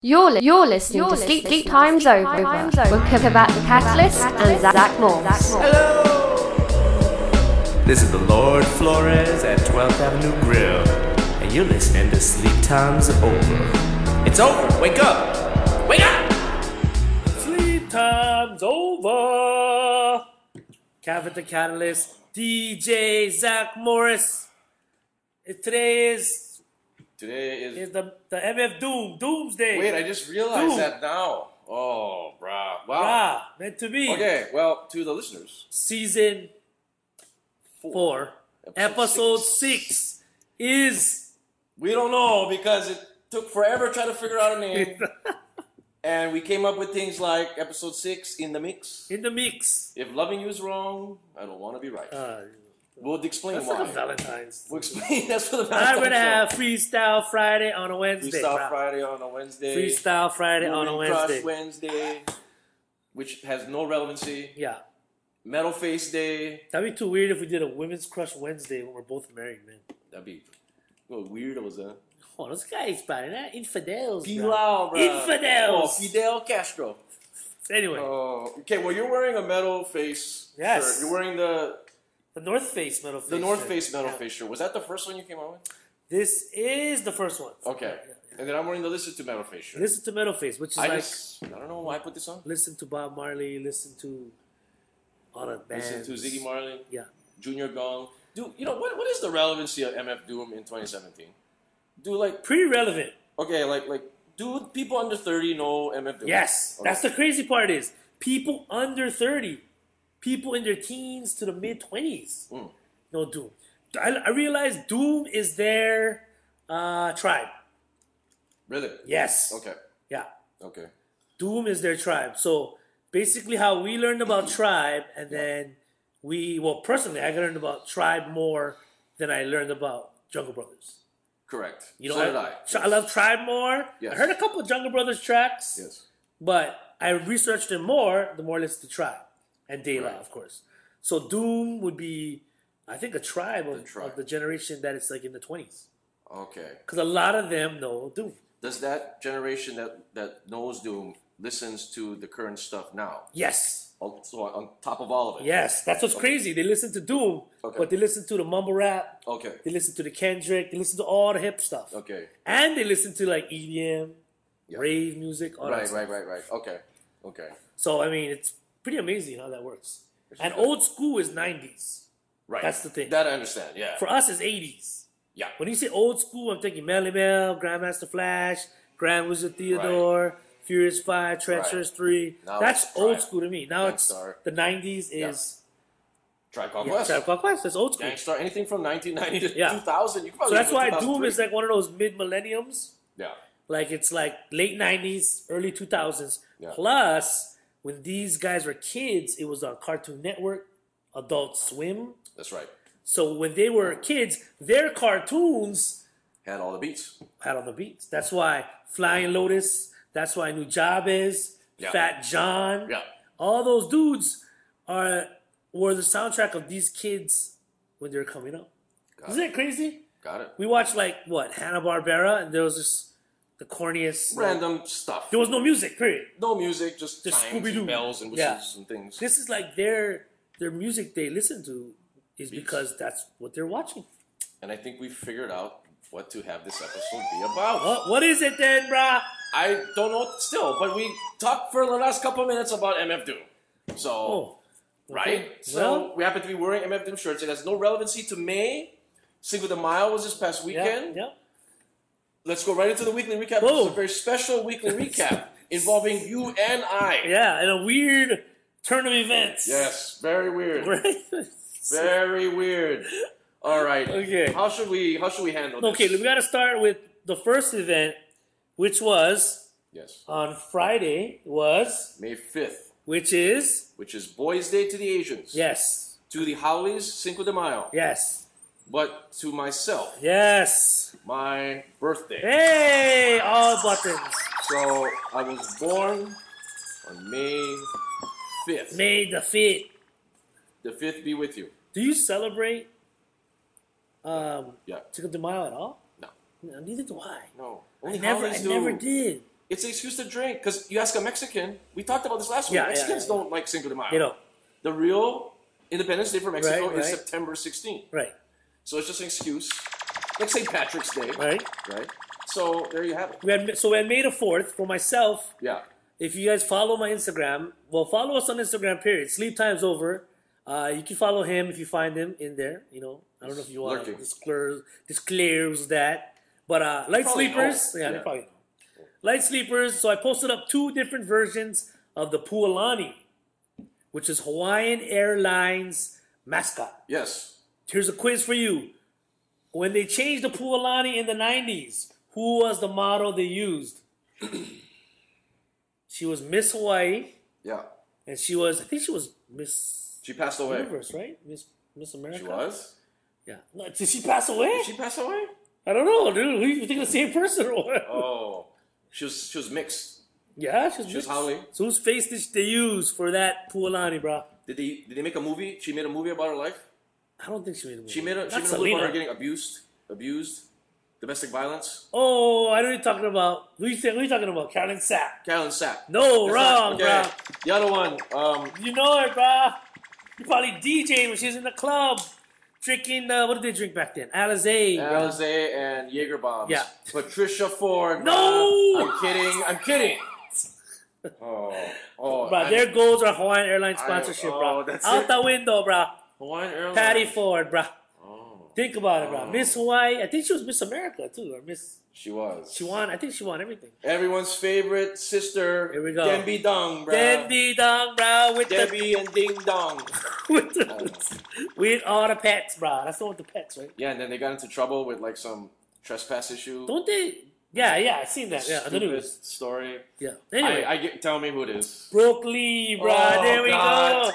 You're listening to Sleep Times Over with Kibat the Catalyst and Zach Morse. Hello! This is the Lord Flores at 12th Avenue Grill, and you're listening to Sleep Times Over. It's over! Wake up! Wake up! Sleep Time's over! Kibat the Catalyst, DJ Zach Morris. Today is the MF Doomsday. Wait, I just realized Doom. that now. Oh, brah. Wow. Ah, meant to be. Okay, well, to the listeners. Season 4, episode 6 is... We don't know because it took forever trying to figure out a name. And we came up with things like episode 6, In the Mix. In the mix. If loving you is wrong, I don't want to be right. We'll explain That's why. like a Valentine's. We'll explain. That's for the I'm Valentine's going to show. have Freestyle Friday on a Wednesday. Freestyle bro. Friday on a Wednesday. Freestyle Friday on a Movie Wednesday. Crush Wednesday, which has no relevancy. Yeah. Metal Face Day. That'd be too weird if we did a Women's Crush Wednesday when we're both married, man. That'd be... What weird was that? Oh, those guys, man, they're infidels, bro. Pilau, bro. Infidels. Oh, Fidel Castro. Anyway, Okay, well, you're wearing a metal face Yes. shirt. You're wearing the North Face metal face. North shirt. Face metal Yeah. face shirt. Was that the first one you came out with? This is the first one. Okay. And then I'm wearing the Listen to Metal face shirt. Listen to Metal Face, which is I like don't know why I put this on. listen to Bob Marley, listen to all the bands. Listen to Ziggy Marley, Yeah. Junior Gong. Dude, you know, what is the relevancy of MF Doom in 2017? Do like, Pretty relevant. okay, like, do people under 30 know MF Doom? Yes. Okay. That's the crazy part is people under 30, people in their teens to the mid-20s know Doom. I realize Doom is their tribe. Really? Yes. Okay. Yeah. Okay. Doom is their tribe. So basically how we learned about tribe and then personally I learned about tribe more than I learned about Jungle Brothers. Correct. You know, So did I. I love tribe more. Yes. I heard a couple of Jungle Brothers tracks, Yes. but I researched them more the more I listened to Tribe and De La, Right. of course. So Doom would be, I think, a tribe of the generation that is like in the 20s. Okay. Because a lot of them know Doom. Does that generation that knows Doom listens to the current stuff now? Yes. Also on top of all of it? Yes. That's what's crazy. They listen to Doom, Okay. but they listen to the mumble rap. Okay. They listen to the Kendrick. They listen to all the hip stuff. Okay. And they listen to like EDM, Yeah. rave music, all that Right, stuff. right. Okay. Okay. So, I mean, it's pretty amazing how that works. And good. old school is 90s. Right. That's the thing. That I understand, yeah. For us, it's 80s. Yeah. When you say old school, I'm thinking Melly Mel, Grandmaster Flash, Grand Wizard Theodore, Furious 5, Treacherous 3. Now That's it's old Tribe. school to me. Now it's Gangstar. the 90s is Tribe Called yeah, Quest. Tribe Called Quest. That's old school. Gangstar, anything from 1990 to Yeah. 2000. You can So probably that's go why 2003. Doom is like one of those mid-millenniums. Yeah. Like it's like late 90s, early 2000s. Yeah. Plus, when these guys were kids, it was on Cartoon Network, Adult Swim. That's right. So when they were kids, their cartoons Had all the beats. had on the beats. That's why Flying Lotus, that's why New Job is, Yeah. Fat John. Yeah. All those dudes were the soundtrack of these kids when they were coming up. Isn't it crazy? Got it. We watched like what, Hanna-Barbera, and there was just the corniest Random stuff. there was no music, period. No music, just Just chimes Scooby-Doo. and bells and whistles and things. This is like their music they listen to is because that's what they're watching. And I think we figured out what to have this episode be about. What is it then, brah? I don't know still, but we talked for the last couple of minutes about MF Doom. So, Oh, right? okay. So, Well- we happen to be wearing MF Doom shirts. It has no relevancy to May. Cinco de Mayo was this past weekend. Yeah. Let's go right into the weekly recap. Boom. This is a very special weekly recap involving you and I. Yeah, and a weird turn of events. Yes, very weird. Right? Very weird. All right. Okay. How should we handle this? Okay, we got to start with the first event, which was Yes. on Friday, May 5th, which is, which is Boys' Day to the Asians. yes, To the Howleys, Cinco de Mayo. yes, But to myself, yes. my birthday. Hey, all buttons. So I was born on May 5th. Made the fit. The 5th be with you. Do you celebrate Yeah. Cinco de Mayo at all? No. No, neither do I. No. I Only never Howleys do. did. It's an excuse to drink because you ask a Mexican. We talked about this last week. Yeah, Mexicans don't like Cinco de Mayo. You know, The real Independence Day for Mexico Right, is right. September 16th. right, So it's just an excuse, like St. Patrick's Day. right. Right. So there you have it. We had May the 4th for myself. Yeah. If you guys follow my Instagram, well, follow us on Instagram. Period. Sleep Time's over. You can follow him if you find him in there. You know, I don't know if you want to Lurking. disclose that, but light Probably sleepers. know. Yeah, Yeah. they probably know. Light sleepers. So I posted up 2 different versions of the Pualani, which is Hawaiian Airlines mascot. Yes. Here's a quiz for you. When they changed the Pualani in the 90s, who was the model they used? She was Miss Hawaii, Yeah. and I think she was Miss She passed away. Universe, right? Miss America? She was? Yeah. No, did she pass away? Did she pass away? I don't know, dude. You think the same person or what? Oh. She was mixed. Yeah, she was She was mixed. Holly. So whose face did they use for that Pualani, bro? Did they make a movie? She made a movie about her life? I don't think she made a movie. She made a movie about her getting abused, domestic violence. Oh, I know what you're talking about. Who are you talking about? Carolyn Sapp. Carolyn Sapp. No, That's wrong, not- okay. bro. The other one, You know her, bro. You probably DJed when she was in the club. Drinking, what did they drink back then? Alizé. Alizé and Jaeger bombs. Yeah. Patricia Ford. No! I'm kidding. Oh, Bro, their goals are Hawaiian Airlines sponsorship, bro. oh, that's Out it. the window, bro. Hawaiian Airlines. Patty Ford, bro. Oh, Think about it, bro. Miss Hawaii. I think she was Miss America, too. Or Miss... she was. She won. I think she won everything. Everyone's favorite sister. Here we go. Demby Dong, bro. Debbie Dong, bro. With Debbie and Ding Dong. with all the pets, bro. That's the one with the pets, right? Yeah, and then they got into trouble with like some trespass issue. Don't they? Yeah, I seen that. Yeah, on the Stupid news. story. Yeah. Anyway. Tell me who it is. Brooke Lee, bro. Oh, there we God.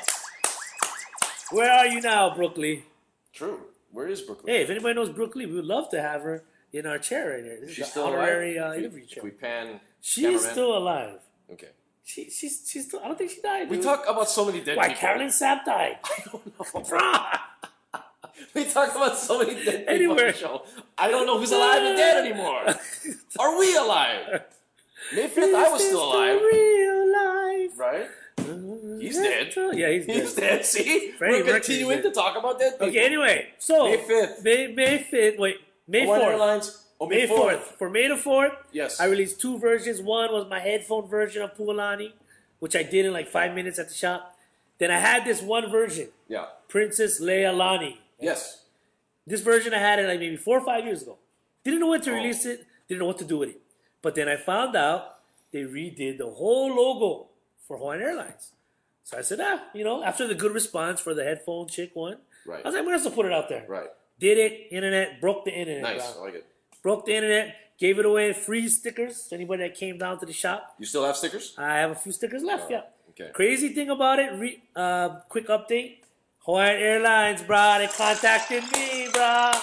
go. Where are you now, Brooke Lee? True. Where is Brooklyn? Hey, if anybody knows Brooke Lee, we would love to have her in our chair right here. This She's is still the honorary alive? interview chair. We pan. She cameraman? is still alive. Okay. She's still. I don't think she died. We dude. talk about so many dead Why people. Carolyn Sapp died? I don't know. Bruh. We talk about so many dead people Anywhere. on the show. I don't know who's alive and dead anymore. Are we alive? May 5th, I was still alive. Real life. Right? He's dead. Yeah, he's dead. He's dead. See? Freddie We're Mercury's continuing dead. to talk about dead people. Okay, anyway, so May 5th. May 5th. Wait, May Hawaiian 4th. Airlines. Oh, May 4th. For May the 4th, Yes. I released 2 versions. One was my headphone version of Pualani, which I did in like 5 minutes at the shop. Then I had this one version, Yeah. Princess Leia Lani. Yes. This version I had it like maybe 4 or 5 years ago. Didn't know when to release it. Didn't know what to do with it. But then I found out they redid the whole logo for Hawaiian Airlines. So I said, after the good response for the headphone chick one, Right. I was like, I'm going to put it out there. Right. Did it, internet, broke the internet. Nice. bro. I like it. Broke the internet, gave it away, free stickers to anybody that came down to the shop. You still have stickers? I have a few stickers left, yeah. Okay. Crazy thing about it, quick update, Hawaiian Airlines, brah, they contacted me, brah.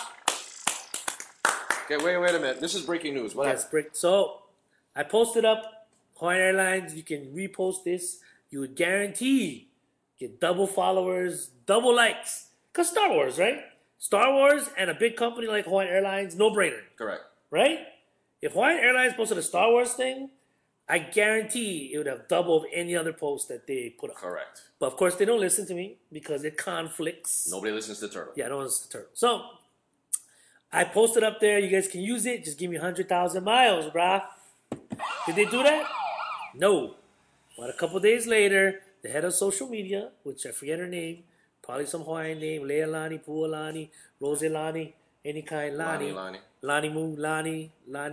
Okay, wait a minute. This is breaking news. What Yes, happened? so I posted up Hawaiian Airlines. You can repost this. You would guarantee get double followers, double likes. Because Star Wars, right? Star Wars and a big company like Hawaiian Airlines, no brainer, Correct. right? If Hawaiian Airlines posted a Star Wars thing, I guarantee it would have double of any other post that they put up. Correct. But of course, they don't listen to me because it conflicts. Nobody listens to Turtle. Yeah, I don't listen to Turtle. So I posted up there. You guys can use it. Just give me 100,000 miles, brah. Did they do that? No. But a couple days later, the head of social media, which I forget her name, probably some Hawaiian name, Leilani, Pualani, Roselani, any kind, Lani. Lani Mu, Lani.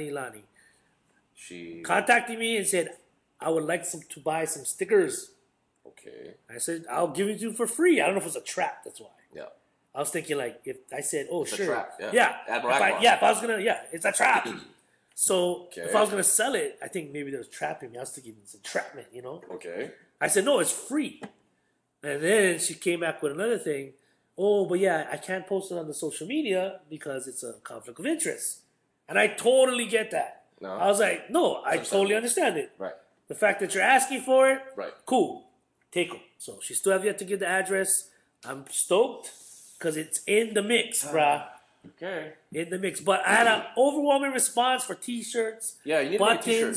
She. Contacted me and said, I would like to buy some stickers. Okay. I said, I'll give it to you for free. I don't know if it's a trap, that's why. Yeah. I was thinking like, if I said, oh, It's a sure. trap, yeah. Yeah. Admiral If I, Akbar. yeah, if I was going to, it's a trap. So Okay. if I was going to sell it, I think maybe they was trapping me. I was thinking it's entrapment, Okay. I said, no, it's free. And then she came back with another thing. Oh, but yeah, I can't post it on the social media because it's a conflict of interest. And I totally get that. No. I was like, no, I totally understand it. Right. The fact that you're asking for it, Right. cool. Take them. So she still have yet to get the address. I'm stoked because it's in the mix, brah. Okay. In the mix. But I had an overwhelming response for T-shirts, Yeah, you need to make buttons. T-shirts.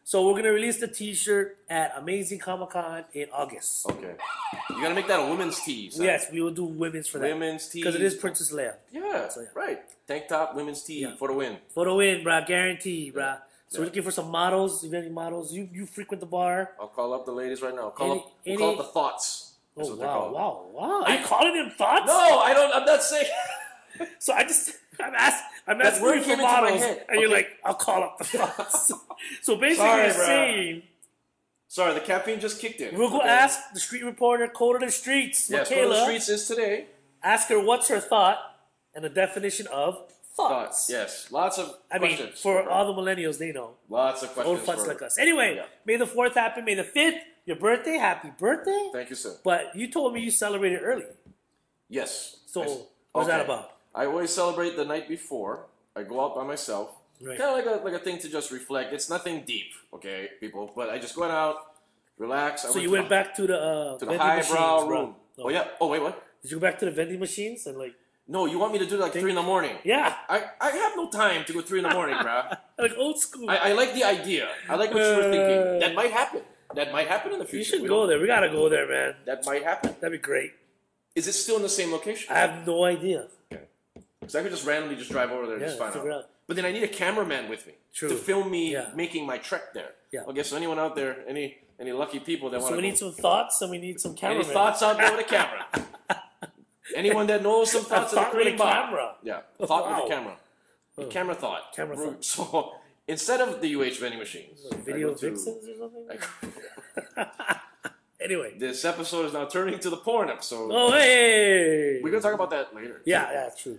So we're gonna release the T-shirt at Amazing Comic Con in August. Okay. You gotta make that a women's tee. Son. Yes, we will do women's for that. Women's tee. Because it is Princess Leia. Yeah, So, yeah. right. Tank top, women's tee for the win. For the win, bruh. Guaranteed, bruh. So Yeah. we're looking for some models. If you have any models, you frequent the bar. I'll call up the ladies right now. We'll Any- call up the thoughts. That's Oh, what they're called. wow. Are you calling them thoughts? No, I'm not saying. So I'm That asking word you for came into my models, head. and you're Okay. like, I'll call up the thoughts. So basically, Sorry, you're bruh. saying Sorry, the caffeine just kicked in. we'll go Okay. ask the street reporter, Code of the Streets, Yes, Code Michaela. of the Streets is today. Ask her what's her thought and the definition of thoughts. Thoughts. Yes, lots of I mean, questions. for all the millennials, they know. Lots of questions. Old fucks for- like us. Anyway, Yeah. May the 4th happen. May the 5th, your birthday. Happy birthday. Thank you, sir. But you told me you celebrated early. Yes. So, I- what's that okay. about? I always celebrate the night before. I go out by myself. Right. Kind of like a thing to just reflect. It's nothing deep, okay, people. But I just went out, relax. So you went back to the to the vending highbrow machines, room. bro. Oh yeah. Oh wait, what? Did you go back to the vending machines and like? No, you want me to do it like 3 in the morning? Yeah, I have no time to go 3 in the morning, bruh. like old school. I like the idea. I like what you were thinking. That might happen. That might happen in the future. you should We go don't- there. We gotta go there, man. That might happen. That'd be great. Is it still in the same location? I have no idea. Because I could just randomly just drive over there and Yeah, just find figure out. out. But then I need a cameraman with me True. to film me Yeah. making my trek there. Yeah. Okay, so anyone out there, any lucky people that want So to we need some thoughts and we need some any cameramen. thoughts out there with a camera? Anyone that knows some thoughts thought of the with a Korean bar? camera. Yeah, thought Wow. with a camera. A camera thought. Camera thought. So instead of the UH vending machines, Video I go to- vixens or something. Anyway. This episode is now turning to the porn episode. Oh hey. We're gonna talk about that later. Yeah, true.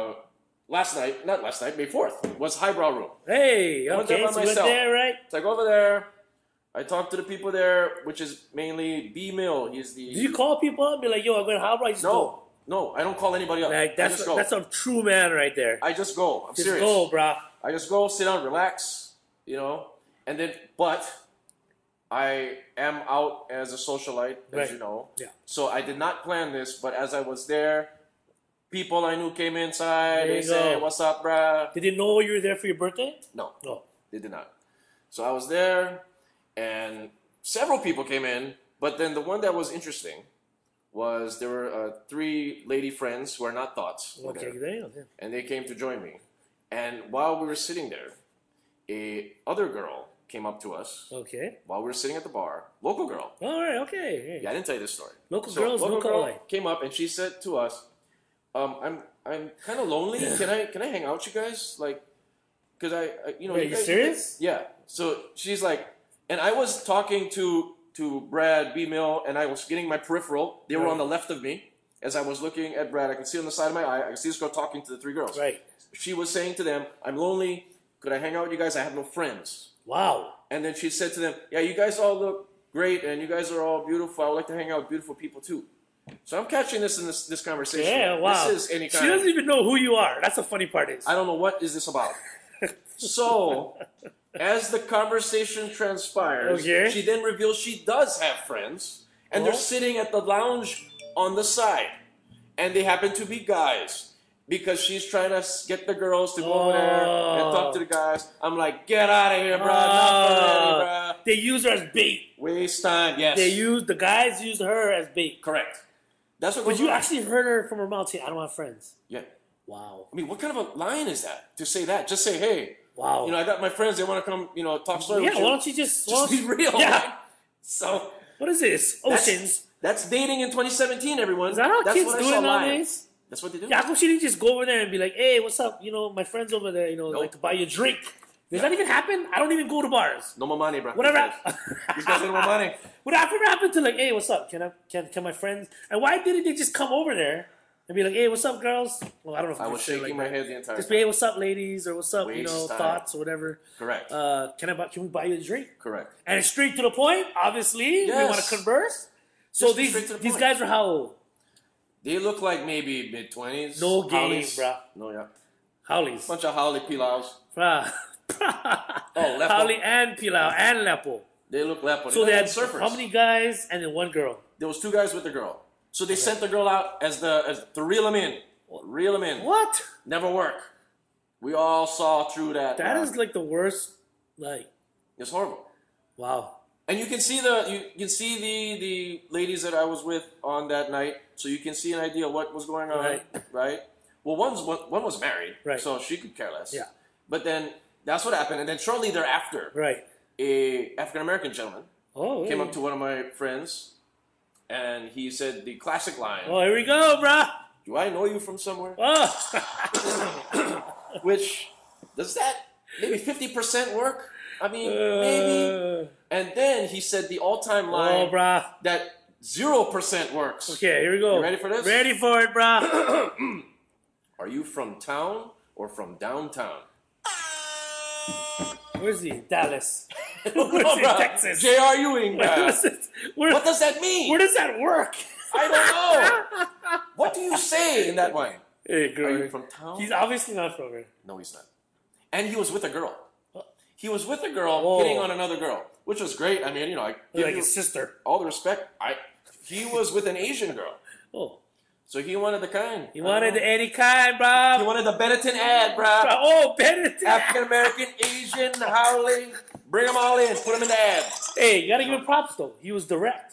Not last night, May 4th, was Highbrow Room. Hey, I went there okay, by so you went myself. there, right? So I go over there. I talk to the people there, which is mainly B Mill. He's the Did you call people up and be like, yo, I'm going to Highbrow? Just go. no. I don't call anybody up. Like, I that's just go. a true man right there. I just go. I'm Just serious. go, brah. I just go, sit down, relax, and then. But I am out as a socialite, as Right. you know. Yeah. So I did not plan this, but as I was there, people I knew came inside. There They you said, go. "What's up, bruh?" Did they know you were there for your birthday? No. No. They did not. So I was there, and several people came in, but then the one that was interesting was there were 3 lady friends who are not thoughts, were Okay, there, there you go. and they came to join me. And while we were sitting there, a other girl came up to us Okay. while we were sitting at the bar, local girl. All right, okay. Hey. Yeah, I didn't tell you this story. Local girls, local local girl LA. came up and she said to us, "I'm kind of lonely. Can I hang out, with you guys? Like, cause I you know." Wait, you guys- serious? Yeah. So she's like, and I was talking to Brad B Mill, and I was getting my peripheral. They were Right. on the left of me as I was looking at Brad. I could see on the side of my eye. I could see this girl talking to the 3 girls. Right. She was saying to them, "I'm lonely. Could I hang out with you guys? I have no friends." Wow. And then she said to them, "Yeah, you guys all look great, and you guys are all beautiful. I would like to hang out with beautiful people too." So I'm catching this in this conversation. Yeah, wow. This is any She kind. doesn't even know who you are. That's the funny part is. I don't know what is this about. So, as the conversation transpires, Okay. she then reveals she does have friends, and Oh. they're sitting at the lounge on the side, and they happen to be guys. Because she's trying to get the girls to go over there and talk to the guys. I'm like, get out of here, bro. Not already, bro. They use her as bait. Waste time. Yes. The guys used her as bait. Correct. That's what But goes you on. actually heard her from her mouth say, I don't have friends. Yeah. Wow. I mean, what kind of a line is that to say that? Just say, hey, Wow. I got my friends. They want to come, talk story Yeah, with you. why don't you just be real? Yeah. right? So What is this? that's- Oceans. That's dating in 2017, everyone. Is that how that's kids what do I saw it live. nowadays? That's what they do. Yeah, how come she didn't just go over there and be like, hey, what's up? My friends over there, like to buy you a drink. Does that even happen? I don't even go to bars. No more money, bro. Whatever. These guys need more money. Whatever happened to like, hey, what's up? Can my friends? And why didn't they just come over there and be like, hey, what's up, girls? Well, I don't know if I they was say it shaking like my that. head the entire Just time. be, hey, what's up, ladies, or what's up, Waste time. thoughts or whatever. Correct. Can we buy you a drink? Correct. And it's straight to the point. Obviously, we Yes. want to converse. So Just be these straight to the these point. guys are how old? They look like maybe mid-20s. No game, Howleys. bruh. No, yeah. Howleys. Bunch of Howley Pilaus. Bruh. Lepo. Howley and Pilau and Lepo. They look lepo. So they had surfers. how many guys and then one girl? There was 2 guys with the girl. So they sent the girl out as to reel them in. Reel them in. What? Never work. We all saw through that. That is like the worst. Like It's horrible. Wow. And you can see the ladies that I was with on that night, so you can see an idea of what was going on, right? Well, one was married, right, so she could care less. Yeah. But then that's what happened, and then shortly thereafter, right, a African American gentleman came up to one of my friends, and he said the classic line. Oh, here we go, bruh. Do I know you from somewhere? Oh. Which does that maybe 50% work? I mean, maybe. And then he said the all-time line that 0% works. Okay, here we go. You ready for this? Ready for it, bruh. Are you from town or from downtown? Where's he? Dallas. No, Where's he? Texas. J.R. Ewing, bruh. What does that mean? Where does that work? I don't know. What do you say in that line? Hey, girl. Are you from town? He's obviously not from here. No, he's not. And he was with a girl. He was with a girl hitting on another girl, which was great. I mean, I give like his sister. All the respect. He was with an Asian girl. Oh. So he wanted the kind. He wanted any kind, bro. He wanted the Benetton ad, bro. Oh, Benetton. African American, Asian, howling. Bring them all in. Put them in the ad. Hey, you gotta give him props though. He was direct.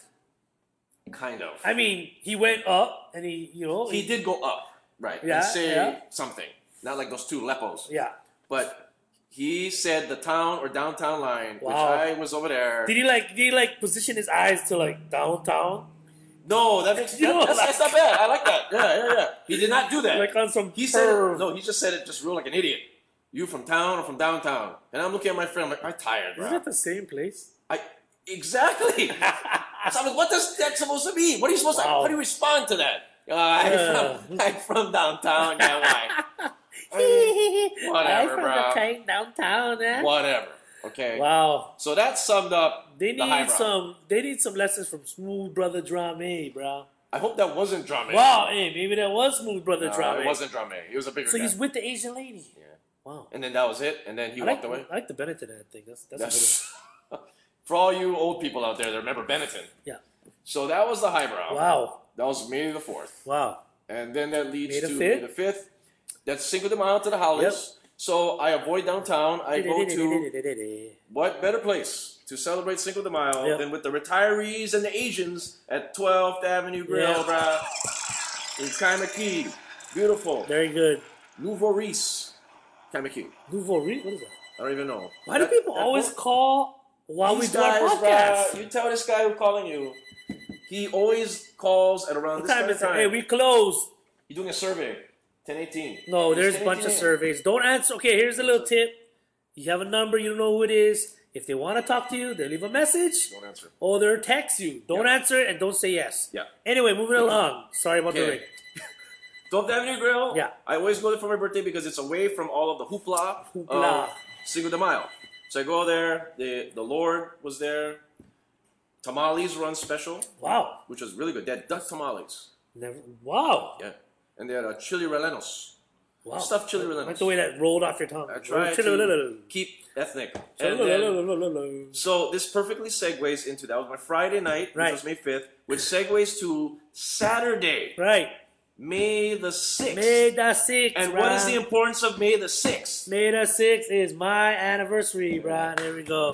Kind of. I mean, he went up and he did go up, right? Yeah. And say something. Not like those two lepos. Yeah. But he said the town or downtown line, which I was over there. Did he position his eyes to like downtown? No, that's not bad. I like that. Yeah. He did not do that. Like on some he just said it just real like an idiot. You from town or from downtown? And I'm looking at my friend, I'm like, I'm tired, bro. Is it the same place? Exactly. So I'm like, what does that supposed to mean? What are you supposed to how do you respond to that? I'm from downtown, yeah, why? Whatever, I'm from bro. the train downtown, eh? Whatever. Okay. Wow. So that summed up They the highbrow. need some lessons from Smooth Brother Drame, bro. I hope that wasn't Drame. Wow, hey, maybe that was Smooth Brother Drame. It wasn't Drame. He was a bigger guy. So he's with the Asian lady. Yeah. Wow. And then that was it. And then he walked away. I like the Benetton ad thing. That's a good one. For all you old people out there that remember Benetton. Yeah. So that was the highbrow. Wow. That was May the 4th. Wow. And then that leads to May the 5th. That's Cinco de Mayo to the Hollies. Yep. So I avoid downtown. I go to what better place to celebrate Cinco de Mayo than with the retirees and the Asians at 12th Avenue Grill, bruh. In Kaimaki. Beautiful. Very good. Nouveau Riche. Kaimaki. Nouveau Riche? What is that? I don't even know. Why do people always call while we do our podcast? Bruh, you tell this guy who's calling you. He always calls at around this kind of time. Hey, we close. You're doing a survey. 1018. No, there's a bunch of surveys. Don't answer. Okay, here's a little tip. You have a number, you don't know who it is. If they want to talk to you, they leave a message. Don't answer. Or they'll text you. Don't answer it and don't say yes. Yeah. Anyway, moving along. Sorry about the ring. 12th Avenue Grill. Yeah. I always go there for my birthday because it's away from all of the hoopla of Cinco de Mayo. So I go there. The Lord was there. Tamales were on special. Wow. Which was really good. They had duck tamales. Wow. Yeah. And they had chili rellenos. Wow. Stuffed chili rellenos. Like the way that rolled off your tongue. I tried to keep ethnic. And then, so this perfectly segues into, that was my Friday night, which was May 5th, which segues to Saturday. Right. May the 6th. May the 6th. And what is the importance of May the 6th? May the 6th is my anniversary, Brian. There we go.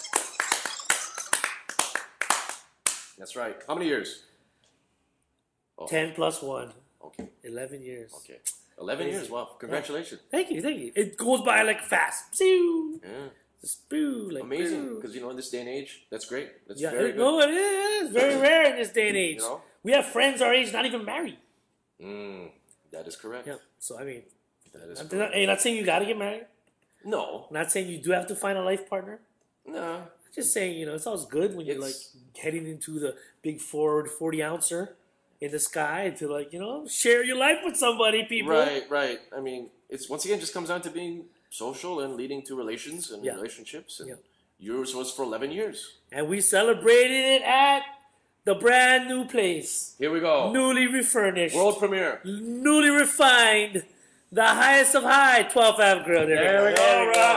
That's right. How many years? 10 plus 1. Okay. 11 years. Okay. 11 years. Wow. Congratulations. Thank you. It goes by like fast. Pew. Yeah. Spew, like amazing. Because, in this day and age, that's great. That's very good. No, it is. Very rare in this day and age. We have friends our age not even married. That is correct. Yeah. So, I mean, that is not saying you got to get married. No. Not saying you do have to find a life partner. No. Just saying, it's always good when you're like heading into the big Ford 40-ouncer in the sky to share your life with somebody, people. Right. I mean, it's once again just comes down to being social and leading to relations and relationships. And yours was for 11 years. And we celebrated it at the brand new place. Here we go. Newly refurnished. World premiere. Newly refined. The highest of high, 12th Ave Grill. There we go.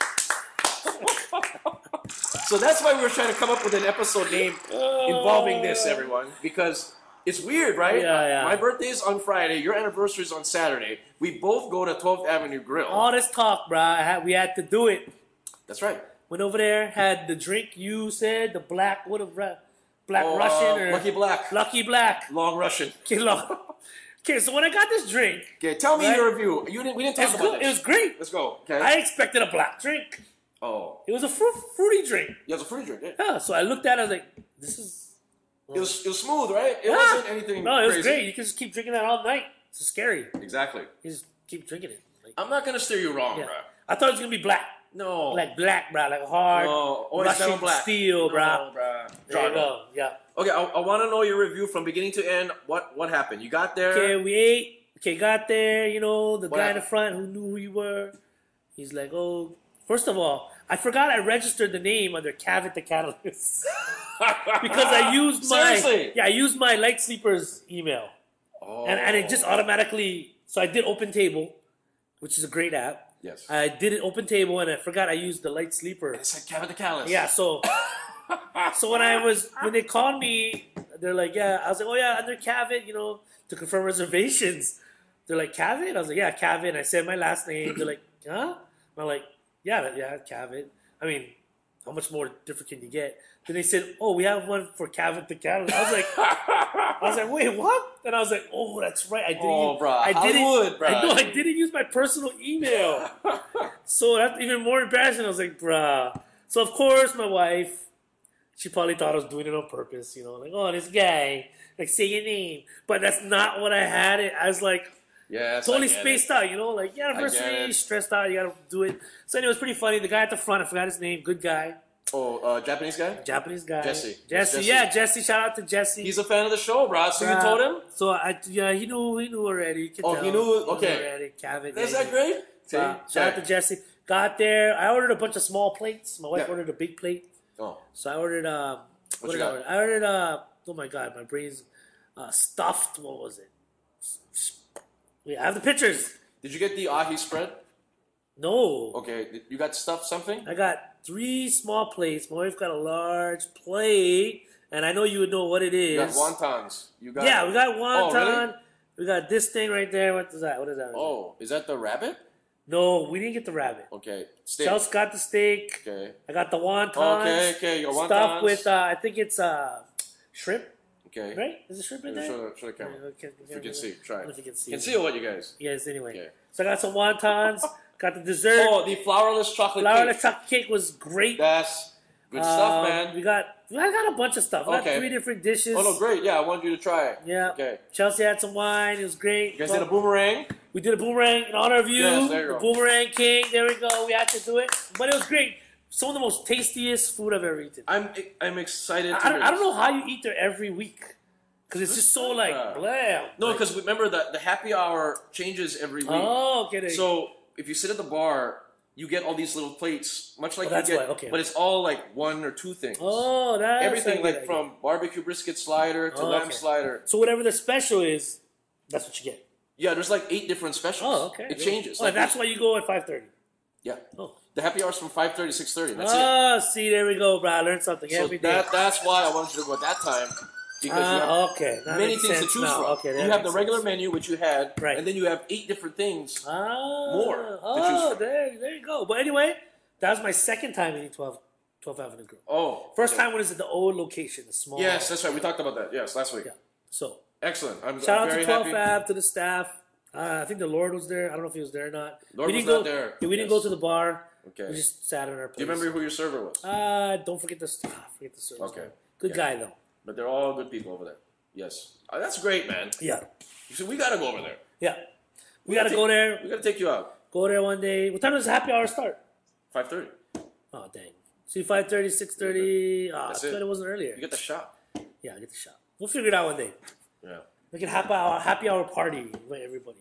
So that's why we were trying to come up with an episode name involving this, everyone. Because it's weird, right? Yeah. My birthday's on Friday. Your anniversary's on Saturday. We both go to 12th Avenue Grill. All this talk, bro. We had to do it. That's right. Went over there, had the drink you said, the black, Black Russian or Lucky Black. Lucky Black. Long Russian. Okay, so when I got this drink, Okay, tell me Right? your review. We didn't talk it's about good. this. It was great. Let's go. Okay. I expected a black drink. Oh, It was a fruity drink. yeah, it's a fruity drink. Yeah. Yeah, so I looked at it, I was like, this is... It was smooth, right? It Yeah. wasn't anything No, it was crazy. great. You can just keep drinking that all night. It's scary. Exactly. You just keep drinking it. Like, I'm not gonna steer you wrong, yeah. bro. I thought it was going to be black. No. Like black, bro. Like hard No. Always Russian sound black. steel, bro. No, bro. There you go. Yeah. Okay, I want to know your review from beginning to end. What happened? You got there. Okay, we ate. Okay, got there. You know, the What guy in the happened? front who knew who we were. He's like, oh, first of all, I forgot I registered the name under Cavett the Catalyst because I used my Seriously? I used my Light Sleepers email, Oh. and it just automatically. So I did Open Table, which is a great app. Yes. I did it Open Table, and I forgot I used the Light Sleeper. It's like Kevin the Callus. Yeah, so when they called me, they're like, yeah, I was like, oh yeah, under Cavett, you know, to confirm reservations. They're like, Cavett? I was like, yeah, Cavett. I said my last name. They're like, huh? I'm like, yeah, Cavett. I mean, how much more different can you get? Then they said, oh, we have one for Cavett the Catalyst. I was like, wait, what? And I was like, oh, that's right. I didn't. Oh, bruh, I didn't. Hollywood, bruh. I know. I didn't use my personal email. So that's even more embarrassing. I was like, bruh. So of course, my wife, she probably thought I was doing it on purpose. You know, like, oh, this guy, like, say your name. But that's not what I had. I was like, Yes. totally I get spaced out, you know, like anniversary, it. stressed out, you gotta do it. So anyway, it was pretty funny. The guy at the front, I forgot his name, good guy, it. Oh, Japanese guy. Japanese guy, Jesse. Jesse, Jesse. yeah, Jesse. Shout out to Jesse. He's a fan of the show, bro. So you told him? So he knew already. You can Oh, tell. he knew? Okay. already. Cavett, Is yeah, that great? See? shout out to Jesse. Got there. I ordered a bunch of small plates. My wife Yeah. ordered a big plate. Oh, So I ordered. What you did I got? order? I ordered. Oh my god, my brain's stuffed. What was it? Yeah, I have the pictures. did you get the ahi spread? No. Okay, you got stuffed something? I got 3 small plates. My wife got a large plate, and I know you would know what it is. You got wontons. You got. Yeah, we got wonton. Oh, really? We got this thing right there. What is that? What is that? Oh, is that the rabbit? No, we didn't get the rabbit. Okay, steak. Chelsea got the steak. Okay. I got the wontons. Okay, your wontons. Stuffed with, I think it's shrimp, Okay. right? Is it shrimp in there? Show the camera. Okay, If you can see, try I don't know it. if you can see. Can see or what, you guys? Yes, anyway. Okay. So I got some wontons. Got the dessert. Oh, the flourless chocolate Flourless cake. chocolate cake was great. That's good stuff, man. I got a bunch of stuff. I got Okay. 3 different dishes. Oh no, great! Yeah, I wanted you to try it. Yeah. Okay. Chelsea had some wine. It was great. You guys did a boomerang. We did a boomerang in honor of you. Yes, there you the go. Boomerang King. There we go. We had to do it. But it was great. Some of the most tastiest food I've ever eaten. I'm excited. I don't know how you eat there every week. Because it's just so like, blam. No, because remember the happy hour changes every week. Oh, okay. There you go. So if you sit at the bar, you get all these little plates, much like Oh, that's you get, why, okay. but it's all like 1 or 2 things. Oh, that's Everything a good like idea. from barbecue brisket slider to Oh, lamb okay. slider. So whatever the special is, that's what you get. Yeah, there's like 8 different specials. Oh, okay. It changes. Oh, Like that's why you go at 5:30. Yeah. Oh. The happy hour's from 5:30 to 6:30. That's it. Oh, see, there we go, bro. I learned something So every day. that's why I wanted you to go at that time. Because you have Okay. That many makes things to sense choose now. from. Okay, that you have the makes regular sense. menu, which you had, Right. and then you have 8 different things. More to choose Oh, from. there you go. But anyway, that was my second time eating 12th Avenue Grill. Oh. First okay. time was at the old location, the small. Yes, that's right. We talked about that. Yes, last week. Yeah. So Excellent. I'm shout out very to 12th happy. Ave, to the staff. I think the Lord was there. I don't know if he was there or not. Lord we was didn't go not there. Yeah, we didn't Yes. go to the bar. Okay. We just sat in our place. Do you remember who your server was? Don't forget the service. Okay. Good Yeah. guy though. But they're all good people over there. Yes. That's great, man. Yeah. So we gotta go over there. Yeah. We gotta go there. We gotta take you out. Go there one day. What time does the happy hour start? 5:30. Oh dang. See 5:30, 6:30. I That's thought it. it wasn't earlier. You get the shot. Yeah, get the shot. We'll figure it out one day. Yeah. Make it happy hour party. Invite everybody.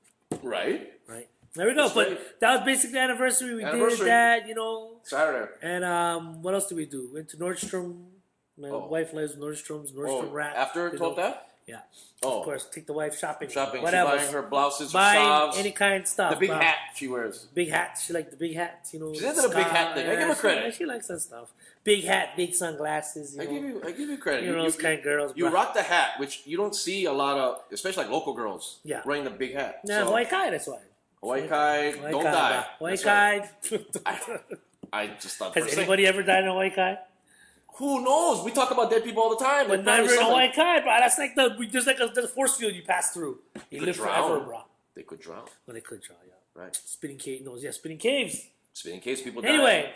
Right. Right. There we go. That's But great. that was basically the anniversary. We did Anniversary. that, you know. Saturday. And what else did we do? Went to Nordstrom. My Oh. wife lives in Nordstrom Rack. After you 12 know. that? Yeah. Oh. Of course, take the wife shopping. Shopping. Whatever. She's buying her blouses, her Buying scarves. any kind of stuff. The big bro. hat she wears. Big hat. She liked the big hats, you know. She's into the big hat thing. I give her credit. She likes that stuff. Big hat, big sunglasses. I You know. give you credit. You know those kind of girls. You bro. rock the hat, which you don't see a lot of, especially like local girls. Yeah. Wearing the big hat. Nah, So, Hawaii Kai, that's why. Hawaii Kai, don't die. Hawaii That's right. Kai. I just thought. Has anybody ever died in Hawaii Kai? Who knows? We talk about dead people all the time. But never in Hawaii Kai, bro. That's like there's a force field you pass through. You live forever, bro. They could drown. Well, they could drown, yeah. Right. Spinning cave, no, yeah, spinning caves. Spinning caves, people die. Anyway.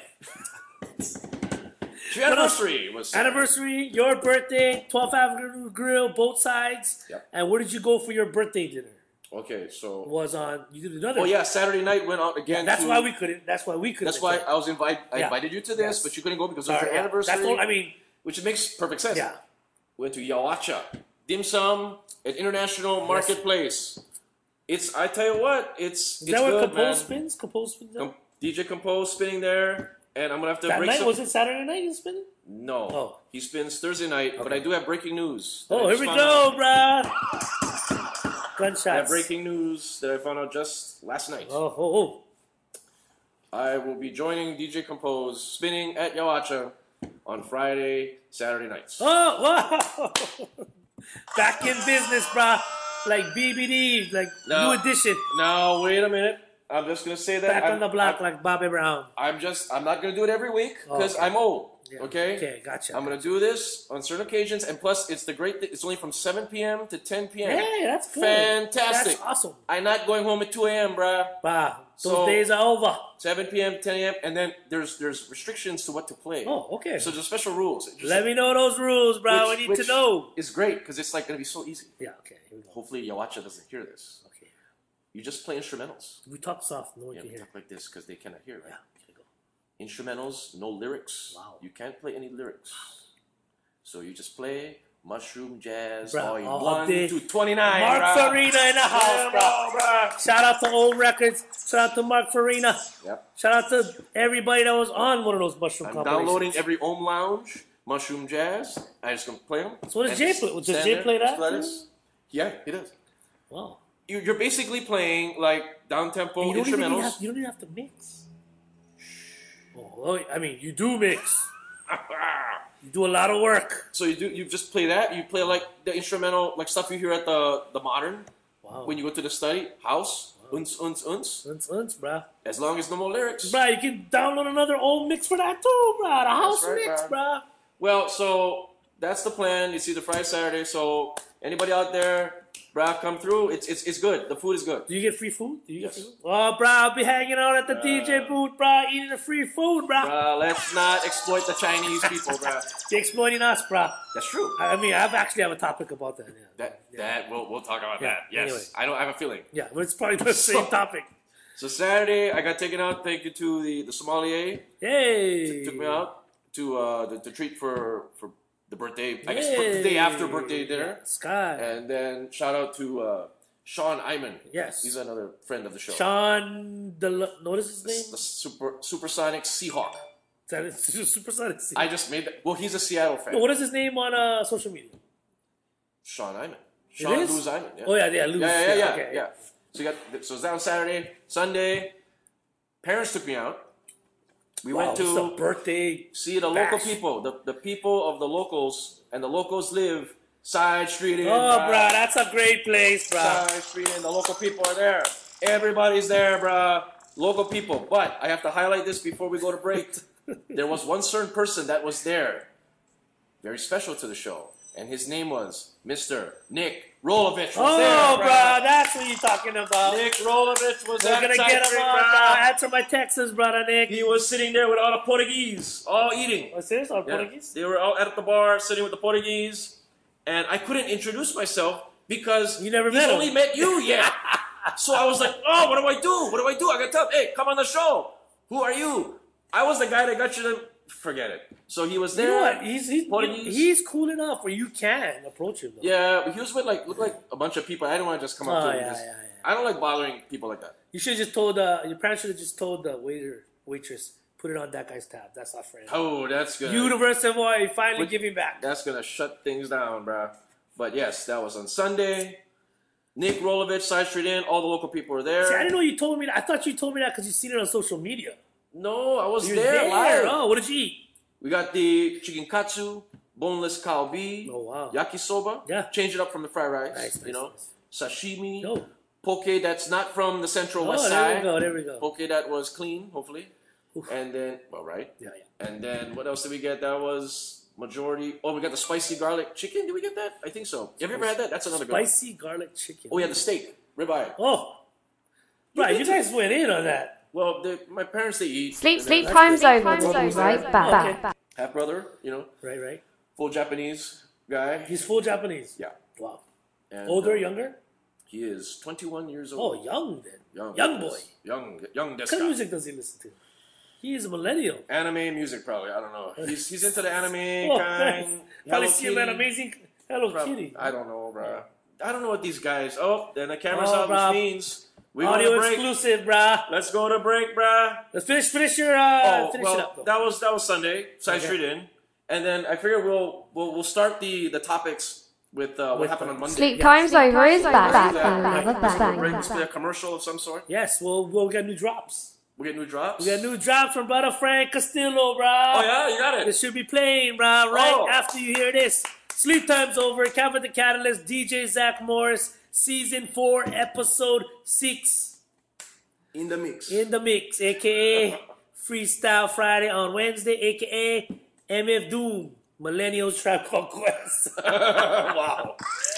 Your anniversary was anniversary, your birthday, 12th Avenue Grill, both sides. Yep. And where did you go for your birthday dinner? Okay, so Was on you did another. Oh yeah, Saturday night went out again. That's why we couldn't. That's why we couldn't. That's why I was invited. I Yeah. invited you to this, Yes. but you couldn't go because it was Sorry, your yeah. anniversary. That's all, I mean, which makes perfect sense. yeah. Went to Yawacha Dim Sum at International Marketplace. It's I tell you what, it's Is that where good, man. Compose spins? Compose spins? DJ Compose spinning there, and I'm gonna have to That break night some. was it Saturday night? You spinning? No, Oh. he spins Thursday night, but I do have breaking news. that I Oh, here just we found go, out. bruh. I have Gunshots. breaking news that I found out just last night. Oh. I will be joining DJ Compose spinning at Yawacha on Friday, Saturday nights. Oh, wow. Back in business, bruh. Like BBD, like No. new edition. Now wait a minute. I'm just gonna say that Back on the block like Bobby Brown. I'm not gonna do it every week because Okay. I'm old. Yeah. Okay. Okay, gotcha. I'm gonna do this on certain occasions, and plus, it's the great. It's only from 7 p.m. to 10 p.m. Hey, that's good. Fantastic. That's awesome. I'm not going home at 2 a.m., bruh. Bah, those So- days are over. 7 p.m., 10 a.m., and then there's restrictions to what to play. Oh, okay. So there's special rules. Just- Let me know those rules, bro. which- We need to which know. It's great because it's like gonna be so easy. Yeah, okay. Here we go. Hopefully, Yawacha doesn't hear this. Okay. You just play instrumentals. We talk soft, no one Yeah, can we hear. talk like this because they cannot hear, right? Yeah, here we go. Instrumentals, no lyrics. Wow. You can't play any lyrics. So you just play mushroom jazz, Bruh, volume all 1 day. to 29. Mark bruh. Farina in the house, bro. bruh. Shout out to Old Records. Shout out to Mark Farina. Yep. Shout out to everybody that was on one of those mushroom I'm compilations. downloading every Om Lounge, Mushroom Jazz. I just gonna play them. So what does Jay play? Does Jay play that too? Yeah, he does. Wow. You're basically playing like down tempo And you don't instrumentals. even have to mix. Oh, I mean, you do mix. You do a lot of work. So you just play that. You play like the instrumental like stuff you hear at the modern Wow. when you go to the study house. Uns. Unts, bruh. As long as no more lyrics. Bruh, you can download another old mix for that too, bruh. The house right, mix, bruh. bruh. Well, so that's the plan. It's either Friday, Saturday. So anybody out there, bruh, come through. It's good. The food is good. Do you get free food? Do you Yes. get free food? Oh, bruh, I'll be hanging out at the DJ booth, bruh, eating the free food, bruh. Let's not exploit the Chinese people, bruh. They're exploiting us, bruh. That's true. I mean, I've actually have a topic about that. Yeah. That we'll talk about Yeah, that. Yes, anyway. I have a feeling. Yeah, but it's probably the same topic. So Saturday, I got taken out. Thank you to the sommelier. Hey. Took me out to the treat for the birthday. I guess the day after birthday dinner. Yeah, Sky. And then shout out to Sean Iman. Yes. He's another friend of the show. Sean, what is his The name? Supersonic Seahawk. Is that Supersonic. I just made that. Well, he's a Seattle fan. What is his name on social media? Sean Iman. Sean is? Luz Iman. Yeah. Oh, yeah, Luz. Yeah. Okay. Yeah. So it's down Saturday, Sunday. Parents took me out. We Wow, went this is a to birthday. see the bash. local people, the people of the locals, and the locals live side street in. Oh, bruh, that's a great place, bruh. Side street in. The local people are there. Everybody's there, bruh. Local people. But I have to highlight this before we go to break. There was one certain person that was there, very special to the show, and his name was Mr. Nick Rolovich. Was there, Oh, bruh, that's what you're talking about. Nick Rolovich was We're at gonna side get him street, on, bruh. bruh. Answer my texts, brother Nick. He was sitting there with all the Portuguese, all eating. Oh, serious? On Yeah. Portuguese? They were out at the bar sitting with the Portuguese, and I couldn't introduce myself because You never he's met him. only met you yet. So I was like, oh, what do I do? What do I do? I gotta tell him, hey, come on the show. Who are you? I was the guy that got you to forget it. So he was You there. know what? Portuguese. He's cool enough where you can approach him, though. Yeah, but he was with looked like a bunch of people. I didn't want to just come up Oh, to him. yeah, because yeah. I don't like bothering people like that. You should have just told, your parents should have just told the waitress, put it on that guy's tab. That's our friend. Oh, that's good. Universal Boy, finally But- giving back. That's gonna shut things down, bruh. But yes, that was on Sunday. Nick Rolovich, Side Street Inn, all the local people were there. See, I didn't know you told me that. I thought you told me that because you seen it on social media. No, I was You're there live. Oh, what did you eat? We got the chicken katsu, boneless kalbi, Oh, wow. yakisoba. Yeah. Change it up from the fried rice. Nice, you know, nice. sashimi, No. poke that's not from the Central West Oh, Side. there we go. Poke that was clean, hopefully. And then, well, right? Yeah. And then what else did we get? That was majority. Oh, we got the spicy garlic chicken. Did we get that? I think so. Have you ever had that? That's another good one. Spicy garlic chicken. Oh, yeah, the steak. Ribeye. Oh. Right, you guys went in on that. Well, my parents, they eat. Sleep time's over. We'll be right back. Okay. Half brother, Right. full Japanese guy. He's full Japanese. Yeah. Wow. And, Older, younger? He is 21 years old. Oh, young then. Young boy. Young What this kind of guy. music does he listen to? He is a millennial. Anime music, probably. I don't know. He's into the anime Oh, kind. nice. Probably Hello see him at Kitty. Amazing Hello Kitty. I don't know, bro. I don't know what these guys. Oh, then the camera's Oh, out, bruh. which means we go Audio to break. exclusive, brah. Let's go to break, bruh. Let's finish your Oh, finish it well, up though. that was Sunday. Side Street In, and then I figure we'll start the topics with what happened on Monday. Sleep time's over is back. Break, let's play a commercial of some sort. Yes, we'll get new drops. We get new drops. We got new drops from brother Frank Castillo, brah. Oh yeah, you got It it. should be playing, brah, right Oh. after you hear this. Sleep time's over. Calvin the Catalyst, DJ Zach Morris, Season 4, Episode 6. In the mix. In the mix, a.k.a. Freestyle Friday on Wednesday, a.k.a. MF Doom, Millennials Tribe Called Quest. Wow.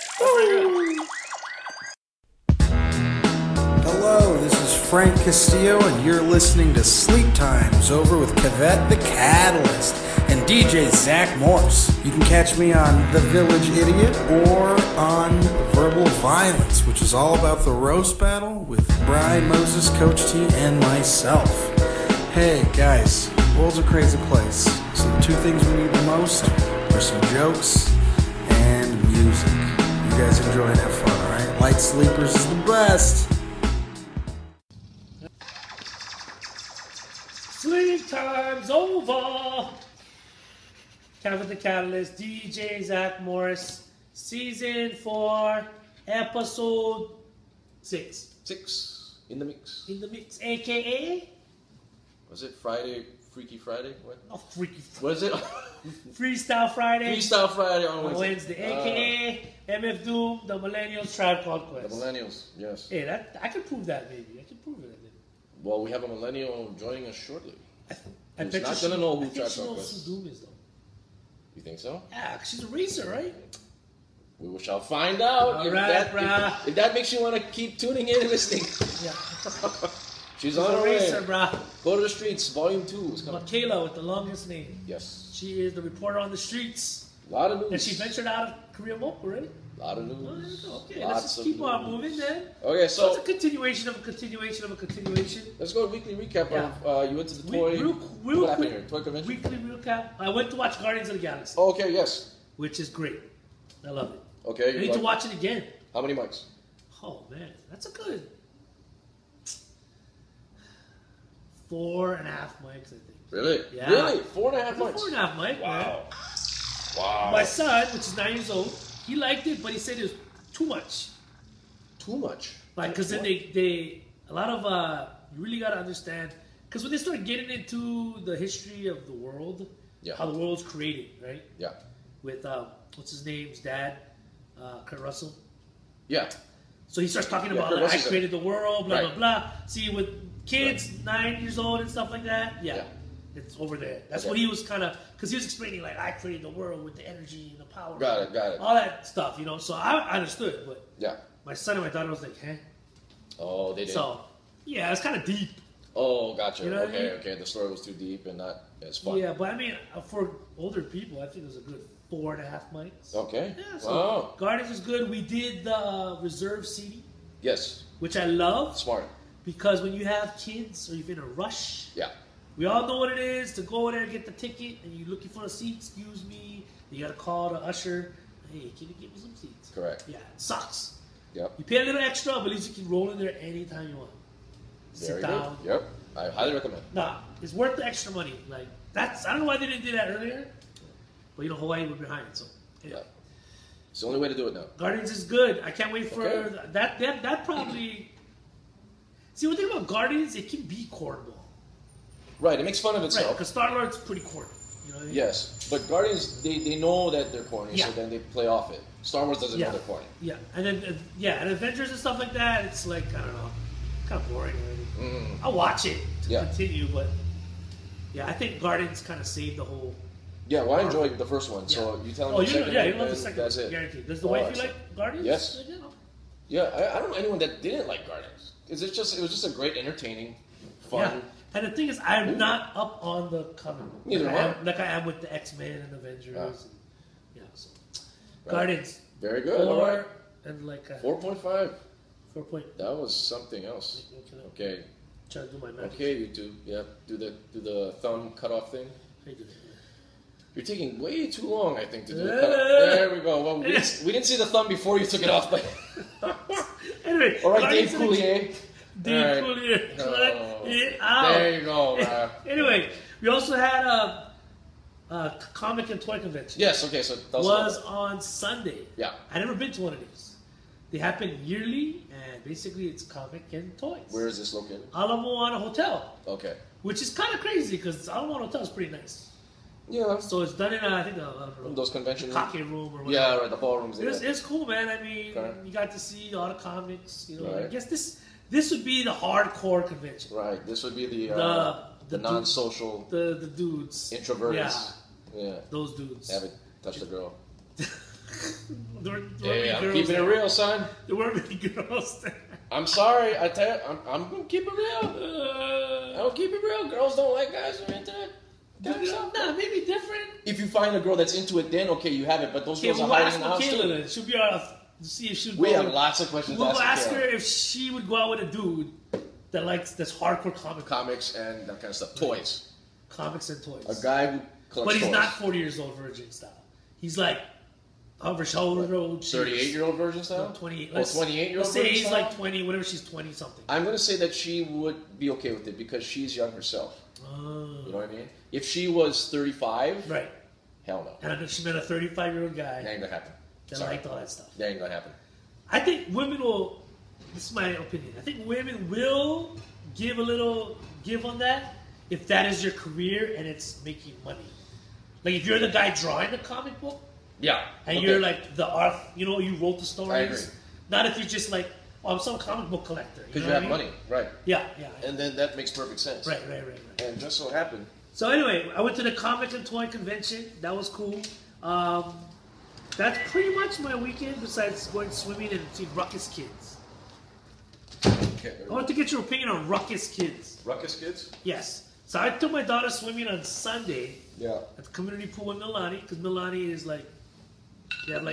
Hello, this is Frank Castillo, and you're listening to Sleep Times over with Cavett the Catalyst and DJ Zach Morse. You can catch me on The Village Idiot or on Verbal Violence, which is all about the roast battle with Brian Moses, Coach T, and myself. Hey guys, the world's a crazy place, so the two things we need the most are some jokes and music. You guys enjoy and have fun, alright? Light Sleepers is the best. Sleep time's over. Calvin the Catalyst, DJ Zach Morris, Season 4, Episode 6. 6 in the mix. In the mix, a.k.a. Was it Friday? Freaky Friday? What? Oh, freaky. What is it? Freestyle Friday. Freestyle Friday on On Wednesday. Wednesday, a.k.a. MF Doom, the Millennials Tribe Called The Quest. millennials, yes. Hey, I could prove that maybe. I could prove it. Well, we have a millennial joining us shortly. I Who's bet not you gonna know who I think Tribe she Called knows Quest who Doom is though. You think so? Yeah, 'cause she's a racer, right? We shall find out. All if, right, that, brah. if that makes you want to keep tuning in and listening. Yeah. She's She's on a her racer, way. brah. Go to the Streets, Volume 2 is coming. Michaela with the longest name. Yes. She is the reporter on the streets. A lot of news. And she ventured out of Korea Moke already. A lot of Oh, there news. you go. Okay, Lots let's just of keep on news. moving then. Okay, So it's so a continuation of a continuation of a continuation. let's go to weekly recap of you went to the toy. Real what happened quick, here? Toy convention? weekly recap. I went to watch Guardians of the Galaxy, Oh, okay, yes. which is great. I love it. Okay. I need to watch it again. How many mics? Oh man, that's a good 4.5 mics, I think. Really? Yeah. Really? 4.5 mics? 4.5 mic. Man. Wow. Wow. My son, which is 9 years old, he liked it, but he said it was too much. Too much. Like, because then they a lot of you really got to understand, because when they start getting into the history of the world, Yeah. how the world's created, right? Yeah. With what's his name's dad, Kurt Russell. Yeah. So he starts talking about Kurt like, I Russell's created the world, blah Right. blah blah. See, with kids 9 years old and stuff like that, Yeah. it's over there. That's Okay. what he was kind of, because he was explaining like I created the world with the energy and the power, Got it. all that stuff, you know. So I understood, but Yeah. my son and my daughter was like, huh? Oh, they did. So yeah, it's kind of deep. Oh, gotcha. You know what I okay, mean? okay. The story was too deep and not as fun. Yeah, but I mean, for older people, I think it was a good 4.5 mics. Okay. Yeah, so Wow. Guardians was good. We did the reserve seating, Yes. which I love Smart. because when you have kids or you're in a rush, Yeah. we all know what it is to go there and get the ticket and you're looking for a seat. Excuse me. You got to call the usher. Hey, can you give me some seats? Correct. Yeah, it sucks. Yep. You pay a little extra, but at least you can roll in there anytime you want. Very Sit down. good. Yep. I highly recommend. Nah, it's worth the extra money. Like that's I don't know why they didn't do that earlier, but you know Hawaii was behind, so yeah. Yeah. It's the only way to do it now. Guardians is good. I can't wait for Okay. that probably. See, one thing about Guardians, it can be cornball, Right. It makes fun of right? itself. Because Star Lord's pretty corny. You know what I mean? Yes. But Guardians, they know that they're corny, Yeah. so then they play off it. Star Wars doesn't know Yeah. they're corny. Yeah, and then and Avengers and stuff like that, it's like I don't know, kind of boring already. I'll watch it to Yeah. continue, but Yeah, I think Guardians kind of saved the whole. Yeah, well, I enjoyed the first one, so you tell me the second you one, love the and second that's one. it. Guaranteed. Does the wife you like Guardians? Yes. Yeah, no. Yeah, I don't know anyone that didn't like Guardians. It was just a great, entertaining, fun. Yeah. And the thing is, I'm not up on the comic book. Neither am I. Like I am with the X-Men and Avengers. Ah. And, yeah, so. Right. Guardians. Very good. All right. And like 4.5. 4 point. That was something else. Okay. Trying to do my math. Okay, YouTube. Yep. Do the thumb cut off thing. How you do that? You're taking way too long, I think, to do the cut off. There we go. Well, we didn't see the thumb before you took it off, but. Anyway. All right, Dave Coulier. Dave Coulier. Oh, it out. there you go. Anyway, we also had a comic and toy convention. Yes. Okay. So that was on Sunday. Yeah. I never been to one of these. They happen yearly, and basically it's comic and toys. Where is this located? Ala Moana Hotel. Okay. Which is kind of crazy because Ala Moana Hotel is pretty nice. Yeah. So it's done in I think those convention Kake room or whatever. Yeah, right. The ballrooms. It's cool, man. I mean, okay. You got to see all the comics. You know, right. I guess this would be the hardcore convention. Right. This would be the non-social. The dudes. Introverts. Yeah. Those dudes. Haven't touched a girl. Hey, I'm keeping it real, son. There weren't many girls there. I'm sorry. I tell you, I'm gonna keep it real. I'll keep it real. Girls don't like guys who are into that. Nah, maybe different. If you find a girl that's into it, then okay, you have it. But those girls are hiding in the house too. She'll be our to see if she would. We have lots of questions. We'll ask her if she would go out with a dude that likes this hardcore comics and that kind of stuff. Toys. Comics and toys. A guy who collects But he's toys. not 40 years old virgin style. He's like over shoulder old. 38-year-old virgin style? No, 28. 28-year-old Let's say virgin he's style? like 20, whatever she's 20 something. I'm going to say that she would be okay with it because she's young herself. Oh. You know what I mean? If she was 35, right. Hell no. And she met a 35-year-old guy. That ain't going to happen. That liked all that stuff. That ain't going to happen. I think women will, this is my opinion, I think women will give on that if that is your career and it's making money. Like if you're the guy drawing the comic book, yeah, and you're like the art, you wrote the stories. I agree. Not if you're just like, oh, I'm some comic book collector. Because you have money, right? Yeah. And then that makes perfect sense. Right. And just so happened. So anyway, I went to the comic and toy convention. That was cool. That's pretty much my weekend besides going swimming and seeing Ruckus Kids. Okay, I want to get your opinion on Ruckus Kids. Ruckus Kids? Yes. So I took my daughter swimming on Sunday. Yeah. At the community pool in Milani, because Milani is like, they have like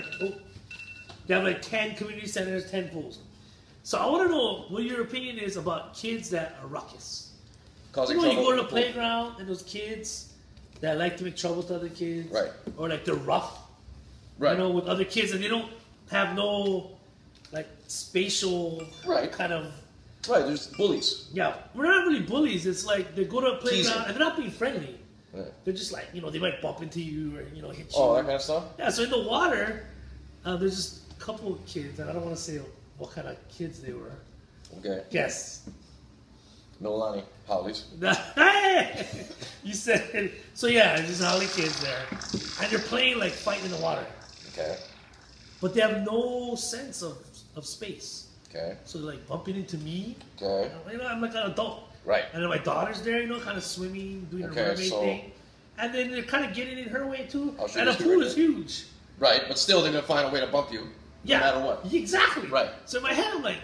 10 community centers, 10 pools. So I want to know what your opinion is about kids that are ruckus. Causing you trouble. go to the playground and those kids that like to make trouble to other kids. Right. Or like they're rough. Right. With other kids and they don't have no like spatial kind of. Right, there's bullies. Yeah, we're not really bullies. It's like they go to a playground Teasing. and they're not being friendly. Right. They're just like, they might bump into you or, hit you. Oh, that kind of stuff? Yeah, so in the water, there's just a couple of kids, and I don't want to say what kind of kids they were. Okay. Guess. Milani, Hollies. Hey! You said, so yeah, there's just Holly kids there. And they're playing like fighting in the water. Okay. But they have no sense of space. Okay. So they're like bumping into me. Okay. I'm like an adult. Right. And then my daughter's there, kind of swimming, doing her mermaid thing. And then they're kind of getting in her way too. And the pool is huge. Right, but still they're going to find a way to bump you. No matter what. Exactly. Right. So in my head, I'm like,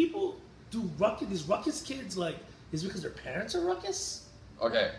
these ruckus kids, like, is it because their parents are ruckus? Okay.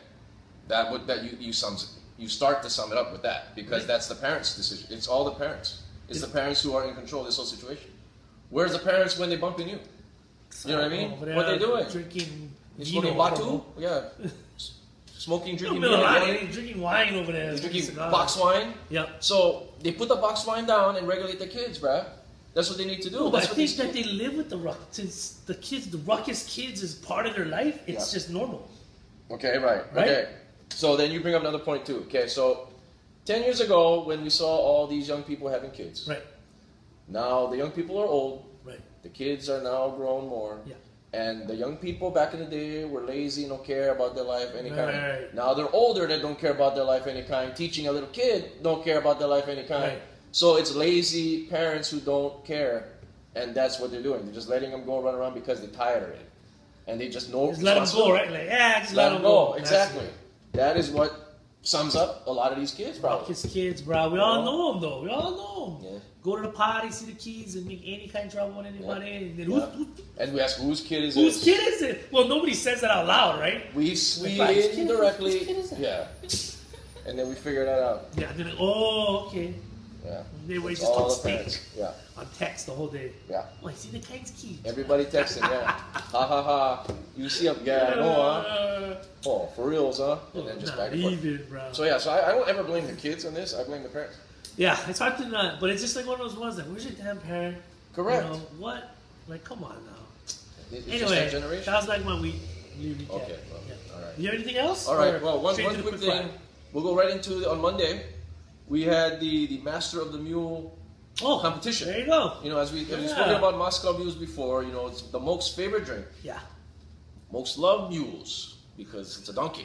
You start to sum it up with that because that's the parents' decision. It's all the parents. It's the parents who are in control of this whole situation. Where's the parents when they bump in you? You know what I mean? What are they doing? Drinking. Smoking Batu? Yeah. Smoking, drinking beer. Drinking wine over there. Drinking box wine? Yep. So they put the box wine down and regulate the kids, bruh. That's what they need to do. No, but I think that they live with the ruckus. Since the ruckus kids is part of their life, it's just normal. Okay, right. Okay. So then you bring up another point too. Okay, so 10 years ago when we saw all these young people having kids. Right. Now the young people are old. Right. The kids are now grown more. Yeah. And the young people back in the day were lazy, don't care about their life any kind. Right. Now they're older, they don't care about their life any kind. Teaching a little kid, don't care about their life any kind. Right. So it's lazy parents who don't care, and that's what they're doing. They're just letting them go run around because they're tired of it, and they just know. Just let them go, right? Like, just let them go. Exactly. that is what sums up a lot of these kids, probably. His kids, bro. We all know them, though. We all know them. Yeah. Go to the party, see the kids, and make any kind of trouble with anybody. Yeah. And then And we ask, whose kid is whose this? kid is it? Well, nobody says that out loud, right? We Whose kid indirectly, is that? yeah. And then we figure that out. Yeah. Then, oh, okay. Yeah. They were It's just all on the speak, parents. Yeah. on text the whole day. Yeah. Oh, I see the kid's key. Everybody texting, yeah. Ha ha ha. You see up, yeah, I know, huh? Oh, for reals, huh? And then just Not back and forth. even, bro. So yeah, so I don't ever blame the kids on this. I blame the parents. Yeah, it's hard to not, but it's just like one of those ones like, where's your damn parent? Correct. You know, what? Like, come on now. It's just Anyway, that generation. that was like my week. Recap. Okay, well, Yeah. all right. You have anything else? All right. Or Well, one straight to the quick quick thing. fire? We'll go right into on Monday. We had the Master of the Mule competition. There you go. You know, as we Yeah. spoken about Moscow mules before, you know, it's the Moke's favorite drink. Yeah. Most love mules because it's a donkey.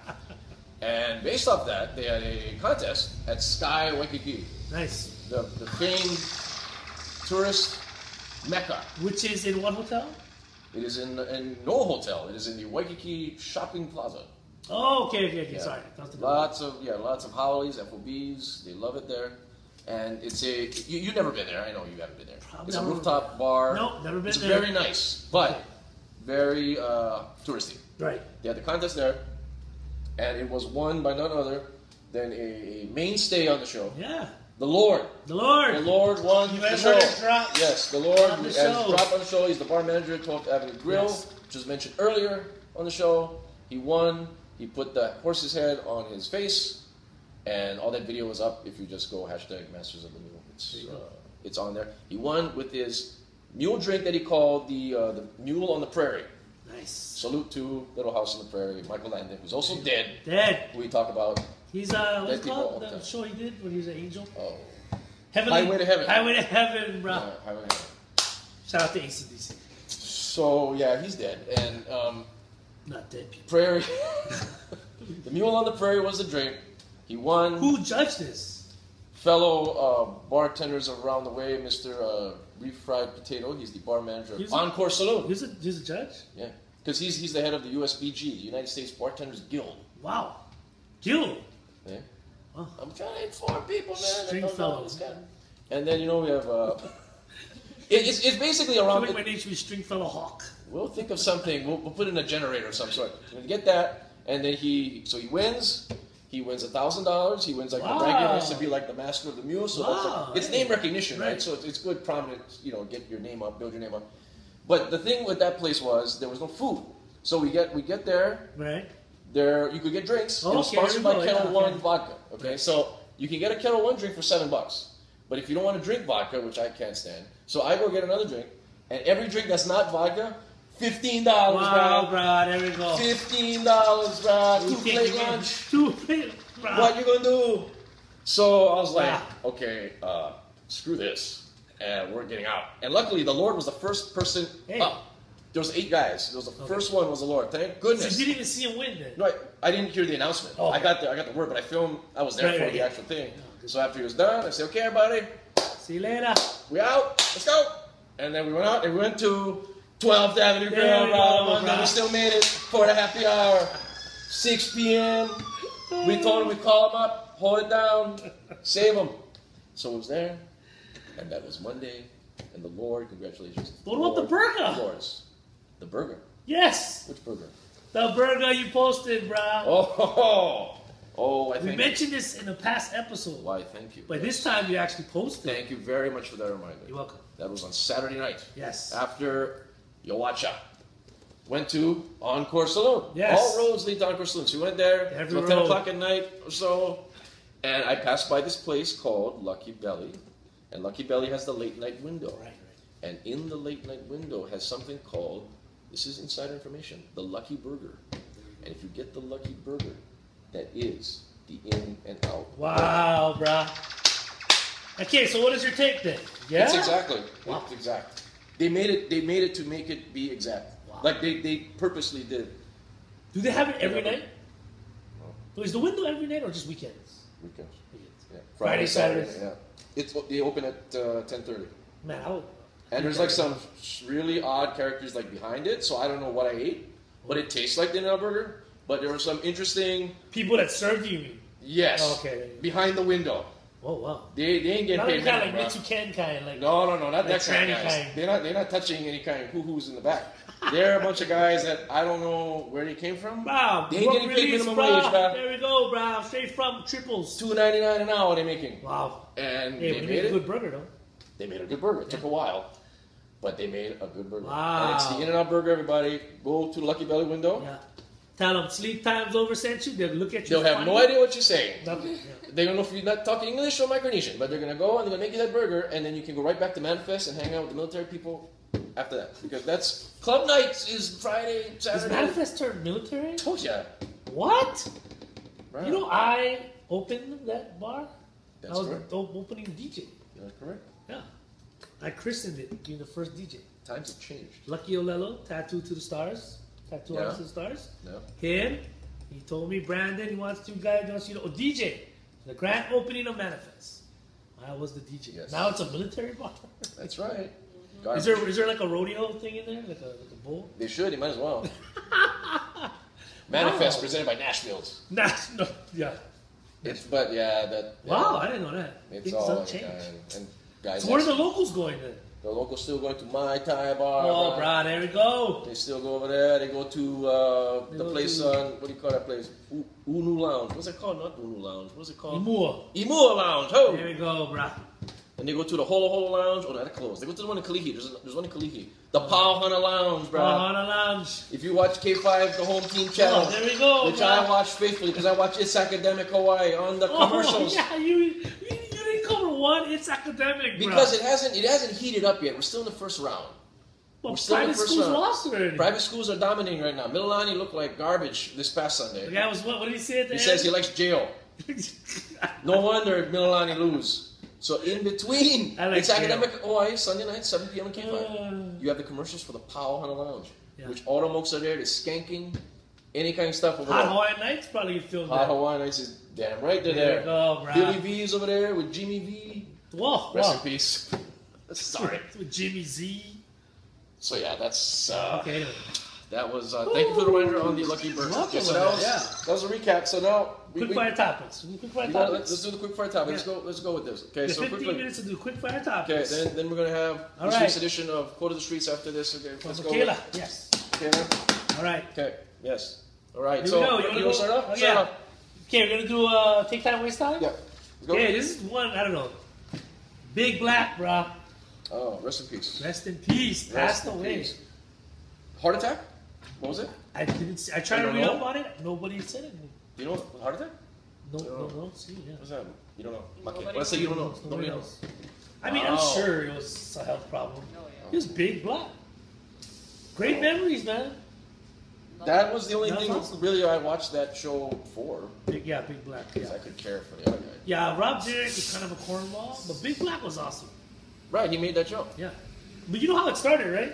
And based off that, they had a contest at Sky Waikiki, Nice. the famed tourist mecca. Which is in what hotel? It is in no hotel. It is in the Waikiki Shopping Plaza. Oh, okay. Yeah. Sorry. That was the Lots of howlies, FOBs. They love it there, and it's you've never been there. I know you haven't been there. Probably It's a never rooftop bar. Nope, never been it's there. very nice, but very touristy. Right. They had the contest there, and it was won by none other than a mainstay on the show, Yeah. the Lord. The Lord. The Lord won You the guys show. heard it drop Yes, the Lord on the has show. dropped on the show. He's the bar manager at 12th Avenue Grill, Yes. which was mentioned earlier on the show. He won. He put the horse's head on his face, and all that video is up. If you just go #Masters of the Mule, it's on there. He won with his mule drink that he called the Mule on the Prairie. Nice. Salute to Little House on the Prairie, Michael Landon, who's also dead. Dead. Who we talk about. He's what's Dead it people called? all the The time. show he did when he was an angel. Oh, Heavenly, Highway to Heaven. Highway to Heaven, bro. Highway to Heaven. Shout out to ACDC. So yeah, he's dead, and Not dead people. Prairie. The Mule on the Prairie was the drink. He won. Who judged this? Fellow bartenders around the way, Mr. Refried Potato. He's the bar manager He's of a- Encore Saloon. He's a judge? Yeah, because he's the head of the USBG, the United States Bartenders Guild. Wow. Guild. Yeah. Wow. I'm trying to inform people, man. Stringfellow. And then we have. It's basically around. Make my name should be Stringfellow Hawk. We'll think of something. We'll put in a generator of some sort. We're gonna get that, and then he wins. He wins $1,000. He wins like Wow. the regular to be like the Master of the Mule. So that's Wow, like, it's hey. name recognition, right? Right. So it's good, prominent. Get your name up, build your name up. But the thing with that place was there was no food. So we get there. Right? There you could get drinks. It was Okay, sponsored here we by go, Kettle yeah, One okay. Vodka. Okay, so you can get a Kettle One drink for $7. But if you don't want to drink vodka, which I can't stand, so I go get another drink, and every drink that's not vodka, $15, Wow, bro. bro. There we go. $15, bro. You 2 can't plate give me lunch. 2 plate, bro. What you gonna do? So I was like, Yeah. okay, screw this, and we're getting out. And luckily, the Lord was the first person Hey. up. There was 8 guys. There was the first one was the Lord. Thank So goodness. you didn't even see him win then? No, I didn't hear the announcement. Oh, I got the word, but I filmed. I was there Right, for right, the yeah. actual thing. So after he was done, I said, "Okay, everybody, See you later. we out. Let's go." And then we went out and we went to 12th Avenue There Grill. we go, And bro. we still made it for the happy hour. 6 p.m. We told him we'd call him up, hold it down, save him. So it was there, and that was Monday. And the Lord, congratulations. What about the burger? Lords. The burger. Yes. Which burger? The burger you posted, bro. Oh, I We think. mentioned this in a past episode. Why, thank you. But this time you actually posted. Thank you very much for that reminder. You're welcome. That was on Saturday night. Yes. After Yowacha. Went to Encore Saloon. Yes. All roads lead to Encore Saloon. So we went there Every till 10 road. o'clock at night or so. And I passed by this place called Lucky Belly. And Lucky Belly has the late night window. Right. And in the late night window has something called, this is insider information, the Lucky Burger. And if you get the Lucky Burger, that is the in and out. Wow, bro. Okay, so what is your take then? Yeah. It's exactly. Wow. It's exact. They made it to make it be exact. Wow. Like they purposely did. Do they have it every Yeah. night? So is the window every night or just weekends? Weekends. Weekends. Yeah. Friday, Saturdays. Yeah. They open at 10:30. Man, I would. And there's like some really odd characters like behind it, so I don't know what I ate, but it tastes like the In-N-Out Burger. but there were some interesting. People that served you, mean? Yes. Okay. Behind the window. Oh, wow. They ain't getting Not paid. like Bro. Mitsuken kind, like. No, not like that kind of tranny guys. kind. They're not touching any kind of hoo-hoos in the back. They're a bunch of guys that I don't know where they came from. Wow, They ain't getting paid minimum wage, bro. There we go, bro. Straight from triples. $2.99 an hour they're making. Wow. And Hey, they we made made a it. good burger, though. They made a good burger. It took a while, but they made a good burger. Wow. And it's the In-N-Out Burger, everybody. Go to the Lucky Belly window. Yeah. Tell them Sleep Times Over sent you. They'll look at you. They'll have no idea what you're saying. Nothing. Yeah. They don't know if you're not talking English or Micronesian, but they're going to go and they're going to make you that burger, and then you can go right back to Manifest and hang out with the military people after that. Because that's Club Nights is Friday, Is Saturday. Manifest turned military? Oh, yeah. What? Right. You know, I opened that bar. That's I was correct. the opening DJ. That's correct. Yeah. I christened it, being the first DJ. Times have changed. Lucky Olelo, Tattoo to the Stars. Tattoo Yeah. Artist to the Stars. No. Him. He told me, Brandon, he wants you guys, wants you to, DJ. The grand opening of Manifest. I was the DJ. Yes. Now it's a military bar. That's right. Is there like a rodeo thing in there? Like a bull? They should. They might as well. Manifest Wow. presented by Nashville's. Nah, no, yeah. But yeah, that. Wow, I didn't know that. It's Things all don't like change. that. And guys, So where are the locals going then? the locals still going to My Thai Bar. Oh, bro, there we go. They still go over there. They go to They the go place to- on, what do you call that place? Unu Lounge. What's it called? Not Unu Lounge. What's it called? Imua. Imua Lounge. Oh! There we go, bro. And they go to the Holo Holo Lounge. Oh, that closed. They go to the one in Kalihi. There's one in Kalihi. The Pau Hana Lounge, bro. Hana Lounge. If you watch K5, the home team channel, Oh, there we go, which bro. I watch faithfully because I watch It's Academic Hawaii on the commercials. Oh, yeah, you didn't cover one. It's academic, bro. Because it hasn't heated up yet. We're still in the first round. well, we're still in the private first schools round. lost already. Private schools are dominating right now. Mililani looked like garbage this past Sunday. The guy was what? What did he say at the He end? says he likes jail. No wonder Mililani lose. So in between, I like it's jail. Academic Hawaii, Sunday night, 7 p.m. in K5. You have the commercials for the Pau Hana Lounge, Yeah. which all the mokes are there. They're skanking, any kind of stuff over Hot there. Hawaiian Nights probably filmed Hot that. Hawaiian Nights is damn right they're There there. we go, bro. Billy V is over there with Jimmy V. Whoa, Rest whoa. in peace. Sorry. With Jimmy Z. So yeah, that's Okay, anyway. that was. Thank you for the reminder on the Lucky Burger. Welcome, Okay, so that was yeah. that was a recap. So now Quick fire topics. Quick fire let's topics. do the quick fire topic. Yeah. Let's go with this. Okay, We have so 15 quickly. minutes to do quick fire Okay, topics. then we're gonna have All this right. week's edition of Quote of the Streets after this. Okay, let's go. Michaela, yes. Okay, man. All right. Okay, yes. All right. Here so we go. you wanna want to start off? Oh, Start yeah. off. Okay, we're gonna do take time, waste time. Yeah. Let's go. Okay, this is one. I don't know. Big Black, bro. Oh, rest in peace. Rest in peace. Rest Passed in away. peace. Heart attack? What was it? I didn't. I tried You to don't read know? up on it. Nobody said anything. Do you know what heart attack? No. See, yeah. What's that? You don't know. Nobody Okay. Let's say you don't know. Nobody Nobody knows. knows. I mean, I'm Wow. sure it was a health problem. Oh, yeah. He was Big Black. Great memories, man. That was the only That's thing awesome. really I watched that show for. Big Black. Because Yeah. I could care for the other guy. Yeah, Rob Dyrdek is kind of a cornball, but Big Black was awesome. Right, he made that jump. Yeah. But you know how it started, right?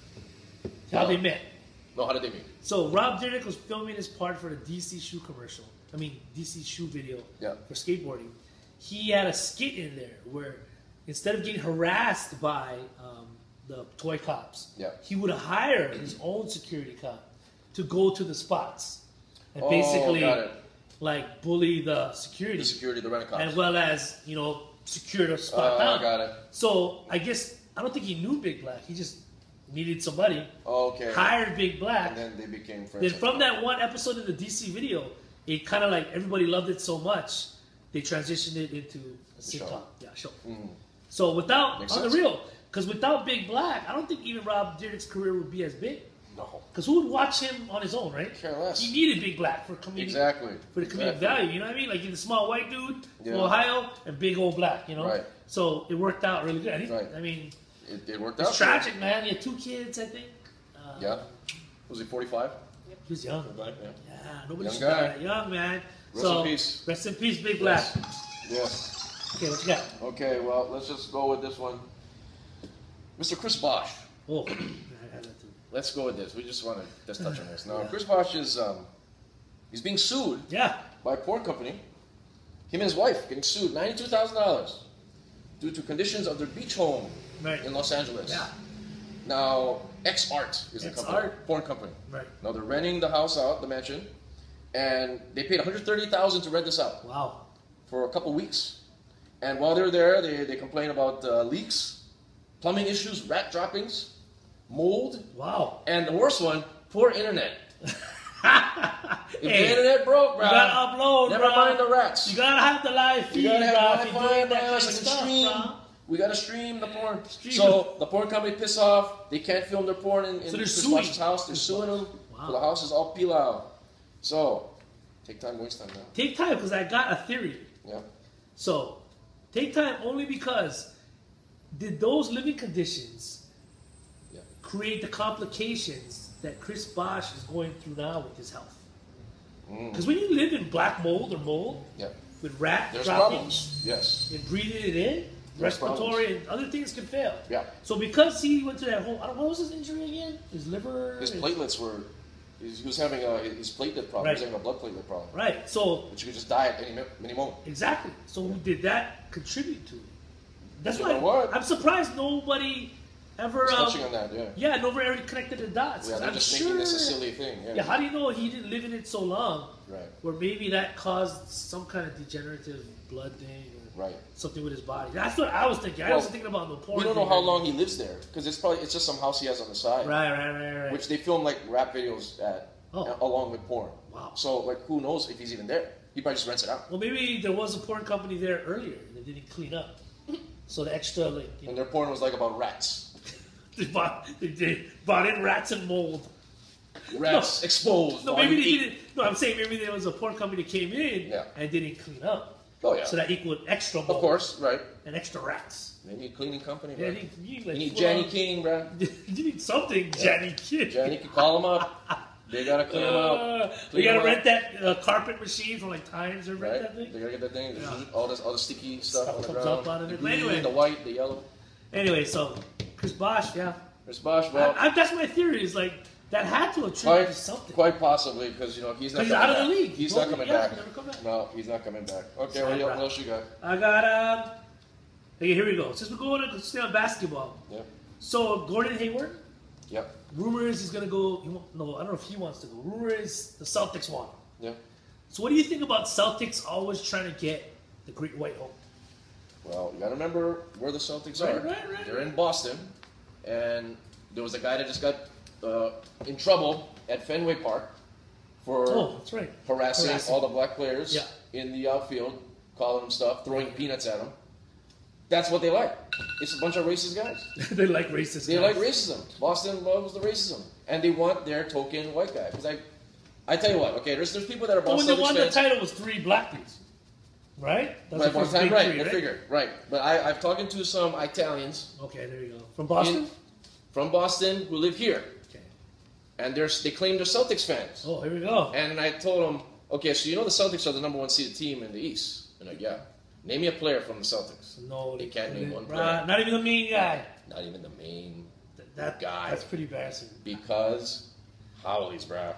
How No. they met. No, how did they meet? So Rob Dyrdek was filming his part for the DC shoe commercial. I mean, DC shoe video Yeah. for skateboarding. He had a skit in there where instead of getting harassed by the toy cops, Yeah. he would hire his own security cop to go to the spots and Oh, basically got it. like bully the security, The security, the rent-a-cops. as well as secure the spot I down. got it. So I guess I don't think he knew Big Black. He just needed somebody. Okay. Hired Big Black. And then they became friends. Then from that one episode in the DC video, it kind of like everybody loved it so much, they transitioned it into a sitcom. show. Yeah, show. Mhm. So without, Makes on sense. the real, because without Big Black, I don't think even Rob Dyrdek's career would be as big. No. Because who would watch him on his own, right? Care less. He needed Big Black for comedic, Exactly. for the comedic Exactly. value. You know what I mean? Like he's a small white dude Yeah. from Ohio and big old black. You know. Right. So it worked out really good. And he- Right. I mean, It worked out. it's tragic, man. He had 2 kids, I think. Yeah. Was he 45? He was young. Yeah. Yeah, nobody Young should guy. die that young, man. Rest so, in peace. Rest in peace, Big Black. Yes. Okay, what you got? Okay, well, let's just go with this one. Mr. Chris Bosch. Oh, I had that too. Let's go with this. We just want to just touch on this. Now, Chris Bosch is he's being sued Yeah. by a porn company. Him and his wife getting sued $92,000 due to conditions of their beach home Right. in Los Angeles. Yeah. Now, X Art is the X company, Art. porn company. Right. Now they're renting the house out, the mansion, and they paid $130,000 to rent this out Wow. for a couple weeks. And while they're there, they complain about leaks, plumbing issues, rat droppings, mold, Wow. and the worst one, poor internet. If the Hey, internet broke, bro, you gotta upload, never bro. mind the rats. You gotta have the live feed, You gotta have bro. If Wi-Fi, you're doing that bro, kind so of you can stuff, stream. bro. We gotta stream the porn. Stream So the porn company piss off. They can't film their porn in So they're Chris suing. Bosh's house. They're suing them. Wow. So the house is all pilau. So take time, waste time now. Take time, because I got a theory. Yeah. So, take time only because did those living conditions Yeah. create the complications that Chris Bosh is going through now with his health? Because when you live in black mold or mold Yeah. with rat There's droppings problems. Yes. and breathing it in, There's respiratory and other things can fail. Yeah. So because he went to that whole, I don't know, what was his injury again? His liver? His platelets were. He was having his platelet problem. Right. He was having a blood platelet problem. Right, so But you could just die at any moment. exactly. So did that contribute to it? That's You why know what? I'm surprised nobody ever Just touching on that, yeah. yeah, nobody ever connected the dots. Yeah, they're I'm just sure, thinking this is a silly thing. Yeah. yeah, how do you know he didn't live in it so long? Right. Where maybe that caused some kind of degenerative blood thing or Right. something with his body. That's what I was thinking. I Well, wasn't thinking about the porn. We don't know thing. how long he lives there because it's just some house he has on the side, Right. which they film like rap videos at Oh. along with porn. Wow. So like, who knows if he's even there? He probably just rents it out. Well, maybe there was a porn company there earlier and they didn't clean up. So the extra, like, you And know, their porn was like about rats. they bought in rats and mold. Rats exposed. No, volume maybe they 8. didn't. No, I'm saying maybe there was a porn company that came in Yeah. and didn't clean up. Oh yeah. So that equaled extra mold Of course, right. and extra rats. They need cleaning company, Yeah, bro. you You need Janny King, bro. You need something, Janny King. Janny can call him up. They gotta clean him out. We Clean gotta him rent out. that carpet machine from like Times or rent Right? that thing. They gotta get that thing. Yeah. All the sticky stuff Stuff on the comes ground. up out of The it. green, Anyway. the white, the yellow. Anyway, so Chris Bosh, yeah. Chris Bosh, well, That's my theory. Is like that had to attribute to something. quite possibly because he's not He's coming out of back. the league. He's Totally, not coming yeah, back. never come back. No, he's not coming back. Okay, Sorry, what bro. else you got? I got okay, here we go. Since we're going to stay on basketball, Yeah. so Gordon Hayward. Yep. Rumor is he's gonna go. No, I don't know if he wants to go. Rumor is the Celtics want him. Yeah. So what do you think about Celtics always trying to get the Great White Hope? Well, you gotta remember where the Celtics Right, are. right. They're in Boston, and there was a guy that just got in trouble at Fenway Park for Oh, that's right. harassing all the black players Yeah. in the outfield, calling them stuff, throwing peanuts at them. That's what they like. It's a bunch of racist guys. They like racist. They guys. like racism. Boston loves the racism, and they want their token white guy. Because I tell you what, okay, there's people that are But when Boston they won the fans. title, it was 3 black dudes, right? That was Right, the one first time, big right? three, I figured, right. But I've talked to some Italians Okay, there you go. From Boston. from Boston who live here, Okay. and they claim they're Celtics fans. Oh, here we go. And I told them, okay, so you know the Celtics are the number 1 seeded team in the East. And like, yeah. Name me a player from the Celtics. No, They can't name one Bruh, player. not even the main guy. Not even the main That guy. That's pretty embarrassing. because Howleys, bro.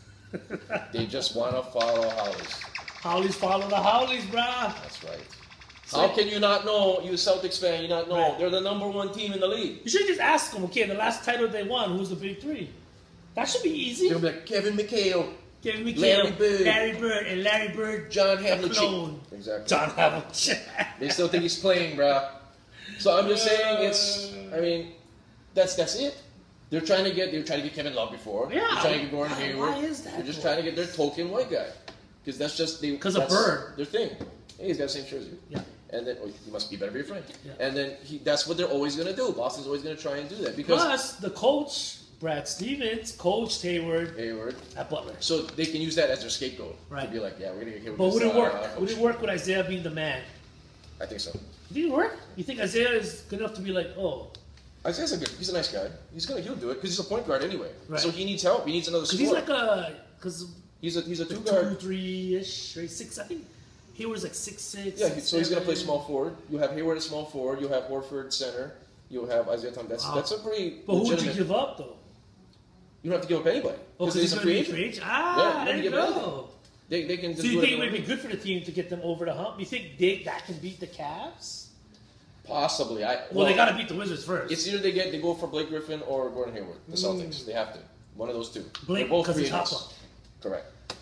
They just want to follow Howleys. Howleys follow the Howleys, bruh. That's right. So- How can you not know, you Celtics fan, you not know Right. they're the number 1 team in the league? You should just ask them. Okay, the last title they won, who's the big 3? That should be easy. They're gonna be like Kevin McHale, Kevin McHale, Larry Bird. Larry Bird, and Larry Bird, John the Havlicek. clone. Exactly. John Havlicek. They still think he's playing, bro. So I'm just saying, I mean, that's it. They're trying to get Kevin Love before. Yeah. They're trying to get Gordon Why- Hayward. why is that, They're just though? trying to get their token white guy. Because that's just the 'Cause of Bird. Their thing. Hey, he's got the same jersey. Yeah. And then he must be better be your friend. Yeah. And then that's what they're always gonna do. Boston's always gonna try and do that because Plus, the coach, Brad Stevens, coached Hayward Hayward. at Butler. So they can use that as their scapegoat. Right. To be like, yeah, we're gonna get Hayward. But would it work? coach. Would it work with Isaiah being the man? I think so. Did it work? You think Isaiah is good enough to be like, oh, Isaiah's he's a nice guy. He'll do it because he's a point guard anyway. Right. So he needs help. He needs another because scorer. he's like because He's a 2 2, guard. 3-ish, right? 6. I think Hayward's like 6'6". Yeah, so he's gonna play 6'7". small forward. You have Hayward at small forward. You have Horford center. You'll have Isaiah Thomas. Wow. That's a pretty But who would you legitimate. give up though? You don't have to give up anybody Oh, because he's a going to be free free agent. agent. Ah, Yeah, there you you give it go. They can just So you do think it whatever would be they good for the team to get them over the hump? You think that can beat the Cavs? want. Possibly. Well, they got to beat the Wizards first. It's either they go for Blake Griffin or Gordon Hayward. The Celtics. They have to. One of those two. Blake, They're both because free he's hot agents. one. Correct.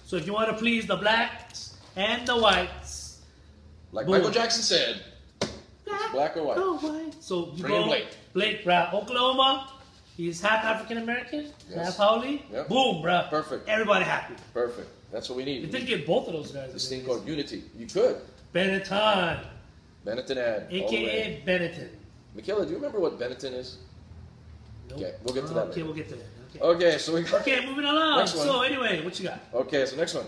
So if you want to please the blacks and the whites, Like boom. Michael Jackson said, it's black or white. Oh, white. So you Bring in go Blake. Blake, bruh. Oklahoma. He's half African American, Yes. half Howley. Yep. Boom, bruh. Perfect. Everybody happy. Perfect. That's what we You need. didn't get both of those guys. This thing called unity. You could. Benetton, Benetton ad. all the way. aka Benetton. Michaela, do you remember what Benetton is? Nope. Okay, we'll get to that Okay, later. we'll get to that. Okay. Okay, so we Okay, moving along. Next one. So anyway, what you got? Okay, so next one.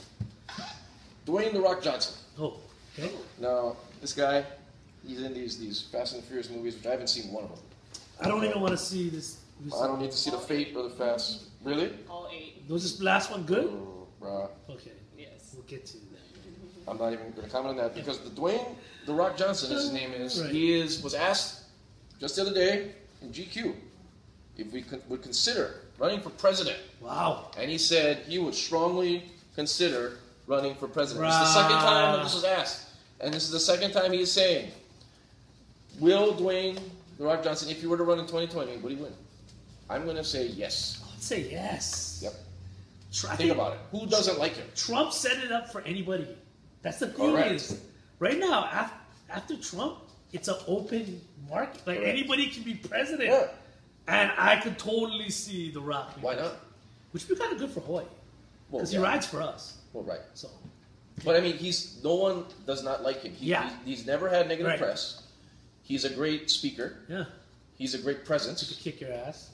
Dwayne The Rock Johnson. Oh, okay. Now, this guy, he's in these Fast and Furious movies, which I haven't seen one of them. I don't even want to see this. I don't need to see the Fate or the Fast. Really? All 8. Was this last one good? Oh, bruh. Okay, Yes. we'll get to that. I'm not even going to comment on that because the Dwayne The Rock Johnson, as his name is, Right. he was asked just the other day in GQ if we would consider running for president. Wow. And he said he would strongly consider running for president. This is the second time that this was asked. And this is the second time he is saying, will Dwayne The Rock Johnson, if he were to run in 2020, would he win? I'm going to say yes. I'd say yes. Yep. I Think about it. Who doesn't like him? Trump set it up for anybody. That's the thing Correct. is, right now, after Trump, it's an open market. Like Correct. anybody can be president. Yeah. And I could totally see The Rock. being Why not? president, which would be kind of good for Hawaii. Well, Because yeah. he rides for us. Well, right. So, But I mean, no one does not like him. Yeah. He's never had negative Right. press. He's a great speaker. yeah, He's a great to presence. kick your ass.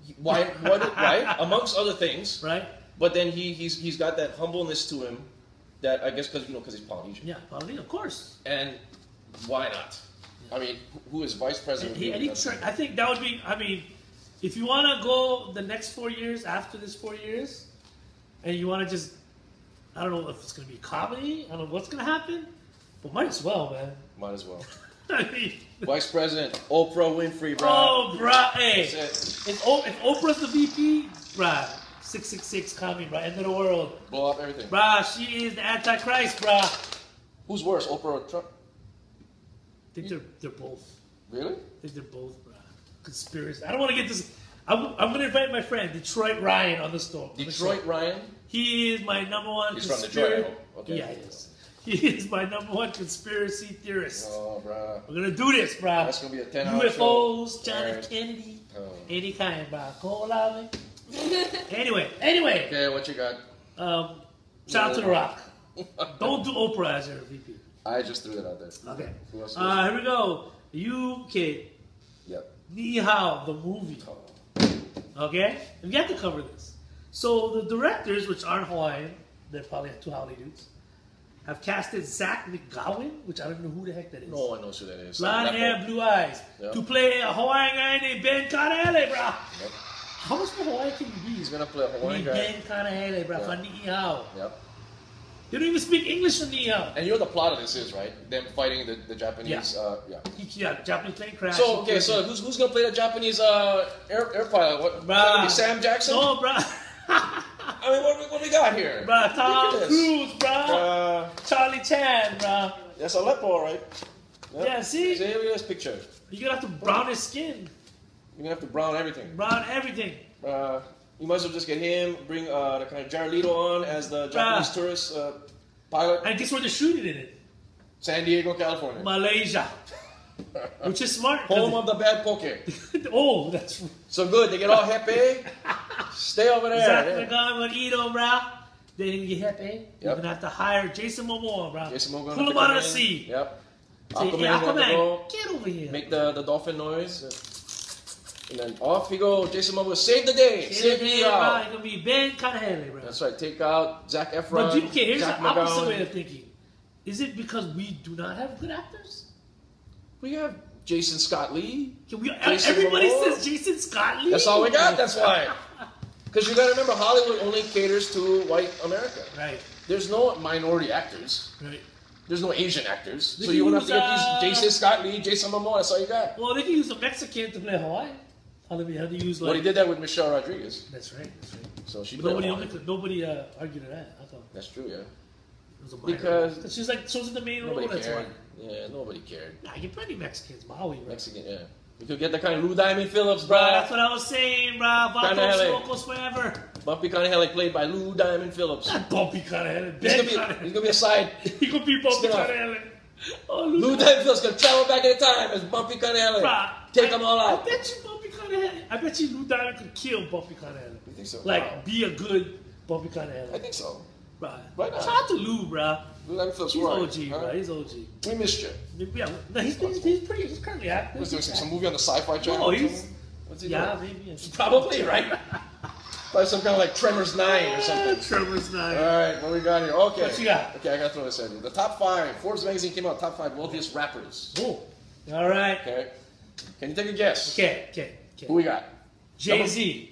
Right? Amongst other things. Right? But then he's got that humbleness to him that I guess because he's Polynesian. Yeah, Paulino, of course. And why not? I mean, who is vice president? I think that would be, I mean, if you want to go the next 4 years after this 4 years, and you want to just, I don't know if it's going to be comedy, I don't know what's going to happen, but might as well, man. Might as well. I mean, Vice President Oprah Winfrey, bro. oh, bruh, hey. That's it. If Oprah's the VP, bruh, 666 coming, bruh, end of the world. Blow up everything. Bruh, she is the Antichrist, bruh. Who's worse, Oprah or Trump? I think they're both. Really? I think they're both, bruh. Conspiracy. I don't want to get this. I'm going to invite my friend, Detroit Ryan, on the store. Detroit Ryan? He is my number one He's from Detroit, I hope. Okay. Yeah, he is. He is my number one conspiracy theorist. Oh, bro. We're going to do this, bruh. That's going to be a 10-hour show. UFOs, John F. Right. Kennedy, Oh. any kind, bruh. Cole Lowry. Anyway. Okay, what you got? Shout out to The Rock. Don't do Oprah as your VP. I just threw that out there. Okay. Who else? Here we go. UK. Yep. Ni Hao, the movie. Okay? And we have to cover this. So the directors, which aren't Hawaiian, they're probably two Hawaii dudes, have casted Zach McGowan, which I don't know who the heck that is. No one knows who that is. Blonde Lepo. hair, blue eyes. Yep. To play a Hawaiian guy named Ben Kanahele, bro. Yep. How much more Hawaiian can you be? He's going to play a Hawaiian guy. Ben Kanahele, bro. Yeah. For Ni Hao. Yep. They don't even speak English for Ni Hao. And you know the plot of this is, right? Them fighting the Japanese. Yeah. Yeah, Japanese plane crash. So, okay, so who's going to play the Japanese air pilot? What, Bruh. gonna be Sam Jackson? No, bro. I mean, what we got here? Bro, Tom Look at this. Cruise, bro. Charlie Chan, bro. That's Aleppo, right? Yep. Yeah, see? Look at this picture. You're gonna have to brown his skin. You're going to have to brown everything. Brown everything. You might as well just get him, bring the kind of Jared Leto on as the Japanese tourist pilot. And guess where they're shooting in it? San Diego, California. Malaysia. Which is smart. Home of the bad poke. Oh, that's So good, they get all happy. Stay over there. Zach Yeah. McGowan, Ito, bro. Then you get happy. You're Yep. gonna have to hire Jason Momoa, bro. Jason Momoa Pull him gonna out of the come in. sea. Yep. Say, hey, Aquaman's gonna have to Aquaman, go, get over here. make the dolphin noise. And then off he go. Jason Momoa, save the day. Save me bro. out. It's gonna be Ben Kanahele, bro. That's right. Take out Zac Efron. But okay, here's Jack the opposite McGowan. way of thinking. Is it because we do not have good actors? We have Jason Scott Lee. Can we, Jason everybody Momoa? says Jason Scott Lee. That's all we got. That's why. Because you got to remember, Hollywood only caters to white America. Right, There's no minority actors. right. There's no Asian actors. They So can you won't have to use, get these Jason Scott Lee, Jason Momoa. That's all you got. Well, they can use a Mexican to play Hawaii. How do they use like? Well, he did that with Michelle Rodriguez. That's right. That's right. So she But played nobody, Hawaii. nobody argued to that. I thought That's true, yeah. it was a minor Because- she's like, she's in the main role. Nobody That's cared. why. Yeah, nobody cared. Nah, you're plenty Mexicans, Maui, right? Mexican, yeah. You could get the kind of Lou Diamond Phillips, bro. Bro, that's what I was saying, bro. Vatos locos forever. Bumpy Canahele played by Lou Diamond Phillips. Not Bumpy Canahele. He's gonna be a side. He could be Bumpy Canahele. Oh, Lou Diamond Phillips gonna travel back in time as Bumpy Canahele. Take them all out. I bet you Bumpy Canahele. I bet you Lou Diamond could kill Bumpy Canahele. You think so? Like, Wow. be a good Bumpy Canahele. I think so. Bro. Why not? Shout out to Lou, bro. Lou Diamond Phillips, He's right. OG, bro. He's OG. We missed you. Yeah, no, he's currently active. Was doing some movie on the Sci-Fi Channel? No, or he's... something? What's he Yeah, doing? maybe. Yes. Probably, right? Probably some kind of like Tremors 9 or something. Trevor's All nice. right, what we got here? Okay. What you got? Okay, I gotta throw this at you. The top 5. Forbes magazine came out. Top 5 wealthiest rappers. Oh, all right. Okay. Can you take a guess? Okay. Who we got? Jay-Z.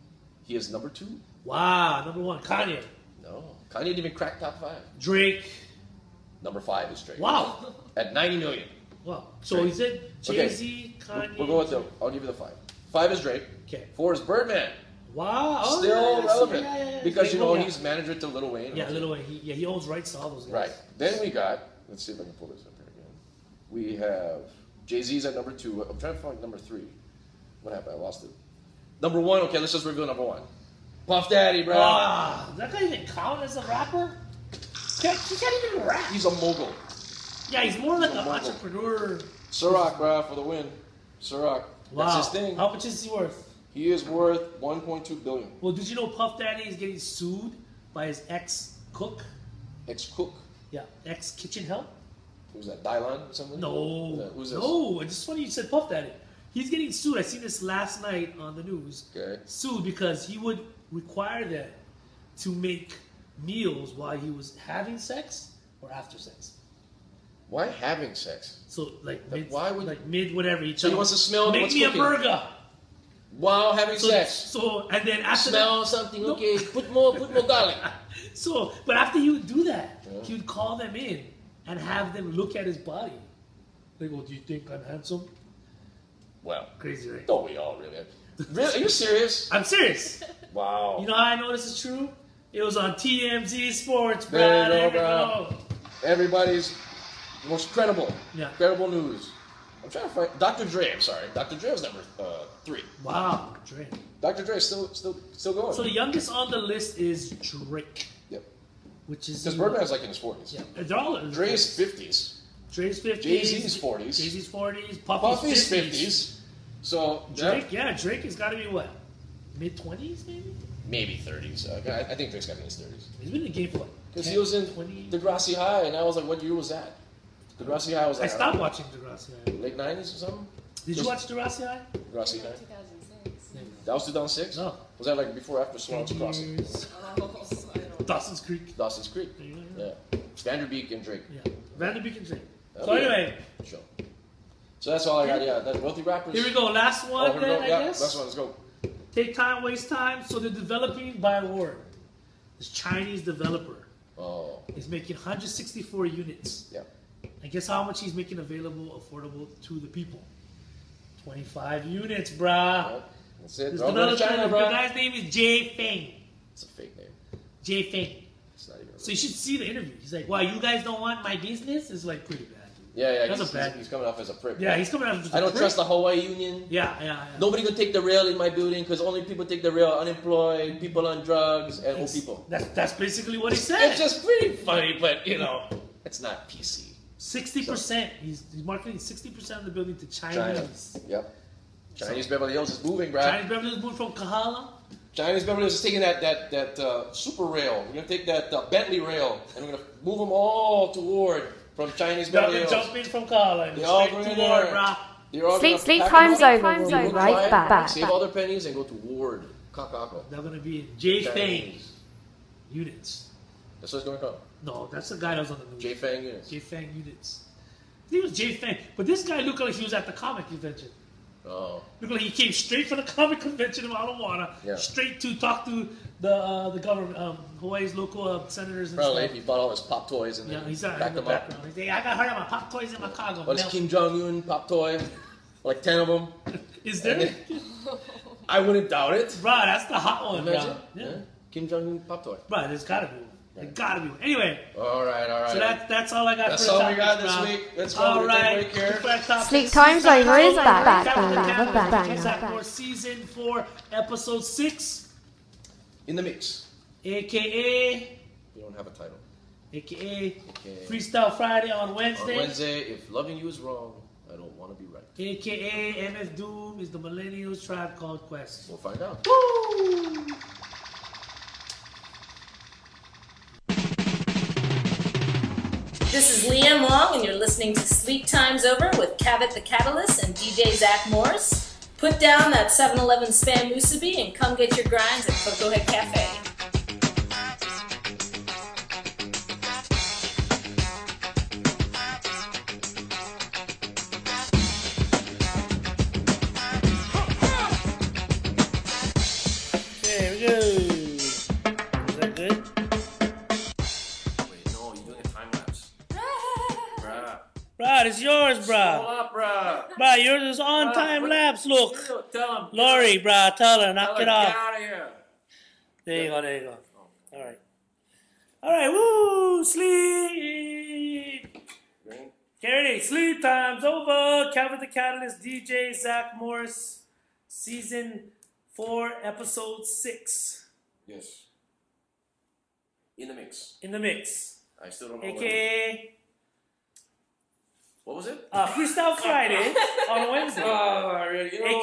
He is number 2. Wow, number 1. Kanye. No. Kanye didn't even crack top 5. Drake. Number 5 is Drake. Wow. At 90 million. Wow. So he said Jay-Z, Kanye. We'll go with I'll give you the 5. 5 is Drake. Okay. 4 is Birdman. Wow. Oh, Still yeah, relevant. yeah. Because, you know, Yeah. he's manager to Lil Wayne. Yeah, Lil Wayne. He owns rights to all those guys. Right. Then we got, let's see if I can pull this up here again. We have Jay-Z's at number 2. I'm trying to find number 3. What happened? I lost it. Number 1, okay, let's just reveal number 1. Puff Daddy, bro. Wow. Does that guy even count as a rapper? He can't even rap. He's a mogul. Yeah, he's more like He's a an mogul. entrepreneur. Ciroc, bro, for the win. Ciroc. Wow. That's his thing. How much is he worth? He is worth $1.2 billion. Well, did you know Puff Daddy is getting sued by his ex-cook? Ex-cook. Yeah, ex-kitchen help? Who's that? Dylan or something? No. Who's this? No, it's just funny you said Puff Daddy. He's getting sued. I seen this last night on the news. Okay. Sued because he would require them to make meals while he was having sex or after sex. Why having sex? So like mid, why would- like mid whatever. So he wants to smell make what's me cooking. a burger. While having So, sex. so and then after Smell that, something, No. okay. Put more garlic. so but after he would do that, Yeah. he would call them in and have them look at his body. They go, "Do you think I'm handsome?" Well, Crazy, right? don't we all really? Really? Are you serious? I'm serious. Wow. You know how I know this is true? It was on TMZ Sports, bro. There you go, There we bro. go. Everybody's most credible. Yeah. Credible news. I'm trying to find Dr. Dre. I'm sorry. Dr. Dre was number 3. Wow, Drake. Dr. Dre is still going. So the youngest on the list is Drake, Yep. which is Because Birdman's like in his 40s. Yeah, they're all Dre's 50s. Dre's 50s. Jay-Z's 40s. Jay-Z's 40s. Puffy's 50s. So Drake, yeah, Drake has got to be what? Mid 20s, maybe? maybe 30s. I think Drake's got to be in his 30s. He's been in the game for what? Because 10, he was in 20. Degrassi High, and I was like, what year was that? Degrassi High was I like stopped watching Degrassi High. late 90s or something? Did you watch Degrassi High? Degrassi High? 2006. That was 2006? No. Was that like before or after Swan's Crossing? Years. I don't Dawson's Creek. Dawson's Creek. Yeah. Vanderbeek and Drake. Yeah. Vanderbeek and Drake. That'll So be anyway, a show. So that's all I got. Yeah, that's wealthy rappers. here we go. Last one Oh, then, I yeah, guess. last one. Let's go. Take time, waste time. So they're developing by award. This Chinese developer Oh, is making 164 units. yeah. And guess how much he's making available, affordable to the people? 25 units, brah. Well, that's it. There's They're all going another to China, the bro. guy's name is Jay Feng. It's a fake name. Jay Feng. It's not even. So you should see the interview. He's like, "Wow, you guys don't want my business?" It's like pretty bad. Yeah. That's He's, a bad- he's coming off as a prick. Yeah, he's coming out of I don't trust the Hawaii Union. Yeah. Nobody can take the rail in my building because only people take the rail: unemployed, people on drugs, and old people. That's basically what he said. It's just pretty funny, but you know, it's not PC. 60%. He's marketing 60% of the building to Chinese. Yep. Chinese Beverly Hills is moving, bro. Chinese Beverly Hills moved from Kahala. Chinese Beverly Hills is taking that super rail. We're gonna take that Bentley rail, and we're gonna move them all toward from Chinese Beverly They're Hills. jumping from Kahala. They all Straight going to Ward, there. brah. They're all gonna Sleep pack time's them up, over. We'll be look right quiet, back. Save all their pennies and go to Ward, Kakako. They're going to be in Jay Feng Chinese. units. That's what it's going to call. No, that's the guy that was on the news. J Fang units. Jay Feng units. He was Jay Feng. But this guy looked like he was at the comic convention. Oh, Looked like he came straight from the comic convention in Ala Moana, Yeah. straight to talk to the government, Hawaii's local senators and probably stuff. he bought all his pop toys and Yeah, then he's in backed the them up. background. He's like, I got heard of my pop toys in my car. What is Kim Jong Un pop toy? Like 10 of them. Is there? I wouldn't doubt it. Bro, that's the hot one, Imagine. bro. Yeah. Kim Jong Un pop toy. Bro, there's gotta be one. It gotta be. Anyway, All right. so that's all I got That's for the all we got topics, this bro. week. Let's go. All We're gonna right. take a break here. Sleep Times Over is back. Season 4, episode 6, In the mix. aka We don't have a title. Freestyle Friday on Wednesday. On Wednesday, if loving you is wrong, I don't want to be right. AKA MF Doom is the Millennials Tribe Called Quest. We'll find out. Woo! This is Liam Long, and you're listening to Sleep Time's Over with Cavett the Catalyst and DJ Zach Morris. Put down that 7-Eleven Spam Musubi and come get your grinds at Coco Head Cafe. There we go. Is that good? Wait, no, you're doing a time lapse. Bruh. Brad, it's yours, Hold bruh. up, bruh. Bruh, yours is on time What- lapse. Look. Tell him. Lori, bruh, tell her, knock it Get off. out of here. There you go. All right. All right, woo, sleep. Green? Get ready, sleep time's over. Calvin the Catalyst, DJ Zach Morris, season 4, episode 6, Yes. In the mix. in the mix. I still don't know AKA what was it? Freestyle Friday on Wednesday. You know,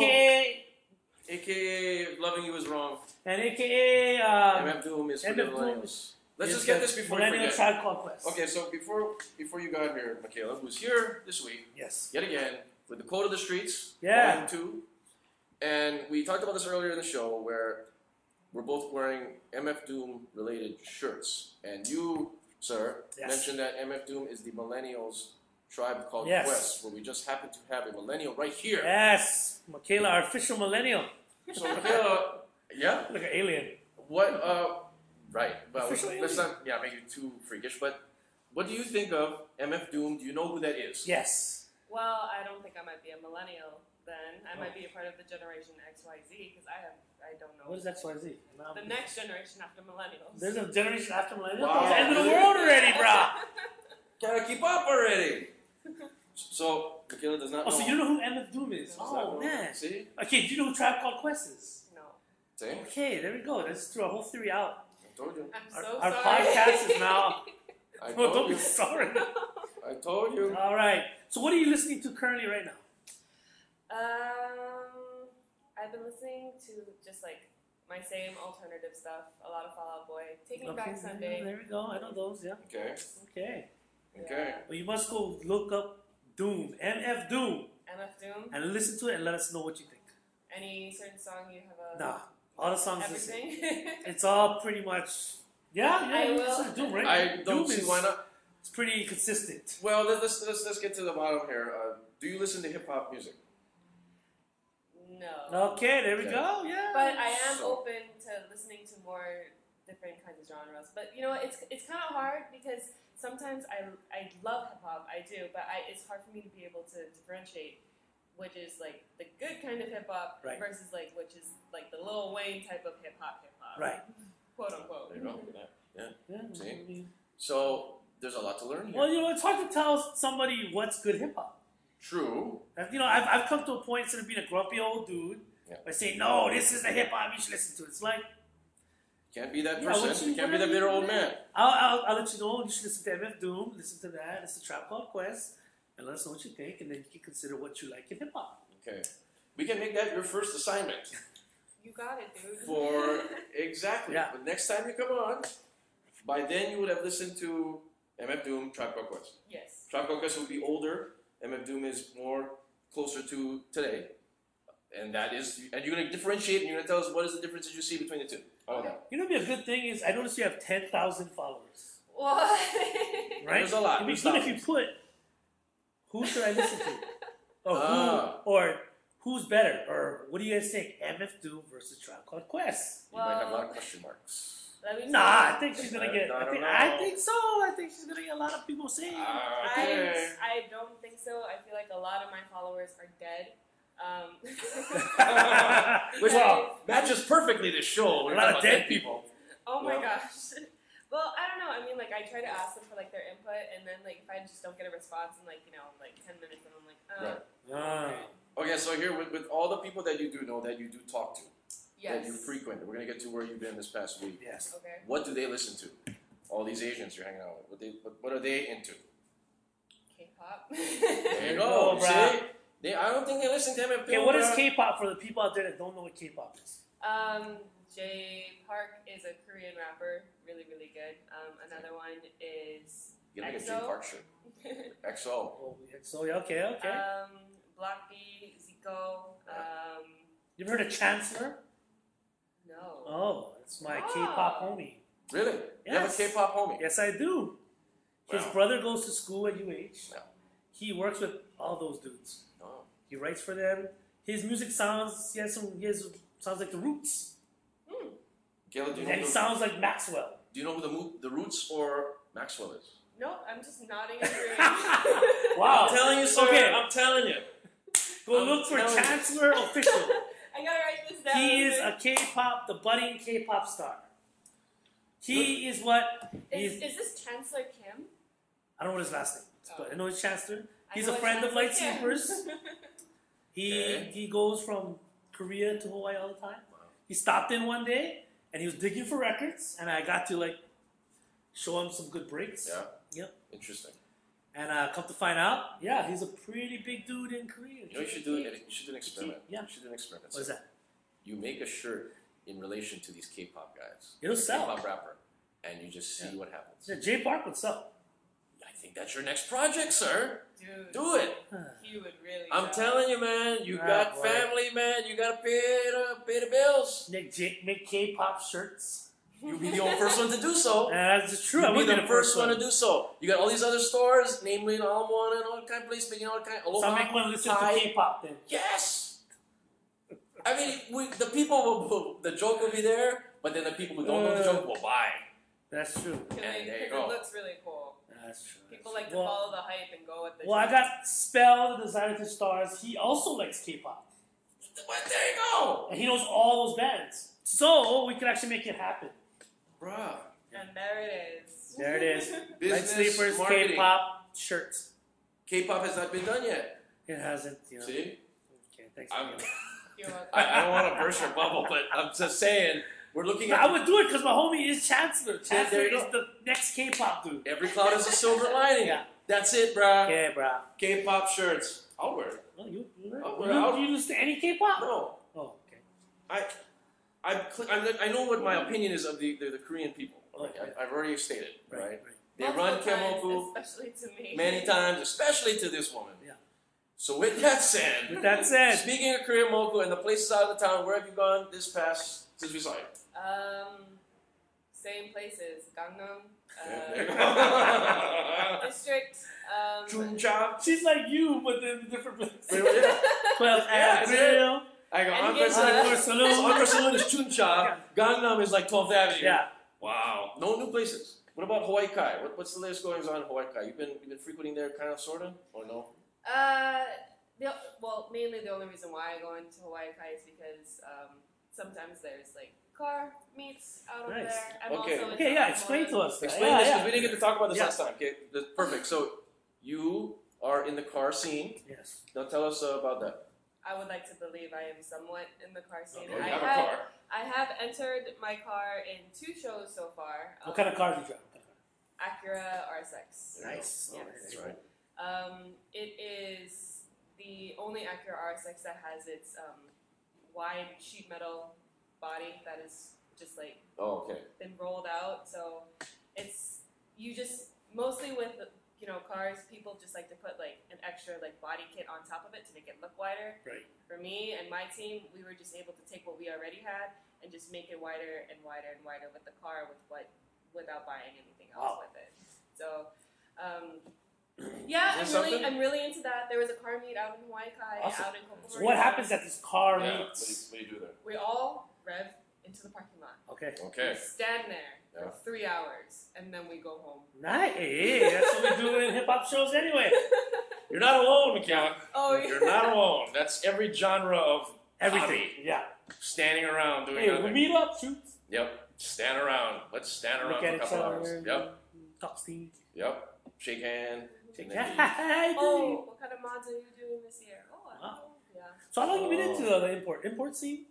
AKA, loving you is wrong. and AKA, MF Doom is for the MF Doom millennials. Let's is just get the this before we Millennial forget. Tribe Called Quest. Okay, so before you got here, Michaela, who's here this week, Yes. yet again, with the Code of the Streets, Yeah. Volume 2. And we talked about this earlier in the show where we're both wearing MF Doom related shirts. And you, sir, Yes. mentioned that MF Doom is the millennials tribe called Yes. Quest, where we just happen to have a millennial right here. Yes, Michaela, our official millennial. So Michaela, yeah? Like an alien. What, right, but Official let's not make it too freakish, but what do you think of MF Doom? Do you know who that is? Yes. Well, I don't think I might be a millennial then. I might be a part of the generation XYZ because I don't know. What is XYZ? No. The next generation after millennials. There's a generation after millennials? Wow. It's the end of the world already, bruh. Gotta keep up already! So, Michaela does not Oh, know. so you know who MF Doom is? Does not Oh, know. man. See? Okay, do you know who Tribe Called Quest is? No. See? Okay, there we go. Let's throw a whole theory out. I told you. I'm Our, so our sorry. podcast is now. I Oh, told don't you. be sorry. I told you. All right. So, what are you listening to currently right now? I've been listening to just like my same alternative stuff. A lot of Fall Out Boy. Taking Me Back Sunday. There we go. I know those. Yeah. Okay. Okay. Okay. Well, you must go look up Doom, MF Doom, MF Doom. and listen to it and let us know what you think. Any certain song you have a Nah, all the songs. are the same. everything? It's all pretty much. Yeah, I you will. listen to Doom, right? I don't Doom see is- why not. It's pretty consistent. Well, let's get to the bottom here. Do you listen to hip hop music? No. Okay, there we Okay. go. Yeah. But I am So- open to listening to more different kinds of genres. But you know, it's kind of hard because sometimes I love hip hop, I do, but it's hard for me to be able to differentiate which is like the good kind of hip hop Right. versus like which is like the Lil Wayne type of hip hop, Right. quote unquote. There you go. Look at that. Yeah. Yeah. See? I mean- So there's a lot to learn here. Well, you know, it's hard to tell somebody what's good hip hop. True. You know, I've come to a point instead of being a grumpy old dude Yeah. by saying, no, this is the hip hop you should listen to. It's like, Can't be that Yeah, person. what You you- can't be the whatever bitter you old do. man. I'll let you know. You should listen to MF Doom, listen to that. It's a Trap Called Quest, and let us know what you think, and then you can consider what you like in hip hop. Okay. We can make that your first assignment. You got it, dude. For exactly. Yeah. But next time you come on, by then you would have listened to MF Doom, Tribe Called Quest. Yes. Tribe Called Quest will be older. MF Doom is more closer to today. And that is, and you're going to differentiate and you're going to tell us what is the difference that you see between the two. How about that? You know, what'd be a good thing is I noticed you have 10,000 followers, What? right? There's a lot. It'd be There's good if thousands. you put who should I listen to, or Ah. or who's better, or what do you guys think? MF Doom versus Trap Called Quest. You might have a lot Well, of question marks. Let me Nah, tell you. I think she's gonna get. I don't know. I think so. I think she's gonna get a lot of people saying. Okay. I don't think so. I feel like a lot of my followers are dead. Which Well, matches perfectly this show. a lot of dead people. Oh my Well. gosh. Well, I don't know. I mean, like, I try to ask them for, like, their input, and then, like, if I just don't get a response in, like, you know, like, 10 minutes, then I'm like, Right. Okay, so here, with all the people that you do know, that you do talk to, that you frequent, we're going to get to where you've been this past week. Yes. Okay. What do they listen to? All these Asians you're hanging out with, what are they into? K-pop. There you go, see? I don't think they listen to him. Okay, what is K-pop for the people out there that don't know what K-pop is? Jay Park is a Korean rapper, really, really good. Another one is You like a Jay EXO. Park shirt. EXO. Oh, so okay. Block B, Zico. You ever heard of Chancellor? No. Oh, it's my K-pop homie. Really? You have a K-pop homie? Yes, I do. His Wow. brother goes to school at UH. Yeah. He works with all those dudes. Oh. He writes for them. His music sounds sounds like the Roots. Kayla, And he sounds like Maxwell. do you know who the Roots or Maxwell is? No, I'm just nodding and agreeing. Wow. I'm telling you, sir. Okay. I'm telling you. Go I'm look for telling you. Chancellor Official. I gotta write this down. He is a K-pop, the budding K-pop star. He is what Is this Chancellor Kim? I don't know what his last name is, but I know he's Chancellor. I He's know a it's friend of Chancellor Lightsleepers. Kim. He goes from Korea to Hawaii all the time. He stopped in one day and he was digging for records, and I got to like show him some good breaks. Yeah. Yep. Interesting. And come to find out, yeah, he's a pretty big dude in Korea. You know, you should do an experiment. Yeah. You should do an experiment. What is that? You make a shirt in relation to these K-pop guys. It'll sell. K-pop rapper, and you just see what happens. Yeah, Jay Park would sell. I think that's your next project, sir. Dude, Do it. he would really. I'm telling you, man. You Ah, got boy. family, man. You got to pay the bills. Make K-pop shirts. You'll be the only first one to do so. That's just true. I You'll would be the first one to do so. You got all these other stores, namely All One and all kind of places, making all kind. So I make one listen to Thai. K-pop then. Yes. I mean, the people the joke will be there, but then the people who don't know the joke will buy. That's true. And there you Because go. it looks really cool. That's true. People like to follow the hype and go with the. Well, I got Spell, the designer to stars. He also likes K-pop, But there you go, and he knows all those bands. So we could actually make it happen. bruh. And there it is. There it is. Business Lightsleepers, marketing. K-pop shirts. K-pop has not been done yet. It hasn't. You know. See, Okay, thanks. I'm- You're welcome. I don't want to burst your bubble, but I'm just saying we're looking Yeah, at I would do it because my homie is Chancellor. Chancellor there you is go. the next K-pop dude. every cloud has a silver lining. Yeah. That's it, bruh. Yeah, bro. K-pop shirts. I'll wear it. Well, you Oh, well, you listen to any K-pop? No, Oh, okay. I know what my opinion is of the Korean people. Right? Okay. I've already stated, right? They Multiple run times, Kemoku especially to me. many times, especially to this woman. Yeah. So with that said, speaking of Korean Moku and the places out of the town, where have you gone since we saw you? Same places. Gangnam. There you go. District. Chuncha. She's like you, but in a different place. Yeah. 12 Yeah, Grill. I go, And Encore get Saloon. Saloon. Encore Saloon is Chuncha. Gangnam is like 12th Avenue. Yeah. Wow. No new places. What about Hawaii Kai? What's the latest goings on in Hawaii Kai? You've been frequenting there, kind of, sort of, or no? Mainly the only reason why I go into Hawaii Kai is because sometimes there's like car meets out over Nice. there. I'm Okay. also Okay, into yeah, explain to us. Explain Yeah, this, yeah. because we didn't get to talk about this Yeah. last time. Okay, that's perfect. So you are in the car scene. Yes. Now tell us about that. I would like to believe I am somewhat in the car scene. Oh, you I have a have car. I have entered my car in 2 shows so far. What kind of car do you drive? Acura RSX. There you go. Nice. Yes. That's right. It is the only Acura RSX that has its wide sheet metal body that is just like Oh, okay. been rolled out. So it's mostly with cars, people just like to put like an extra like body kit on top of it to make it look wider. Right. For me and my team, we were just able to take what we already had and just make it wider and wider and wider with the car without buying anything else with it. So yeah, Is there I'm really into that. There was a car meet out in Hawaii Kai, Awesome. out in Kokomo. So what happens at this car Yeah. meets? What do you do there? We all rev into the parking lot. Okay. Okay. We stand there Yeah. for 3 hours and then we go home. Nice. Hey, that's what we do in hip hop shows anyway. You're not alone, McKellen. Oh, You're not alone. That's every genre of Everything. hobby. Yeah. Standing around doing Hey, we nothing. meet up, shoot. Yep. Stand around. Let's stand around Look for at a each couple other. hours. Yep. Talk Steve. Yep. Shake hand. and then leave. Oh, what kind of mods are you doing this year? Oh, I don't Wow. know. Yeah. So how long have you been into the import scene?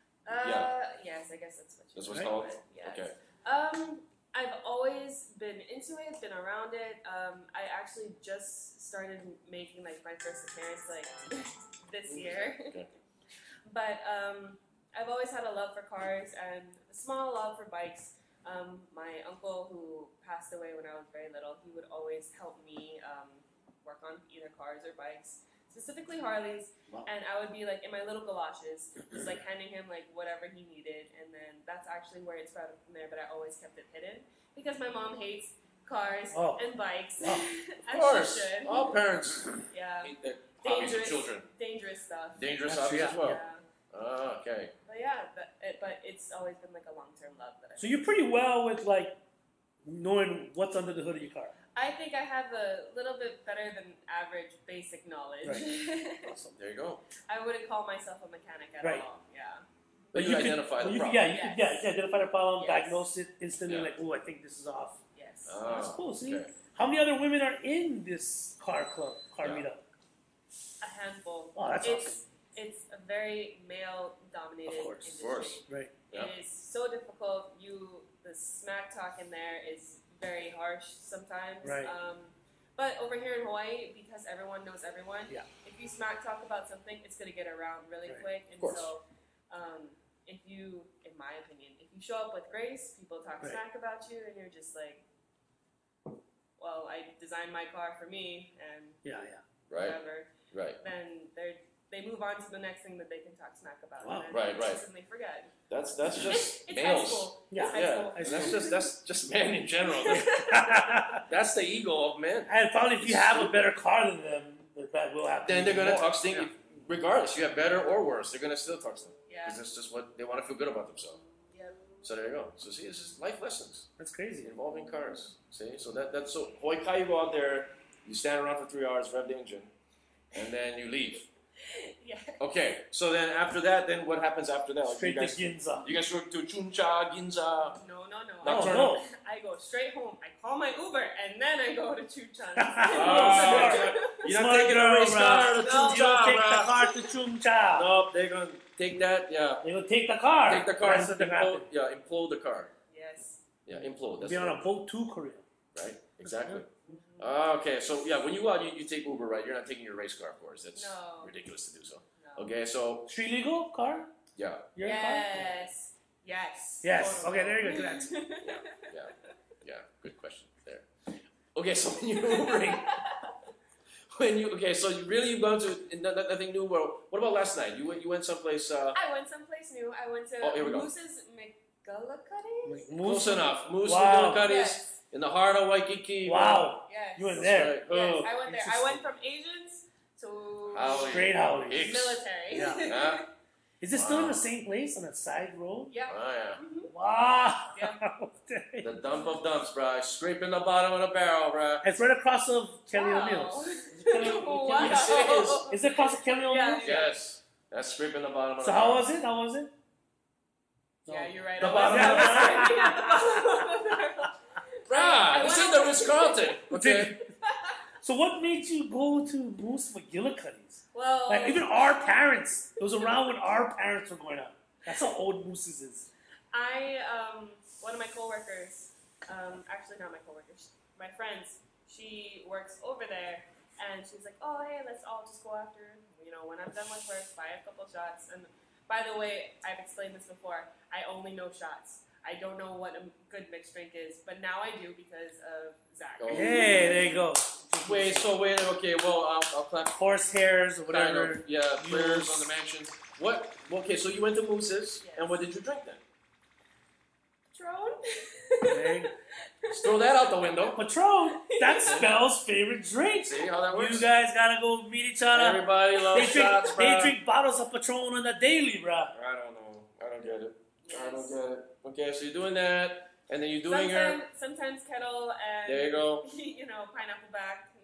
Yes, I guess that's what you That's what mean. it's called? Yes. Okay. I've always been into it, been around it. I actually just started making like my first appearance like this year. Okay. But I've always had a love for cars and a small love for bikes. My uncle, who passed away when I was very little, he would always help me work on either cars or bikes, specifically Harleys. Wow. And I would be like in my little galoshes, just like handing him like whatever he needed. And then that's actually where it sprouted from there. But I always kept it hidden because my mom hates cars and bikes. Oh. Of course. All parents Yeah. hate their hobbies of children. Dangerous stuff. Dangerous That's hobbies as well. Yeah. Ah, okay. But yeah, but it's always been like a long-term love that I. So you're pretty well with like knowing what's under the hood of your car. I think I have a little bit better than average basic knowledge. Awesome. There you go. I wouldn't call myself a mechanic at Right. all. Yeah. But you identify the problem. You can identify the problem, Yes. diagnose it instantly, Yeah. like, oh, I think this is off. Yes. That's cool. See, okay. how many other women are in this car club, car Yeah. meetup? A handful. Oh, that's it's awesome. it's a very male-dominated Of course. industry. Of course. Right. Yeah. It is so difficult. The smack talk in there is very harsh sometimes. Right. But over here in Hawaii, because everyone knows everyone, Yeah. if you smack talk about something, it's gonna get around really Right. quick. And course. so, if you, in my opinion, if you show up with grace, people talk Right. smack about you, and you're just like, well, I designed my car for me, and Yeah. Right. whatever. Right. Then they move on to the next thing that they can talk smack about. Wow. And then Right, they right. instantly forget. That's just It's high males. school. Yeah. It's high Yeah. school. And that's just men in general. That's the ego of men. And probably if you have a better car than them, that will happen. Then they're even gonna more. talk stinky. Regardless, you have better or worse, they're gonna still talk stinky. Yeah. Because that's just what they want to feel good about themselves. Yep. So there you go. So see, it's just life lessons That's crazy. involving cars. See, so that's so Hawaii Kai, you go out there, you stand around for 3 hours, rev the engine, and then you leave. Yeah. Okay, so then after that, then what happens after that? Like Straight you to guys, Ginza. you guys go to Chuncha, Ginza. No. Oh, Turn no. I go straight home. I call my Uber, and then I go to Chuchan. smart. You're not Smart taking girl, a race bruh. car to No. You Chuncha, don't take the bruh. car to Chumcha. Nope, they're gonna take that. Yeah, They're going to take the car. take the car That's and what happened. implode. Yeah, implode the car. Yes. Yeah, implode. That's Be on right. a boat to Korea. Right? Exactly. Okay, so yeah, when you go out, you take Uber, right? You're not taking your race car, of course. That's No. ridiculous to do so. No. Okay, so Street legal car? yeah, Your car? Yes. Yes. Yes. Totally. Okay, there you go. Good answer. yeah, good question there. Okay, so when you're Ubering, so you've gone to nothing new. Well, what about last night? You went someplace. I went someplace new. I went to Oh, here we go. Moose's McGullicuddy. Close enough. Moose Wow. McGillicuddy's Yes. in the heart of Waikiki. Wow. Yes. You went That's there. right. Yes, Oh, I went there. I went from Asians to Howley. Straight Howley. Hicks. military. Yeah. Yeah. Is it still in Wow. the same place on that side road? Yeah. Oh, yeah. Mhm. Wow. Yeah. The dump of dumps, bro. Scraping the bottom of the barrel, bro. It's right across of Kelly Wow. O'Neill's. Is it Kelly- Wow. Yes, it is. Is it across of Kelly Yeah. O'Neill's? Yes. That's scraping the bottom of So the how barrel. was it? How was it? Yeah, you're right. The I bottom was of the barrel. scraping at the bottom of the barrel. Bruh, this is the Ritz-Carlton. Okay. So what made you go to Moose McGillicuddy's? Well, Like even our parents, it was around when our parents were going out. That's how old Moose's is. one of my coworkers, actually not my coworkers, my friends, she works over there, and she's like, oh, hey, let's all just go after, when I'm done with work, buy a couple shots. And by the way, I've explained this before, I only know shots. I don't know what a good mixed drink is, but now I do because of Zach. Oh. Hey, there you go. Wait, okay, well, I'll clap. Horse hairs or Kind whatever. of, yeah, prayers Mules. on the mansion. What? Okay, so you went to Moose's, Yes. and what did you drink then? Patron? Okay. Just throw that out the window. Patron, that's Spell's favorite drink. See how that works? You guys gotta go meet each other. Everybody loves shots, bro. They drink bottles of Patron on the daily, bro. I don't know. I don't get it. I don't get it. Okay, so you're doing that, and then you're doing your... Sometimes kettle and There you go. pineapple back and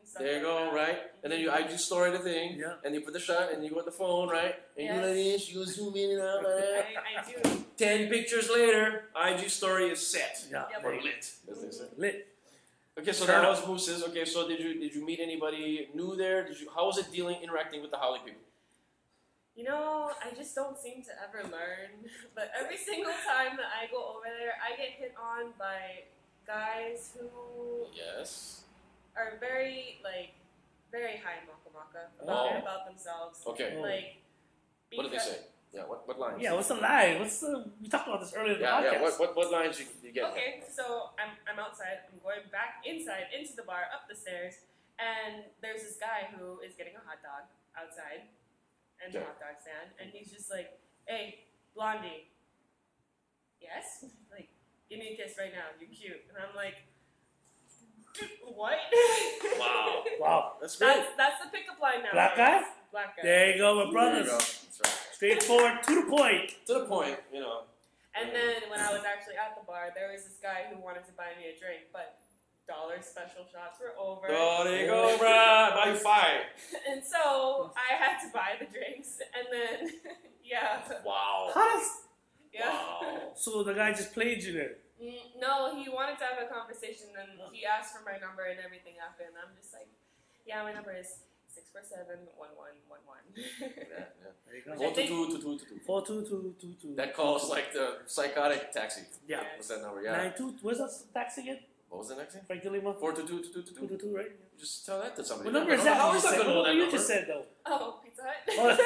stuff. There you like go, that. right? And then you IG story the thing, Yeah. and you put the shot, and you go with the phone, right? And you do like this, you go zoom in and out like that. I do. 10 pictures later, IG story is set. Yeah. Yep. Or lit, as they say. Lit. Okay, so Turn that up. was Moose's. Okay, so did you meet anybody new there? How was it interacting with the Holly people? You know, I just don't seem to ever learn. But every single time that I go over there, I get hit on by guys who Yes. are very high maka Oh. about themselves. Okay. Like, What did they because- say? Yeah. What lines? Yeah, what's the lie? We talked about this earlier in the Yeah. podcast. What lines you get? Okay, so I'm outside. I'm going back inside into the bar, up the stairs, and there's this guy who is getting a hot dog outside, and the Okay. hot dog stand, and he's just like, "Hey, Blondie, yes, like, give me a kiss right now. You're cute." And I'm like, "What?" Wow. Wow. That's great. That's the pickup line now. Black guys. guy? Black guy. There you go, my There you brothers. go. That's right. Straightforward, to the point. To the point, you know. And then when I was actually at the bar, there was this guy who wanted to buy me a drink, but dollar special shots were over. Oh, there you go, bruh. Buy you 5. And so I had to buy the drinks, and then, yeah. Wow. How does... Yeah. Wow. So the guy just played you there. No, he wanted to have a conversation, and he asked for my number and everything after, and I'm just like, yeah, my number is 647-1111. Yeah. There you go. I think- 4222222. 42222. That calls like the psychotic taxi. Yeah. What's that number? Yeah. 92. Where's that tax again? What was the next thing? Frankie Lima? 4222222. 222, right? Just tell that to somebody. What number is that? How You is just that said? gonna know What that you number? just said though. Oh, Pizza Hut?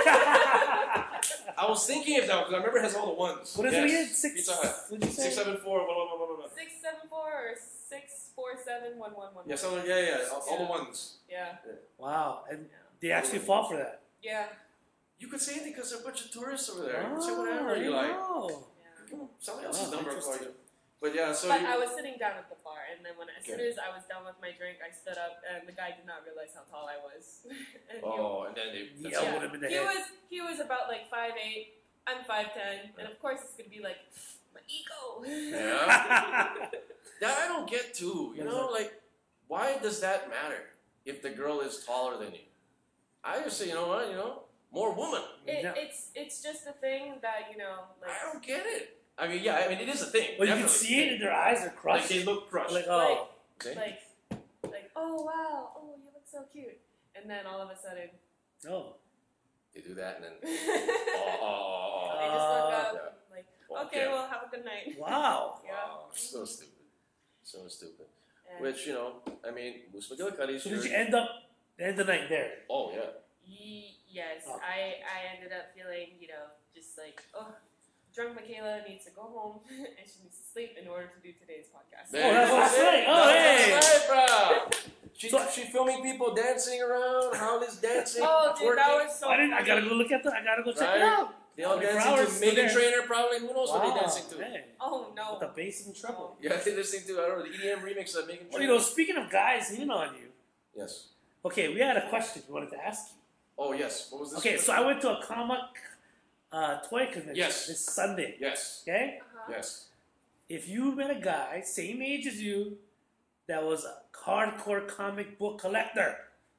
I was thinking of that because I remember it has all the ones. What is it again? Six. Pizza Hut. What'd you say? 674. Blah, blah, blah, blah, blah. 674 or 647-1111. Yeah, something. Yeah. All the ones. Yeah. Wow. And they actually fought for that. Yeah. You could say anything because there are a bunch of tourists over there. You Oh, can say whatever you like. Somebody else's Wow, number. interesting. But yeah, so But you, I was sitting down at the bar, and then as soon Okay. as I was done with my drink, I stood up, and the guy did not realize how tall I was. And and then they. That's Yeah, how- would have been the he head. was about like 5'8". I'm 5'10", and of course it's gonna be like my ego. Yeah. That I don't get too. You What is know, like, why does that matter if the girl is taller than you? I just say, you know what, more woman. Yeah. It's just a thing that like. I don't get it. I mean, yeah, it is a thing. Well, you can definitely. see it in their eyes. They're Like crushed. they look crushed. Like, oh. See? Like, oh wow, oh you look so cute, and then all of a sudden, Oh. They do that and then. they Oh. just look up, yeah. like, Okay. okay, well have a good night. Wow. Yeah. Wow, so stupid. So stupid. And Which, I mean, Moose McGillicuddy's So did you end the night there? Oh, yeah. yes, Oh. I ended up feeling, just like, oh, drunk Michaela needs to go home and she needs to sleep in order to do today's podcast. There that's you what I go. say. Oh, hey. That's right, bro. So- She filming people dancing around, Holly's dancing, Oh, dude, that twerking. was so I gotta funny. go look at that. I gotta go check Right? it out. They all 24 dancing hours to still Megan there. Trainor, probably. Who knows what Wow. they're dancing to? Hey. Oh no. With the bass and treble. Yeah, they're listening to, I don't know, the EDM remix of Megan Well, Trainor. speaking of guys hitting on you. Yes. Okay, we had a question we wanted to ask you. Oh, yes. What was this? Okay, so I went to a comic toy convention Yes. this Sunday. Yes. Okay? Uh-huh. Yes. If you met a guy, same age as you, that was a hardcore comic book collector.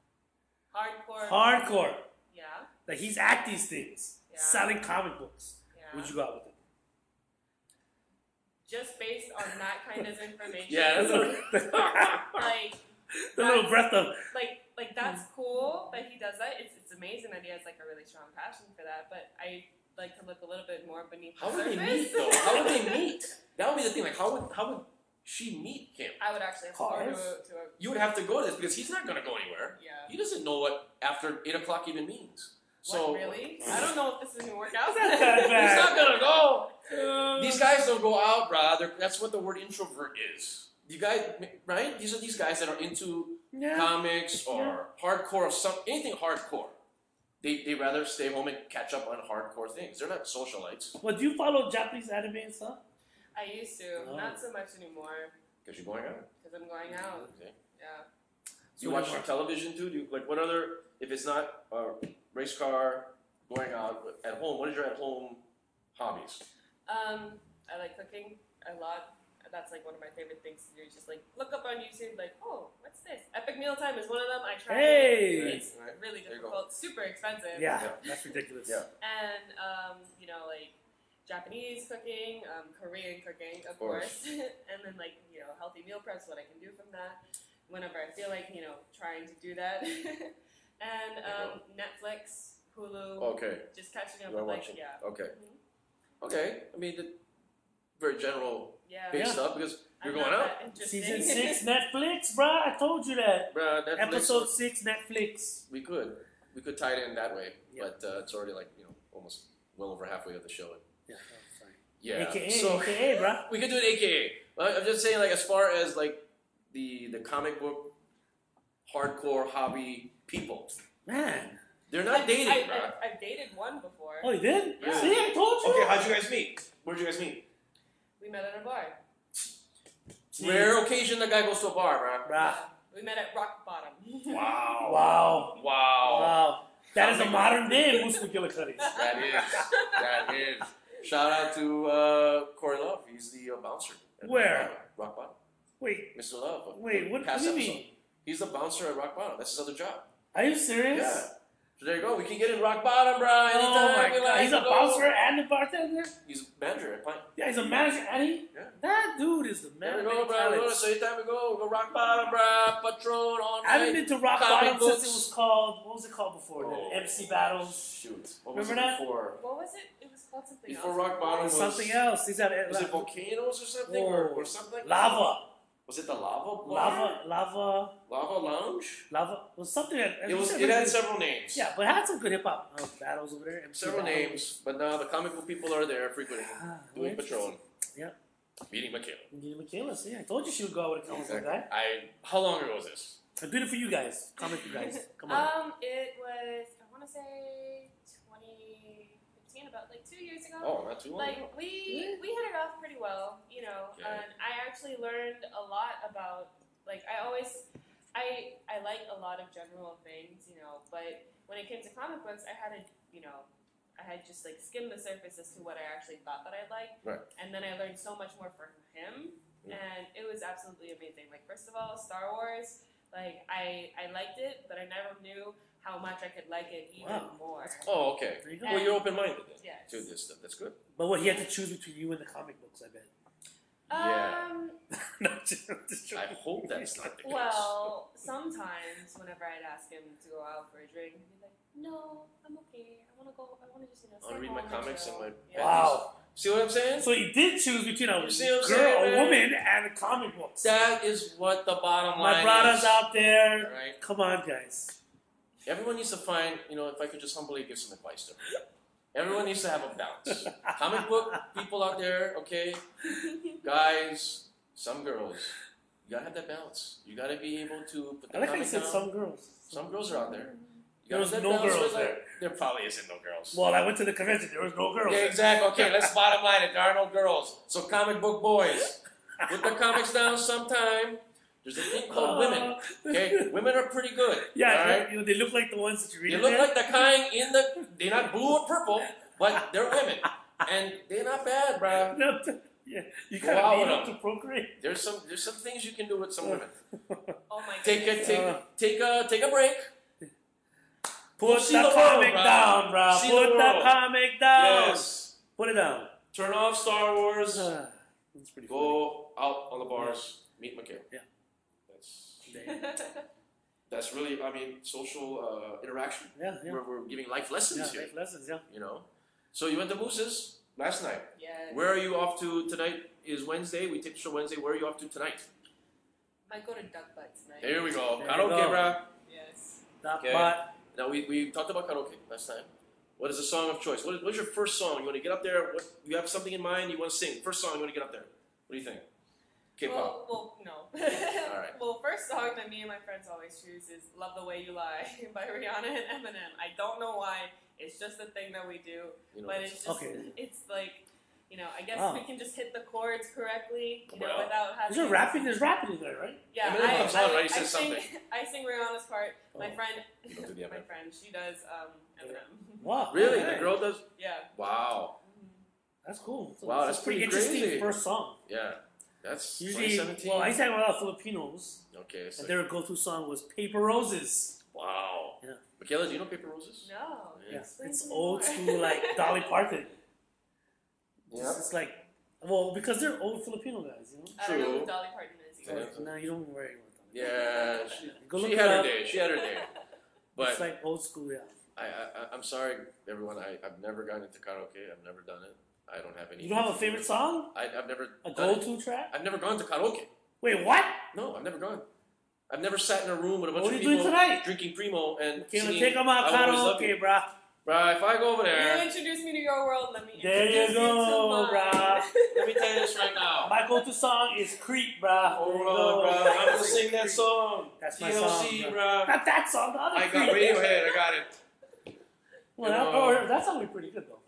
Hardcore. Yeah. Like he's at these things, Yeah. selling comic books. Yeah. What'd you got with him? Just based on that kind of information. Yeah, that's like The little breath of like that's cool that he does that. It's amazing that he has like a really strong passion for that. But I like to look a little bit more beneath the How would surface. they meet, though? How would they meet? That would be the thing. Like, how would she meet him? I would actually have to go Cars? to a You would have to go to this because he's not going to go anywhere. yeah. He doesn't know what after 8 o'clock even means. So What, really? I don't know if this is gonna work out. It's not that he's bad. not going to go. These guys don't go out, brah. That's what the word introvert is. You guys, right? These are these guys that are into Yeah. comics or hardcore, anything hardcore. They rather stay home and catch up on hardcore things. They're not socialites Well, do you follow Japanese anime and stuff? I used to, Oh. not so much anymore, because you're going out. because I'm going out. Okay. Yeah. Do you watch television too? Do you, like what other? If it's not a race car, going out at home. What is your at home hobbies? I like cooking a lot. that's like one of my favorite things to do. Just like look up on YouTube, like, oh, what's this? Epic Mealtime is one of them. I tried. Hey! it. It's Right. really There you difficult, super expensive. Yeah, that's ridiculous. Yeah. And you know, like Japanese cooking, Korean cooking, of course. course, and then like healthy meal preps. What I can do from that whenever I feel like trying to do that, and Netflix, Hulu. Okay. Just catching up You are with like watching. yeah. Okay. Mhm. Okay. I mean, very general, Yeah. big Yeah. stuff because you're I'm going not out. that interesting. Season 6 Netflix, bro. I told you that. Bruh, Netflix, Episode 6 Netflix. We could tie it in that way, Yeah. but it's already like almost well over halfway of the show. Yeah, oh, sorry. Yeah. AKA, So AKA, bro. we could do it AKA. I'm just saying, like, as far as like the comic book hardcore hobby people, Man. they're not dating, bro. I've dated one before. Oh, you did? Yeah. See, I told you. Okay, how'd you guys meet? Where'd you guys meet? We met at a bar. See? Rare occasion the guy goes to a bar, bro. Bruh. We met at Rock Bottom. Wow. Wow. Wow. Wow. That is a modern day Moose McGillicuddy. That is. Shout out to Corey Love. He's the bouncer. at Where? Rock Bottom. Wait, Mr. Love. wait, what Past do you episode. mean? He's the bouncer at Rock Bottom. That's his other job. Are you serious? Yeah. So there you go. We can get in Rock Bottom, bro. Anytime Oh my we god. like He's to a go. bouncer and a bartender? He's a manager at Pine. Yeah, he's a manager and he? Yeah. That dude is the There man. we go, bro. So anytime we go Rock Bottom, bro. Patron all night. I haven't been to Rock Comic Bottom books. since it was called, what was it called before? Oh. The MC Battles? Shoot. What was Remember it that? before? What was it? It was called something Before else. Rock Bottom was Something else. These are Was it Volcanoes or something? Whoa. Or something? Lava. Was it the Lava Bar? Lava Lounge? was something that It had several names. Yeah, but it had some good hip hop battles over there. MC Several battles. names, but now the comic book people are there frequenting, doing interesting. Patron, Yeah. beating Michaela. Indeed, Michaela, see, I told you she would go with a comic book guy. How long ago was this? I did it for you guys. Comic book guys. Come on. It was, I want to say 2015, about like 2 years ago. Oh, not too long ago. Like we hit it off pretty well, Okay. and I actually learned a lot about like I like a lot of general things, but when it came to comic books, I had just like skimmed the surface as to what I actually thought that I'd like, Right. and then I learned so much more from him, and it was absolutely amazing. Like first of all, Star Wars, like I liked it, but I never knew how much I could like it even more. Oh, okay. There you go. Well, you're open-minded then Yes. to this stuff. That's good. But what, he had to choose between you and the comic books, I bet. Yeah. No, just I hope that's not the case. Well, sometimes whenever I'd ask him to go out for a drink, he'd be like, "No, I'm okay. I want to just I stay want to read home my and comics chill." and my Yeah. Wow. See what I'm saying? So he did choose between a You see what I'm girl, saying, a man? woman, and comic books. That is what the bottom line My brothers is. out there, Right. come on, guys. Everyone needs to find, if I could just humbly give some advice to them. Everyone needs to have a balance. Comic book people out there, okay? Guys, some girls, you gotta have that balance. You gotta be able to put the I like how you comic said down. some girls. Some girls are out there. You There gotta was have that no balance girls where there. There probably isn't no girls. Well, I went to the convention. There was no girls. Yeah, exactly. Okay, let's bottom line it. There are no girls. So comic book boys, put the comics down sometime. There's a thing called women. Okay, women are pretty good. Yeah, all right? they look like the ones that you read They in look there. like the kind they're not blue or purple, but they're women. And they're not bad, bro. No, yeah, you Go kind out of with need them. them to procreate. There's some things you can do with some women. Oh my Take goodness. a break. Put See the the world, comic bro. down, bro. See Put the the world. comic down. Yes. Put it down. Turn off Star Wars. That's pretty funny. Go out on the bars. Meet Mikhail. Yeah. That's really, social interaction. Yeah, yeah. We're giving life lessons Yeah, here. life lessons, yeah. So you went to Moose's last night. Yes. Where are you off to tonight? Is Wednesday. We take the show Wednesday. Where are you off to tonight? Might go to Duck Butt tonight. There we go. There you Karaoke, go. bruh. Yes. Okay. But Now we talked about karaoke last time. What is the song of choice? What's your first song? You want to get up there? You have something in mind? You want to sing? First song you want to get up there? What do you think? K-pop. Well, no. Alright. Well, first song that me and my friends always choose is "Love the Way You Lie" by Rihanna and Eminem. I don't know why. It's just a thing that we do. But it's just, Okay. it's like, I guess Wow. we can just hit the chords correctly, Well, without having. there's rapping in there, right? Yeah, Eminem comes on, right? He says sing, something. I sing Rihanna's part. My Oh. friend, You don't do the my Eminem. friend, she does Eminem. Wow. Really? Okay. The girl does? Yeah. Wow. That's cool. So Wow, that's that's pretty pretty interesting crazy. first song. Yeah. That's Usually, 2017. well, I used to have a lot of Filipinos, Okay. So, and their go-to song was "Paper Roses." wow. Yeah. Michaela, do you know Paper Roses? No. Yeah. Explain It's to me old more. school, like Dolly Parton. Yeah. It's like, well, because they're old Filipino guys, you know. I don't know True. who Dolly Parton is either. Yeah. No, you don't worry about that. Yeah. Go look She it had her up. day. She had her day. But It's like old school, yeah. I'm sorry, everyone. I've never gotten into karaoke. I've never done it. I don't have any. You don't have a favorite song? I've never A done it. go-to track? I've never gone to karaoke. Wait, what? No, I've never gone. I've never sat in a room with a bunch What of are you doing people tonight? drinking primo and Okay, let's singing. take them out I Will Always Love karaoke, You. bruh. Bruh, if I go over You there, introduce me to your world, let me There you introduce go, to mine. bruh. let me tell you this right now. My go-to song is Creep, bruh. Hold There you on, go. bruh. I'm gonna sing that song. That's my TLC, song, bruh. Not that song, the other I got Creep. Radiohead. I got it. Well, You know. that song would be pretty good, though.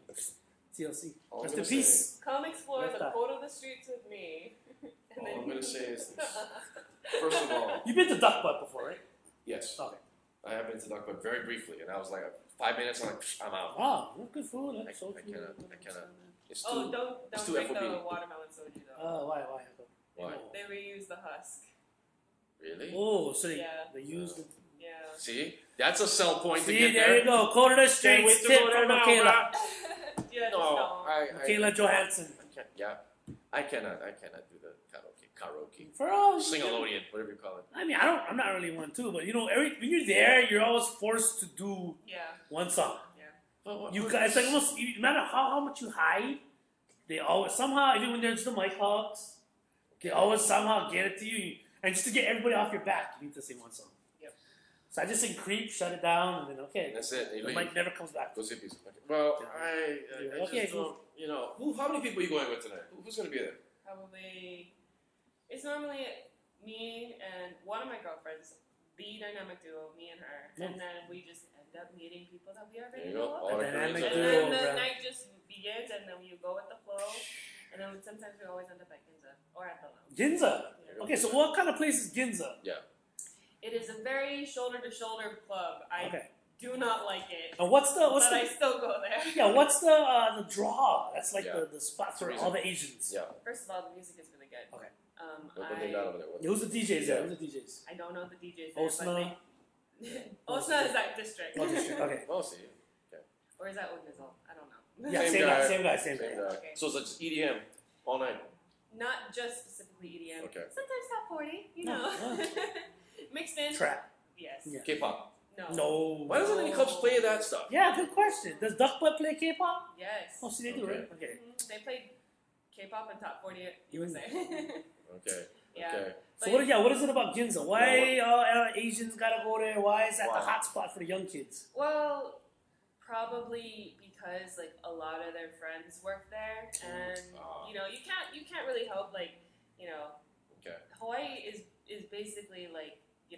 TLC. All I'm Rest gonna in peace. Come explore Left the eye. code of the streets with me. All I'm gonna say is this. First of all, You've been to Duck Butt before, right? yes, Okay. I have been to Duck Butt very briefly, and I was like 5 minutes. I'm like, I'm out. Wow, well, good food. That's so I good. cannot. It's too. Oh, don't it's too drink the FOB. watermelon soju though. Oh, why? Why? They reuse the husk. Really? Oh, so Yeah. they used it. Yeah. See, that's a sell point to See, get there you go. Code of the Can't wait streets. to Tip go there from now, Michaela. bruh. Yeah, just No, don't. Michaela Johansson. I can't. Yeah, I cannot do the karaoke. For all. Sing-a-lonian, whatever you call it. I mean, I'm not really one too, but you know, when you're there, you're always forced to do Yeah. one song. But You guys, like almost, no matter how much you hide, they always somehow, even when there's the mic hogs, they always somehow get it to you. And just to get everybody off your back, you need to sing one song. Yep. So I just sing Creep, shut it down, and then okay, that's it. You the leave. mic never comes back. Those hippies. Okay. Well, Yeah. I Okay, just don't. You know, how many people are you going with tonight? Who's going to be there? Probably. It's normally me and one of my girlfriends, the dynamic duo, me and her, and then we just end up meeting people that we already There you go. know. All the Dynamic Koreans And are duo. then the bruh. night just begins, and then you go with the flow. And then sometimes we always end up at Ginza or at the lounge. Ginza. Yeah. Okay, so what kind of place is Ginza? It is a very shoulder-to-shoulder club. I Okay. do not like it, And what's but the I still go there. yeah? What's the draw? That's like Yeah. the spot for Reason. all the Asians. Yeah. First of all, the music is really good. Okay. What they got over there? Yeah, who's the DJs there? Who's the DJs? I don't know the DJs there, Osna. but they... Osna is that district. Oh, district. Okay. Oh, see. Or is that Unizal? I don't know. Yeah, Same same guy. guy, same guy, same Same guy. guy. Okay. So it's just EDM all night. Not just specifically EDM. Okay. Sometimes top 40, you No, know. Mixed in. Trap. Yes. Yeah. K-pop. No. No. Why doesn't any clubs play that stuff? Yeah, good question. Does Duck Butt play K-pop? Yes. Oh, see, they do, Okay. right? Okay. They played K-pop and top 40 USA. Okay. Yeah. Okay. So what is it about Ginza? Why Asians gotta go there? Why is that the hot spot for the young kids? Well, probably because like a lot of their friends work there, and you know you can't really help Okay. Hawaii is basically like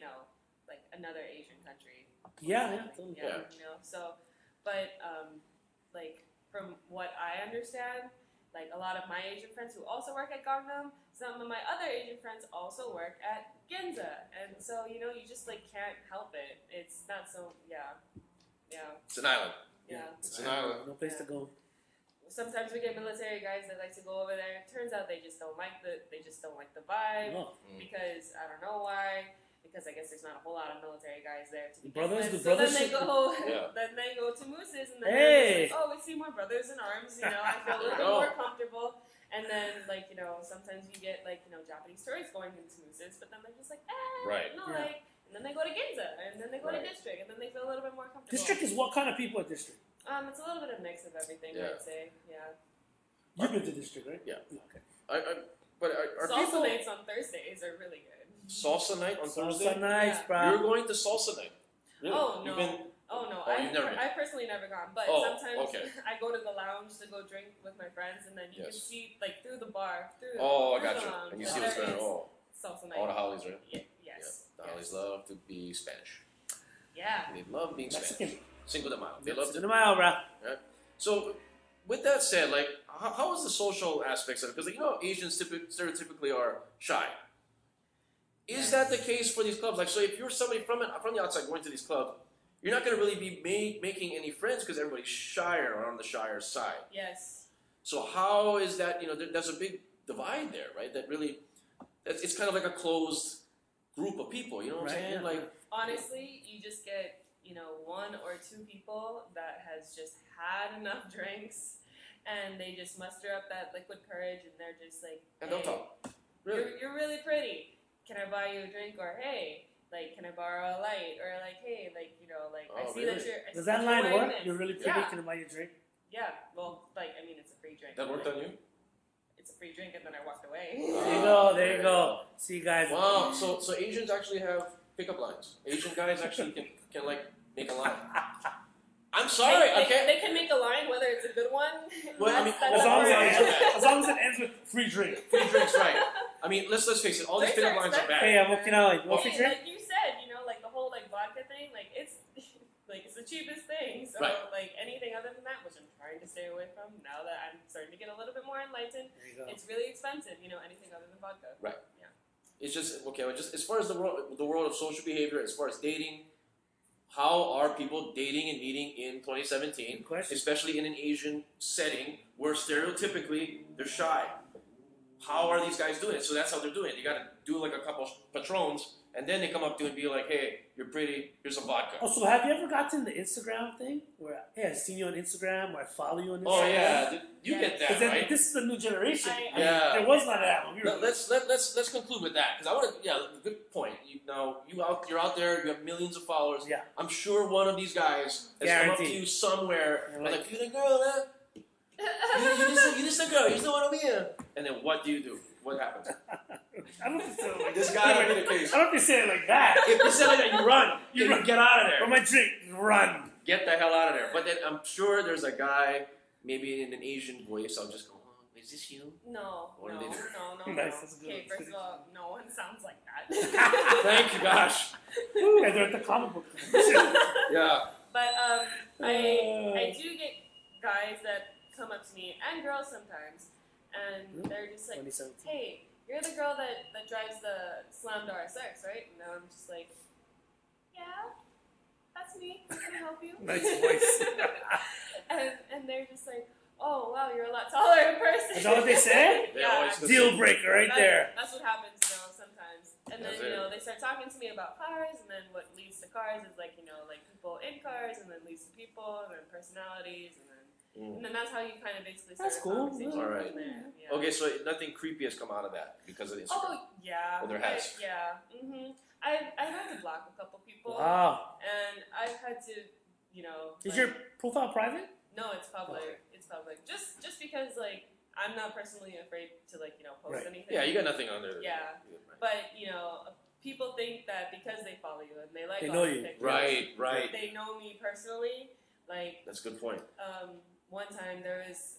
another Asian country. Yeah, totally. Yeah. You know, so but like from what I understand, like a lot of my Asian friends who also work at Gangnam, some of my other Asian friends also work at Ginza, and so you know you just like can't help it. It's not so yeah. It's an island. Yeah. It's an island. No place to go. Sometimes we get military guys that like to go over there. Turns out they just don't like the vibe Oh. because I don't know why. Because I guess there's not a whole lot of military guys there to begin Brothers- with. the So then brothers they should- go, Yeah. then they go to Moose's, and then Hey. they're just like, oh, we see more brothers in arms. You know, I feel a little bit Oh. more comfortable. And then sometimes you get Japanese tourists going into Moose's, but then they're just like, Right. no, Yeah. and then they go to Ginza, and then they go to Right. District, and then they feel a little bit more comfortable. District is what kind of people at District? It's a little bit of mix of everything, Yeah. I'd say. Yeah. You've been to District, right? Yeah. Okay. But are Salsa people nights on Thursdays are really good. salsa night on Thursday? Salsa nights, Yeah. bro. You're going to salsa night. Really? Oh no! You've been. Oh no! Oh, you've never been. I personally never gone, but Oh, sometimes okay. I go to the lounge to go drink with my friends, and then you can Yes. see like through the bar, through Oh, I through got the you. lounge, And you that see what's there going on. is Oh, salsa night. all the Hollies, right? Yes. Yeah. The yes. Hollies love to be Spanish. Yeah. They love being Mexican. Spanish. Cinco de Mayo. They love Cinco to. de Mayo, bro. So, with that said, like, how is the social aspects of it? Because Asians stereotypically are shy. Is that the case for these clubs? Like, so if you're somebody from the outside going to these clubs, you're not going to really be making any friends because everybody's shyer or on the shyer side. Yes. So how is that? There's a big divide there, right? That really, it's kind of like a closed group of people. You know what I'm saying? Yeah. Like, Honestly, you just get, one or two people that has just had enough drinks, and they just muster up that liquid courage, and they're just like, and don't "Hey, talk. Really? You're really pretty. Can I buy you a drink?" Or, "Hey, like, can I borrow a light?" Or like, "Hey, like, I Oh, see really? that you're." I Does see that you're line wearing work? this." You're really pretty. Yeah. Can I buy you a drink? Yeah. Well, it's a free drink. That worked on you? It's a free drink, and then I walked away. There you go. See, guys. Wow. So Asians actually have pickup lines. Asian guys actually can like make a line. I'm sorry, I can't. They can make a line whether it's a good one. Well, I mean, That's As long as, important. as long as it ends with free drink. Free drinks, right? I mean, let's face it. All these Drinks pickup are lines are bad. Hey, I'm Okinawa. You want free Hey, drink? like you said, like the whole vodka thing, it's it's the cheapest thing. So Right. anything other than that, which I'm trying to stay away from now that I'm starting to get a little bit more enlightened, There you go. it's really expensive. Anything other than vodka. Right. Yeah. It's just okay. Just as far as the world of social behavior, as far as dating, how are people dating and meeting in 2017, Good question. especially in an Asian setting where stereotypically they're shy? How are these guys doing it? So that's how they're doing it. You got to do like a couple patrons, and then they come up to you and be like, "Hey, you're pretty. Here's some vodka." Oh, so have you ever gotten the Instagram thing? Where, hey, I've seen you on Instagram, or I follow you on Instagram? Oh yeah, you get that, Because then right? this is the new generation. I- I mean, Yeah. there was none of that when we were. Let's conclude with that, because I want to. Yeah, good point. You're out there. You have millions of followers. Yeah. I'm sure one of these guys has come up to Guaranteed. you somewhere. Yeah, And right. like, "You the girl, huh? You just a girl. You just want to be here." And then what do? What happens? I don't know if they say it like This guy might be the case. I don't know if they say it like that. If they say like that, you run. You You run. get out of For there. my drink, run. Get the hell out of there. But then I'm sure there's a guy, maybe in an Asian voice. I'll just go, "Oh, is this you?" No, What no, do they do? no. Nice, that's good. Okay, first of all, no one sounds like that. Thank you, gosh. Yeah, they're at the comic book. Yeah. But I do get guys that come up to me, and girls sometimes, and they're just like, 2017. "Hey, you're the girl that drives the Slammed RSX, right?" And I'm just like, "Yeah, that's me. How can I help you?" Nice voice. and they're just like, "Oh, wow, you're a lot taller in person." Is that what they say? They Yeah. always- Deal breaker right there. That's what happens, sometimes. And That's then, it. they start talking to me about cars, and then what leads to cars is like people in cars, and then leads to people, and then personalities, and then that's how you kind of basically start That's a cool. conversation All right. from there. Yeah. Okay, so nothing creepy has come out of that because of Instagram. Oh, yeah. Well, there has. Yeah. I've had to block a couple people. Wow. And I've had to, Is your profile private? No, it's public. Okay. It's public. Just because, I'm not personally afraid to, post Right. anything. Yeah, you got nothing on there. Yeah. But, people think that because they follow you and they like They all know the you. pictures, Right. they know me personally. That's a good point. One time there was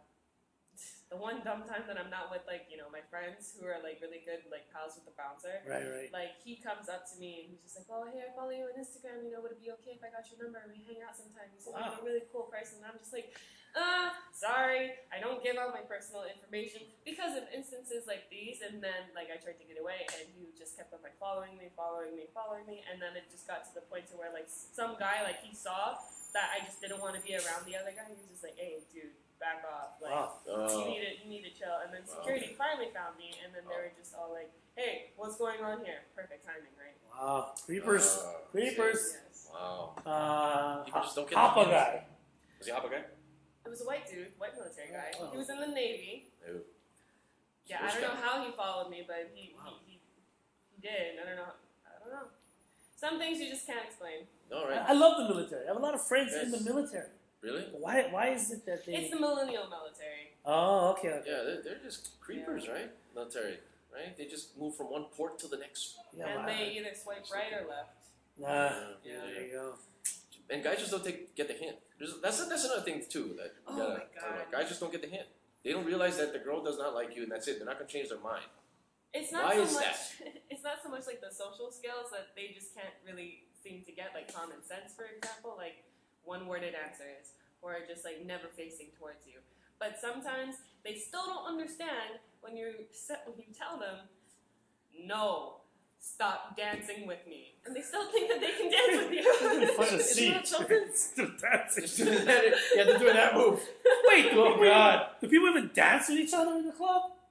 the one dumb time that I'm not with my friends who are really good pals with the bouncer. Right. He comes up to me and he's just like, "Oh, hey, I follow you on Instagram. Would it be okay if I got your number and we hang out sometime? You seem like a really cool person." And I'm just like, sorry, I don't give out my personal information because of instances like these. And then I tried to get away, and he just kept on following me, and then it just got to the point to where some guy he saw that I just didn't want to be around the other guy. He was just like, "Hey, dude, back off. You need to chill." And then security finally found me, and then they were just all like, "Hey, what's going on here?" Perfect timing, right? Wow. Creepers. Yes. Wow. People just don't get Hoppa the guy. Was he a Hoppa guy? It was a white dude, white military guy. Oh. He was in the Navy. Ew. Yeah, I don't know how he followed me, but he did. I don't know. Some things you just can't explain. No, right? I love the military. I have a lot of friends in the Yes. military. Really? Why is it that they... It's the millennial military. Oh, okay. Yeah, they're just creepers, right? Military, right? They just move from one port to the next. Yeah, And they either swipe right or left. Yeah, there you go. And guys just don't get the hint. That's another thing too that you Oh gotta. my God. Guys just don't get the hint. They don't realize that the girl does not like you, and that's it. They're not gonna change their mind. It's not Why so is much. that? It's not so much the social skills that they just can't really seem to get, common sense, for example, one-worded answers, or just never facing towards you. But sometimes they still don't understand when you tell them, "No, stop dancing with me," and they still think that they can dance with you. Fun to Isn't see. that something? Still dancing. Just doing that. You have to do that move. Wait, Oh God. do people even dance with each other in the club?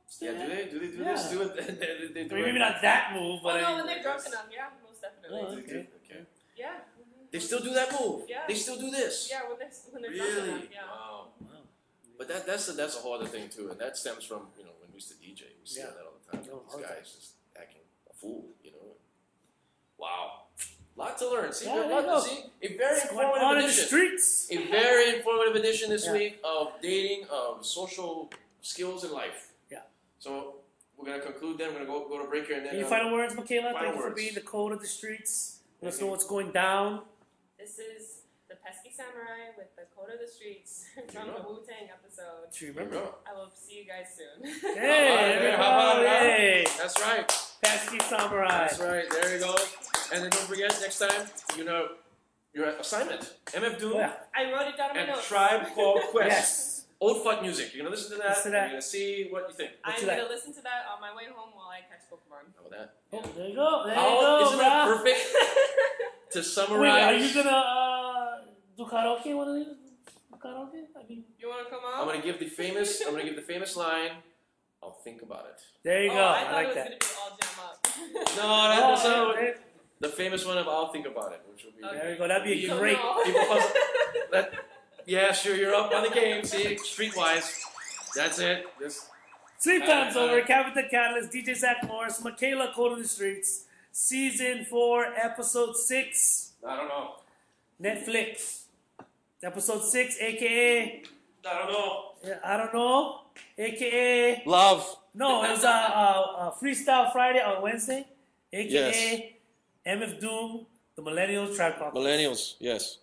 Yeah, do they? Do they do Yeah. this? Do it? They do Maybe it. not that move, but Oh, no, I when they're drunk enough, yeah, most definitely. Oh, They do? Okay. Yeah. They still do that move. Yeah. They still do this. Yeah, when they're drunk Really? enough, yeah. Wow. But that's a whole other thing too, and that stems from when we used to DJ. We see Yeah. that all the time. Oh, This all the guy's just acting a fool. Wow. Lot to learn. See, Yeah, a there lot you go. to see. A very what's going on informative in the edition. streets. A very informative edition this Yeah. week of dating, of social skills in life. Yeah. So we're gonna conclude. Then we're gonna go to break here, and then Any final words, Michaela? final Thank you for words. being the code of the streets. Let us know what's going down. This is the Pesky Samurai with the Code of the Streets from the Wu-Tang episode. Do you There we remember? go. I will see you guys soon. Hey, How about that? hey, That's right. Pesky Samurai. That's right. There you go. And then don't forget next time, your assignment, MF Doom Yeah. I wrote it down in my and notes. Tribe Called Quest. Yes. Old Fuck music. You're gonna listen to that. Listen to that. You're gonna see what you think. I'm you going like? to listen to that on my way home while I catch Pokemon. How about that? Oh, there you go. There you How, go, isn't that bruh. perfect to Wait, summarize? are you gonna do karaoke? One of these? Karaoke? I mean, You want to come on? I'm gonna give the famous line. I'll think about it. there you Oh, go. I I thought like it was that. going to be all jam up. No, that's Oh, not there, the famous one of I'll think about it, which will be. Okay. there you go. That'd be People- great. No. People puzzle. That, yeah, sure, you're up on the game. See, streetwise. That's it. Just Sleep time's over. Kevin the Catalyst, DJ Zach Morris, Michaela Code of the Streets, Season 4, Episode 6, I don't know. Netflix. Episode 6, aka, I don't know. I don't know, aka, Love. no, it was Freestyle Friday on Wednesday, aka MF Doom, the Millennial Tribe Called. Millennials. Yes.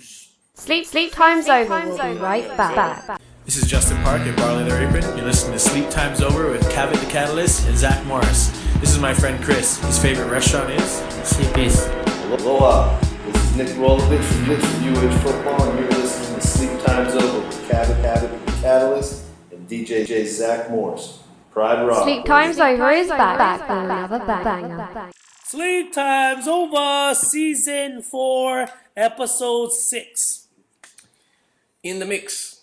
Sleep time's over. We'll be right back. This is Justin Park at Barley the Apron. You're listening to Sleep Time's Over with Kavit the Catalyst and Zach Morris. This is my friend Chris. His favorite restaurant is CP's. Aloha. This is Nick Rolovich from Nick's UH Football, and you're listening to Sleep Time's Over with Kavit the Catalyst and DJ Zach Morse. Pride Rock. Sleep time's over is back with another banger. Sleep time's over. Season 4, Episode 6, In the mix.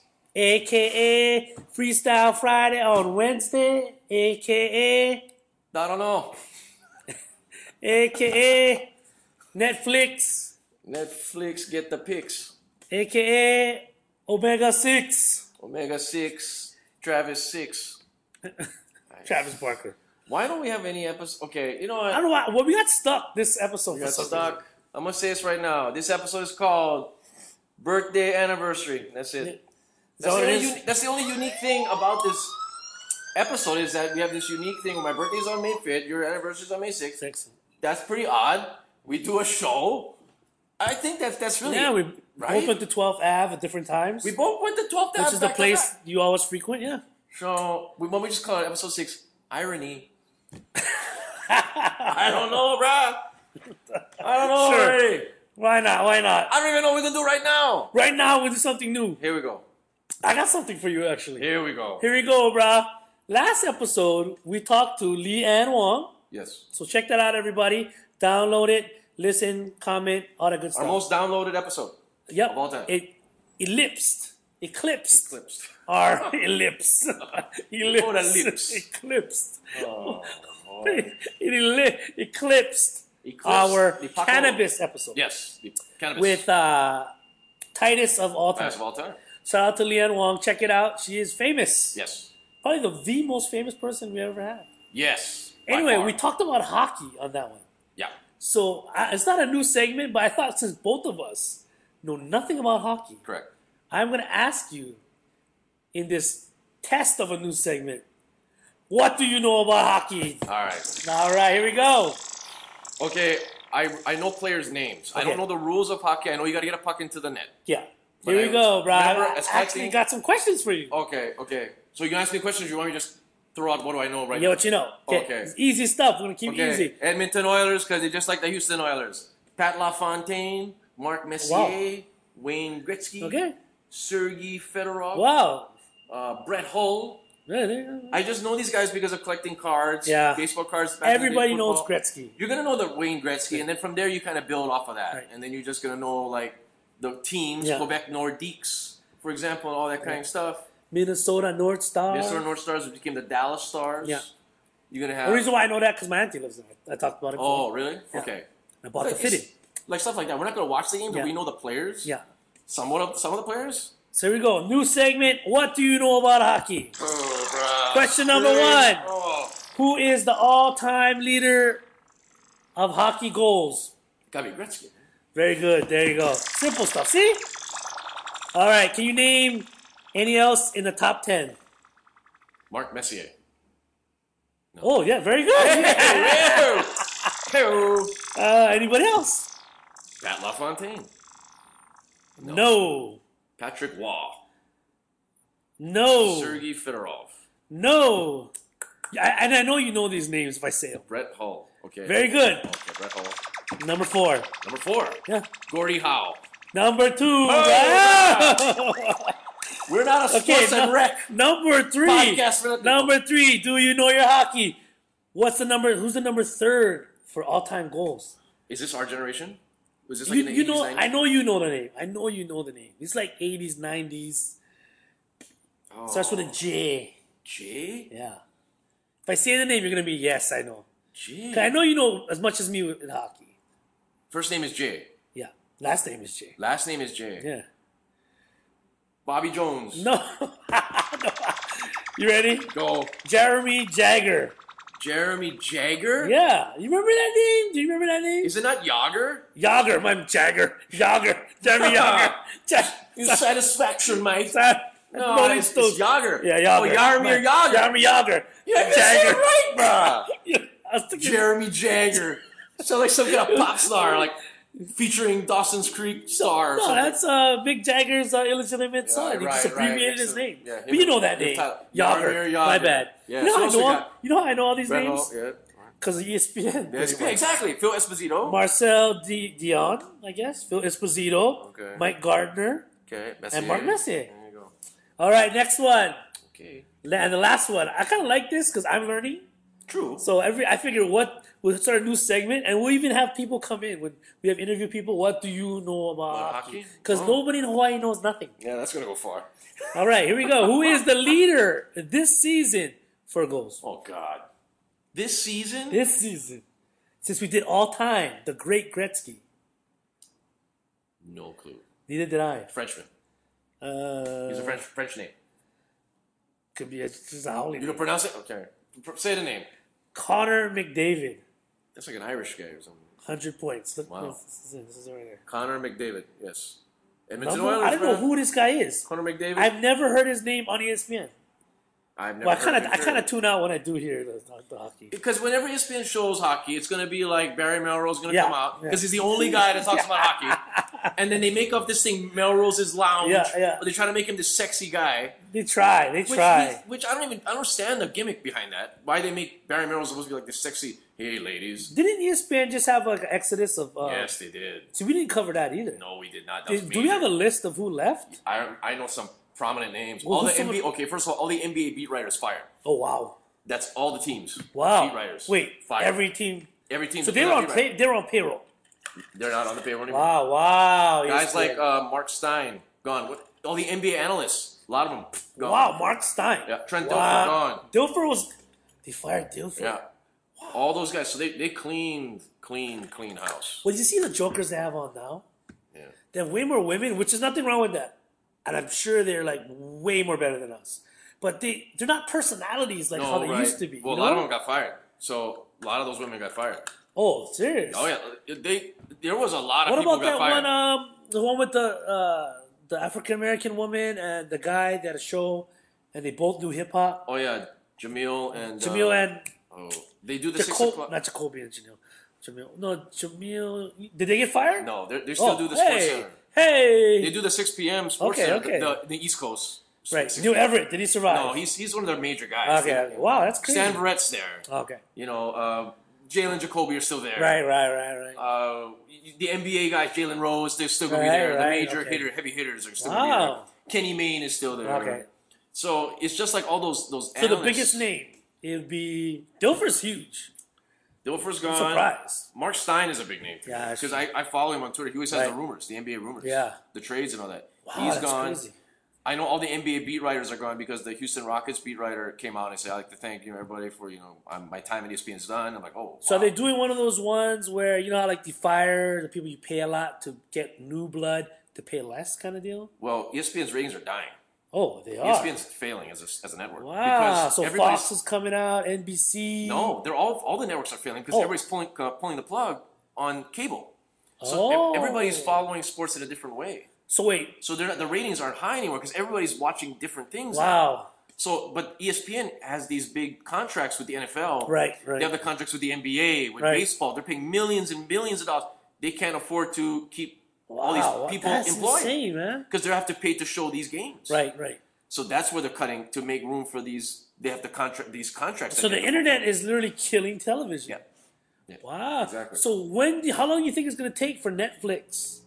aka Freestyle Friday on Wednesday, aka I don't know. aka Netflix, Netflix get the pics. aka Omega 6, Omega 6, Travis 6. Travis Barker. Why don't we have any episode? Okay, you know what? I don't know why. Well, we got stuck this episode. We for got some stuck. I'm gonna say this right now. This episode is called Birthday Anniversary. That's it. Is That's, that the what it only is? that's the only unique thing about this episode is that we have this unique thing where my birthday's on May 5th, your anniversary's on May 6th. 6. That's pretty odd. We do a show. I think that's really Yeah, we right? both went to 12th Ave at different times, We both went to 12th which Ave is the back to place back. you always frequent. Yeah. So we just call it episode 6 irony. I don't know, bruh. I don't know Sure. already. Why not? Why not? I don't even know what we're gonna do right now. Right now, we do something new. Here we go. I got something for you, actually. Here we go. Here we go, brah. Last episode, we talked to Lee Ann Wong. Yes. So check that out, everybody. Download it, listen, comment, all that good stuff. Our most downloaded episode. Yep. of all time. It eclipsed Eclipsed. our ellipse. What a lips. Eclipsed. Oh, It eclipsed Eclipse our the Paco. cannabis episode Yes. The cannabis. with Titus of all time. Best of all time. Shout out to Leanne Wong. Check it out. She is famous. Yes. Probably the most famous person we ever had. Yes. by Anyway, far. we talked about hockey on that one. Yeah. So it's not a new segment, but I thought since both of us know nothing about hockey, Correct. I'm going to ask you in this test of a new segment, what do you know about hockey? All right. All right, here we go. Okay. I know players' names. I Okay. don't know the rules of hockey. I know you got to get a puck into the net. Yeah. But Here I we go, bro. remember I actually expecting- got some questions for you. Okay. So you can ask me questions. You want me to just throw out what do I know right Yeah, now? what you know. Okay. It's easy stuff. We're going to keep it Okay. easy. Edmonton Oilers because they're just like the Houston Oilers. Pat LaFontaine, Mark Messier, Wayne Gretzky, Okay. Sergei Fedorov, Wow. Brett Hull. Yeah. I just know these guys because of collecting cards, Yeah. baseball cards. back in the day, Everybody knows football. Gretzky. You're gonna know the Wayne Gretzky, and then from there you kind of build off of that, Right. and then you're just gonna know like the teams, Yeah. Quebec Nordiques, for example, all that kind of stuff. Minnesota North Stars. Minnesota North Stars became the Dallas Stars. Yeah. You're gonna have. The reason why I know that because my auntie lives there. I talked about it before. Oh, really? Yeah. Okay. I bought the Like, fitting. Like stuff like that. We're not gonna watch the games, Yeah. but we know the players. Yeah. Some of the players. So here we go. New segment. What do you know about hockey? Oh, bruh. Question number Really? one. Oh. Who is the all-time leader of hockey goals? Gotta be Gretzky. Very good. There you go. Simple stuff. See? All right. Can you name any else in the top 10? Mark Messier. Oh, yeah. Very good. Anybody else? Pat LaFontaine. No. Patrick Waugh. No. Sergei Fedorov. No. And I know you know these names if I say them. Brett Hull. Okay. Very good. Okay, Brett Hull. Number 4. Number 4. Yeah. Gordie Howe. Number 2. We're not a sports and rec Number 3. podcast for the people. Number 3. Do you know your hockey? What's the number? Who's the number 3rd for all-time goals? Is this our generation? Was this like in the You 80s, know, 90s? I know you know the name. I know you know the name. It's like 80s, 90s. Oh. Starts with a J. J? Yeah. If I say the name, you're gonna be yes. I know. J. 'Cause I know you know as much as me with hockey. First name is J. Yeah. Last name is J. Last name is J. Yeah. Bobby Jones. No. No. You ready? Go. Jeremy Jagger. Jeremy Jagger? Yeah. You remember that name? Do you remember that name? Is it not Yager? Yager. My Jagger. Yager. Jeremy Yager. Satisfaction, mate. No, Rolling it's Stones. Yager. Yeah, Yager. Oh, Jaromir Yager. Jeremy Yager. Yeah, that's it right, bruh. Yeah, I was thinking- Jeremy Jagger. Sounds like some kind of pop star, like featuring Dawson's Creek star. or No, something. that's Mick Jagger's illegitimate son. He just abbreviated his name. Yeah, But you know that name. Yager. My bad. Yeah, You know how so I also know? got You know how I know all these Brett names? Hull, yeah. Because of ESPN. Yes, yeah, exactly. Phil Esposito. Marcel Dion, I guess. Phil Esposito. Okay. Mike Gardner. Okay, Messier. And Mark Messier. There you go. All right, next one. Okay. And the last one. I kind of like this because I'm learning. True. So I figure we'll start a new segment, and we'll even have people come in when we have interview people. What do you know about hockey? Because nobody in Hawaii knows nothing. Yeah, that's gonna go far. All right, here we go. Who is the leader this season for goals? Oh God. This season? This season, since we did all time, the great Gretzky. No clue. Neither did I. Frenchman. He's a French name. Could be just a Howley You name. can pronounce it? Okay. Say the name. Connor McDavid, That's like an Irish guy or something. 100 points. Look, Wow. this is right there. Connor McDavid. Yes. Edmonton I Oilers. don't know who this guy is. Connor McDavid. I've never heard his name on ESPN. I've never. Well, heard I kind of tune out when I do hear the hockey. Because whenever ESPN shows hockey, it's going to be like Barry Melrose going to Yeah, come out yeah. because he's the only guy that talks about hockey. And then they make up this thing, Melrose's Lounge. Yeah, yeah. But they try to make him this sexy guy. They try. Which I don't understand the gimmick behind that. Why they make Barry Melrose supposed to be like this sexy, hey ladies. Didn't ESPN just have like an exodus of? Yes, they did. So we didn't cover that either. No, we did not. That was Do we major. have a list of who left? I know some prominent names. Well, all the who's some NBA. of- Okay, first of all the NBA beat writers fired. Oh wow! That's all the teams. Wow. Beat writers. Wait, fired. every team. Every team. So they were on they're on payroll. They're not on the payroll anymore. Wow! Guys ESPN. like Mark Stein gone. All the NBA analysts, a lot of them gone. Wow, Mark Stein. Yeah, Trent Wow. Dilfer gone. Dilfer was. They fired Dilfer. Yeah, all those guys. So they clean house. Well, you see the jokers they have on now? Yeah. They have way more women, which is nothing wrong with that. And I'm sure they're like way more better than us. But they're not personalities like how they used to be. Well, you a lot of know? them got fired. So a lot of those women got fired. Oh, serious? Oh yeah, there was a lot of What people about got that fired. one? The one with the African American woman and the guy that had a show, and they both do hip hop. Oh yeah, Jamil and they do the 6 o'clock. Not Jacoby and Jamil. No, Jamil. Did they get fired? No, they still do the Sports Center. Hey, They do the 6 p.m. Sports Okay, Center, okay. the East Coast. right. 6 New p.m. Everett. Did he survive? No, he's one of their major guys. Okay. Wow, that's crazy. Stan Verrett's there. Okay. You know, Jalen Jacoby are still there. Right. The NBA guys, Jalen Rose, they're still going to be there. The major heavy hitters are still going to be there. Wow. Kenny Mayne is still there. Okay. So it's just like all those So analysts. the biggest name, it would be Dilfer's huge. Dilfer's I'm gone. surprised. Mark Stein is a big name. Yeah, Because I follow him on Twitter. He always has Right. the rumors, the NBA rumors. Yeah. The trades and all that. Wow, He's that's gone. crazy. I know all the NBA beat writers are gone because the Houston Rockets beat writer came out and said, "I'd like to thank everybody for my time at ESPN is done." I'm like, "Oh." So wow. are they doing one of those ones where how like they fire the people you pay a lot to get new blood to pay less kind of deal? Well, ESPN's ratings are dying. Oh, they are. ESPN's failing as a network. Wow. Because So Fox is coming out, NBC. No, they're all the networks are failing because everybody's pulling the plug on cable. So everybody's following sports in a different way. So wait. So the ratings aren't high anymore because everybody's watching different things. Wow. Now. So, but ESPN has these big contracts with the NFL. Right. They have the contracts with the NBA, with baseball. They're paying millions and millions of dollars. They can't afford to keep all these people employed. Insane, man. Because they have to pay to show these games. Right. So that's where they're cutting to make room for these. They have to these contracts. So the internet is literally killing television. Yeah. Wow. Exactly. So how long do you think it's going to take for Netflix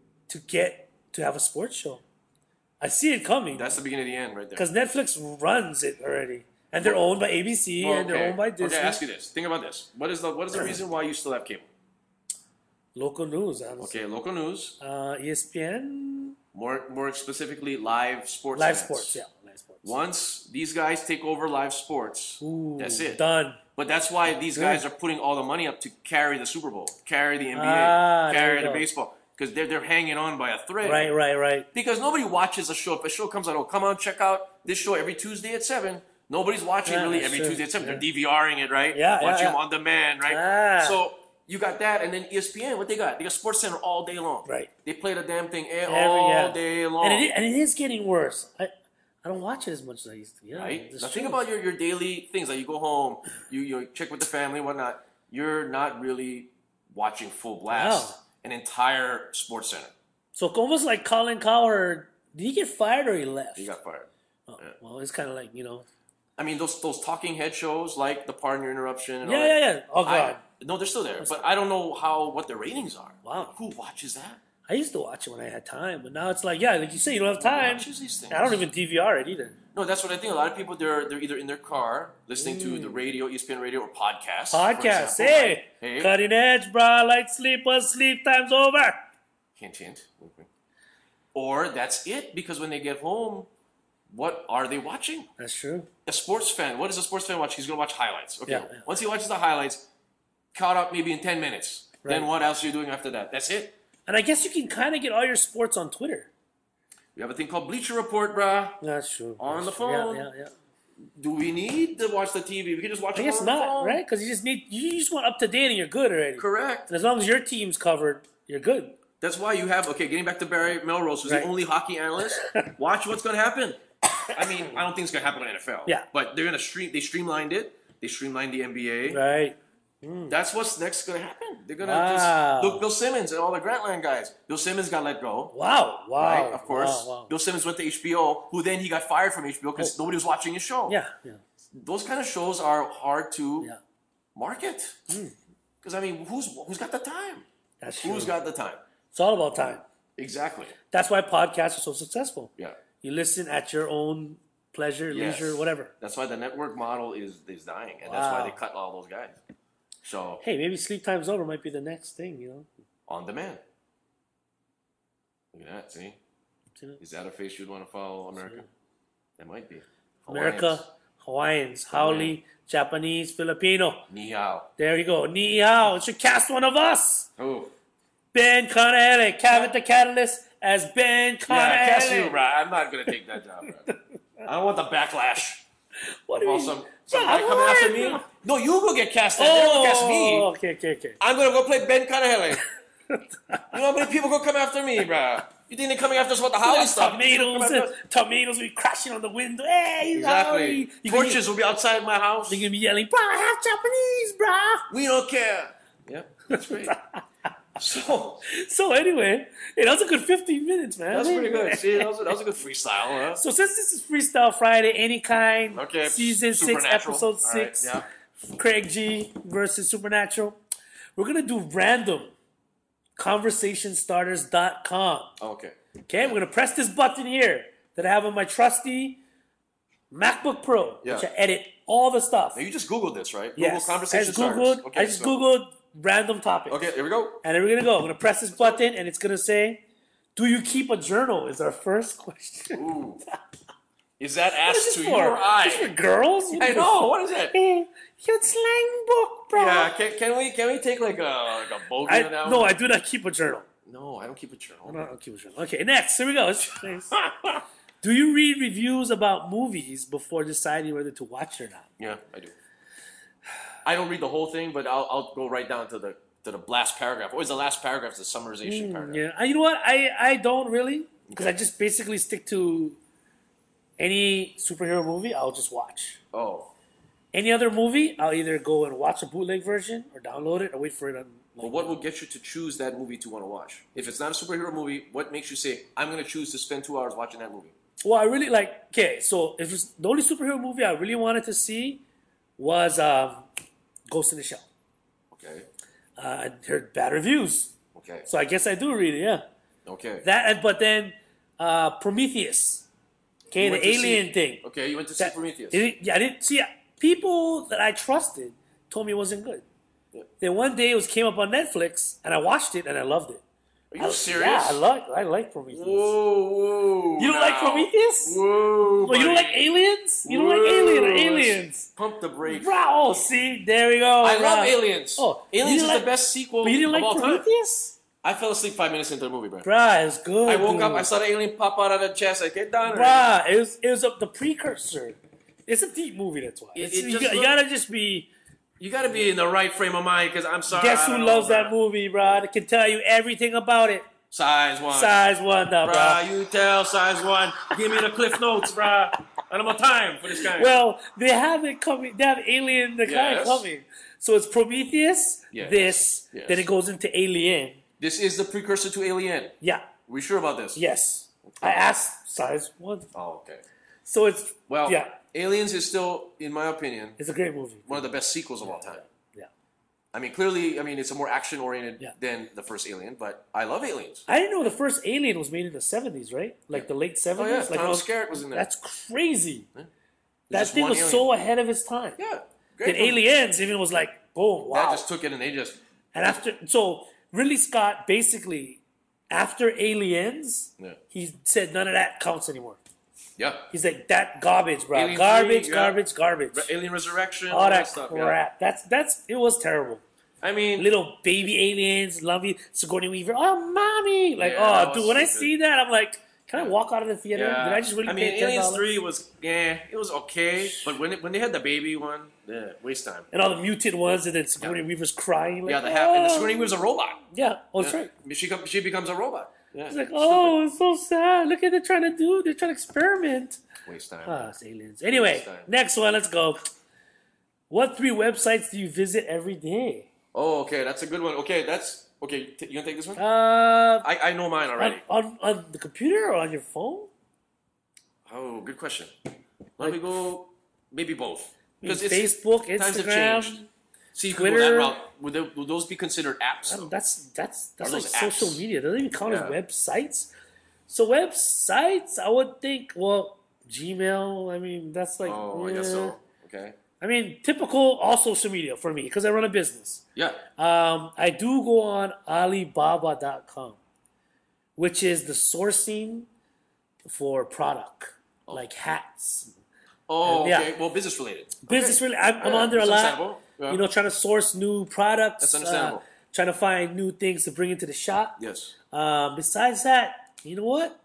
to have a sports show? I see it coming. That's the beginning of the end right there. Because Netflix runs it already. And they're owned by ABC and they're owned by Disney. Okay, ask you this. Think about this. What is the reason why you still have cable? Local news, honestly. Okay, local news. ESPN. More specifically, live sports. Live events. sports, yeah. Live sports. Once these guys take over live sports, that's it. Done. But that's why these guys are putting all the money up to carry the Super Bowl, carry the NBA, carry the baseball. Because they're hanging on by a thread. Right. Because nobody watches a show. If a show comes out, come on, check out this show every Tuesday at 7. Nobody's watching really every Tuesday at 7. They're DVRing it, right? Watching them on demand, right? So you got that, and then ESPN, what they got? They got SportsCenter all day long. Right. They play the damn thing all day long. And it is getting worse. I don't watch it as much as I used to. Right? Now think about your daily things. Like you go home, you check with the family and whatnot. You're not really watching full blast. An entire Sports Center. So almost like Colin Cowherd, did he get fired or he left? He got fired. Well, it's kind of like, I mean, those talking head shows like the Pardon Your Interruption. And Yeah. Oh, God. No, they're still there. But I don't know what the ratings are. Wow. Who watches that? I used to watch it when I had time, but now it's like, like you say, you don't have time. Who watches these things? I don't even DVR it either. No, that's what I think. A lot of people, they're either in their car listening to the radio, ESPN radio, or podcasts. Podcasts. Hey. Cutting edge, bro. Light sleepers, sleep time's over. Hint. Or that's it, because when they get home, what are they watching? That's true. A sports fan, what does a sports fan watch? He's going to watch highlights. Okay. Yeah. Once he watches the highlights, caught up maybe in 10 minutes. Right. Then what else are you doing after that? That's it. And I guess you can kind of get all your sports on Twitter. We have a thing called Bleacher Report, brah. That's true. On the phone. Yeah. Do we need to watch the TV? We can just watch it I guess on the not, phone. right? Because you just want up to date and you're good already. Correct. And as long as your team's covered, you're good. That's why you have, getting back to Barry Melrose, who's the only hockey analyst. Watch what's going to happen. I mean, I don't think it's going to happen in the NFL. Yeah. But they're going to they streamlined it. They streamlined the NBA. Right. That's what's next going to happen. They're going to Wow. just look. Bill Simmons and all the Grantland guys. Bill Simmons got let go. Wow. Right, of course. Wow. Bill Simmons went to HBO, who then he got fired from HBO because nobody was watching his show. Yeah. Those kind of shows are hard to market. Because, I mean, who's got the time? That's true. Who's got the time? It's all about time. Exactly. That's why podcasts are so successful. Yeah. You listen at your own pleasure, leisure, whatever. That's why the network model is dying, and that's why they cut all those guys. So hey, maybe Sleep Time's Over might be the next thing, on demand. Look at that, see? Is that a face you'd want to follow, America? That might be. America, Hawaiians, Haole, Japanese, Filipino. Ni hao. There you go. Ni hao. It should cast one of us. Oh. Ben Conahele, Cabot the Catalyst as Ben Conahele. Yeah, cast you, bro. I'm not going to take that job, bro. I don't want the backlash. What do you mean? Some guy coming after me. No, you go get cast. They don't cast me. Okay. I'm going to go play Ben Conahele. You know how many people going to come after me, bro? You think they're coming after us about the Holly stuff? Tomatoes will be crashing on the window. Hey, exactly. Torches will be outside my house. They're going to be yelling, bro, I have Japanese, bro. We don't care. Yep, that's great. So anyway, that was a good 15 minutes, man. That's pretty good. See, that was a good freestyle, huh? So since this is Freestyle Friday, any kind, season 6, episode 6, Craig G versus Supernatural, we're going to do random conversationstarters.com. Okay. Okay, we're going to press this button here that I have on my trusty MacBook Pro, which I edit all the stuff. Now you just Googled this, right? Yes. Google conversation starters. I just Googled random topics. Okay, here we go. And then we're going to go. I'm going to press this button, and it's going to say Do you keep a journal? Is our first question. Ooh. Is that What is asked this to for? you or This for I? girls? I know. What is that? Hey, your slang book, bro. Yeah. Can we take like a bogey on that one? No, I do not keep a journal. No, I don't keep a journal. No, I don't keep a journal. Okay, next. Here we go. Do you read reviews about movies before deciding whether to watch it or not? Yeah, I do. I don't read the whole thing, but I'll go right down to the last paragraph. Always the last paragraph is the summarization paragraph. Yeah, you know what? I don't really, because I just basically stick to any superhero movie. I'll just watch. Oh. Any other movie, I'll either go and watch a bootleg version or download it or wait for it on. Well, what will get you to choose that movie to want to watch? If it's not a superhero movie, what makes you say, I'm going to choose to spend 2 hours watching that movie? Well, I really like. Okay, so if it's the only superhero movie I really wanted to see was Ghost in the Shell. Okay. I heard bad reviews, Okay. so I guess I do read it. Yeah, Okay. that. But then Prometheus, okay, You the went to alien see- thing. Okay, you went to see Prometheus. I didn't see. People that I trusted told me it wasn't good. Yeah. Then one day it came up on Netflix, and I watched it and I loved it. Are you serious? Yeah, I like Prometheus. Whoa. You don't like now. Prometheus? Whoa. Well, you don't buddy. like aliens? You don't like Alien or Whoa. Aliens? Pump the brakes. Oh, see, there we go. I love Rah. Aliens. Oh, Aliens you is didn't the best sequel But you didn't of like all time. Prometheus? I fell asleep 5 minutes into the movie, bro. Bruh, it's good. I woke up, dude. I saw the alien pop out of the chest. I get down. Bruh, it was the precursor. It's a deep movie, that's why. It You just you gotta just be. You got to be in the right frame of mind because I'm sorry. Guess I who don't loves know, that movie, bruh? They can tell you everything about it. Size 1. Size 1, now, bruh. Bruh, you tell size 1. Give me the cliff notes, bruh. I don't have time for this guy. Well, they have it coming. They have Alien, the guy Yes. coming. So it's Prometheus, Yes. this, Yes. then it goes into Alien. This is the precursor to Alien. Yeah, We sure about this? yes. I asked size 1. Oh, okay. So it's, Well, yeah, Aliens is still, in my opinion, it's a great movie. one of the best sequels of all time. Yeah. I mean, clearly, it's a more action-oriented Yeah. than the first Alien, but I love Aliens. I didn't know the first Alien was made in the 70s, right? Like the late 70s? Oh, yeah. Like Tom Skerritt was in there. That's crazy. There's That just thing one was alien. so ahead of its time. Yeah. Then Great movie. Aliens even was like, boom, wow. That just took it and they just... And after, so Ridley Scott basically, after Aliens, Yeah. he said none of that counts anymore. Yeah. He's like, that garbage, bro. Alien Garbage, 3, yeah. garbage. Alien Resurrection, All that stuff. crap. Yeah. That's it was terrible. I mean... Little baby aliens, love you, Sigourney Weaver. Oh, mommy! Like, Yeah, that oh, was dude, when I stupid. see that, I'm like, can I walk out of the theater? Yeah. Did I just really I mean, pay $10? Aliens 3 was, it was okay, but when they had the baby one, waste time. And all the mutant ones, and then Sigourney Weaver's crying. Like, Yeah, and the Sigourney Weaver's a robot. Yeah, oh, that's Yeah. right. She becomes a robot. Yeah. It's like, oh, it's so sad. Look at what they're trying to do. They're trying to experiment. Waste time. Ah, it's aliens. Anyway, Waste time. next one. Let's go. What 3 websites do you visit every day? Oh, okay, that's a good one. Okay, you gonna take this one? Uh, I know mine already. on the computer or on your phone? Oh, good question. Let me go. Maybe both. Because Facebook, times have Instagram. changed. See, you Twitter. could go that route. Would those be considered apps? though? That's Are like those social apps? media. It doesn't even count Yeah. as websites. So websites, I would think. Well, Gmail. I mean, that's like. Oh, I guess eh. so. Okay. I mean, typical all social media for me because I run a business. Yeah. I do go on Alibaba.com, which is the sourcing for product, like hats. Oh, Yeah. okay. Well, business related. Business Okay. really, I'm Yeah, on there a that's lot. understandable. Yeah. You know, trying to source new products. That's understandable. Trying to find new things to bring into the shop. Yes. Besides that, you know what?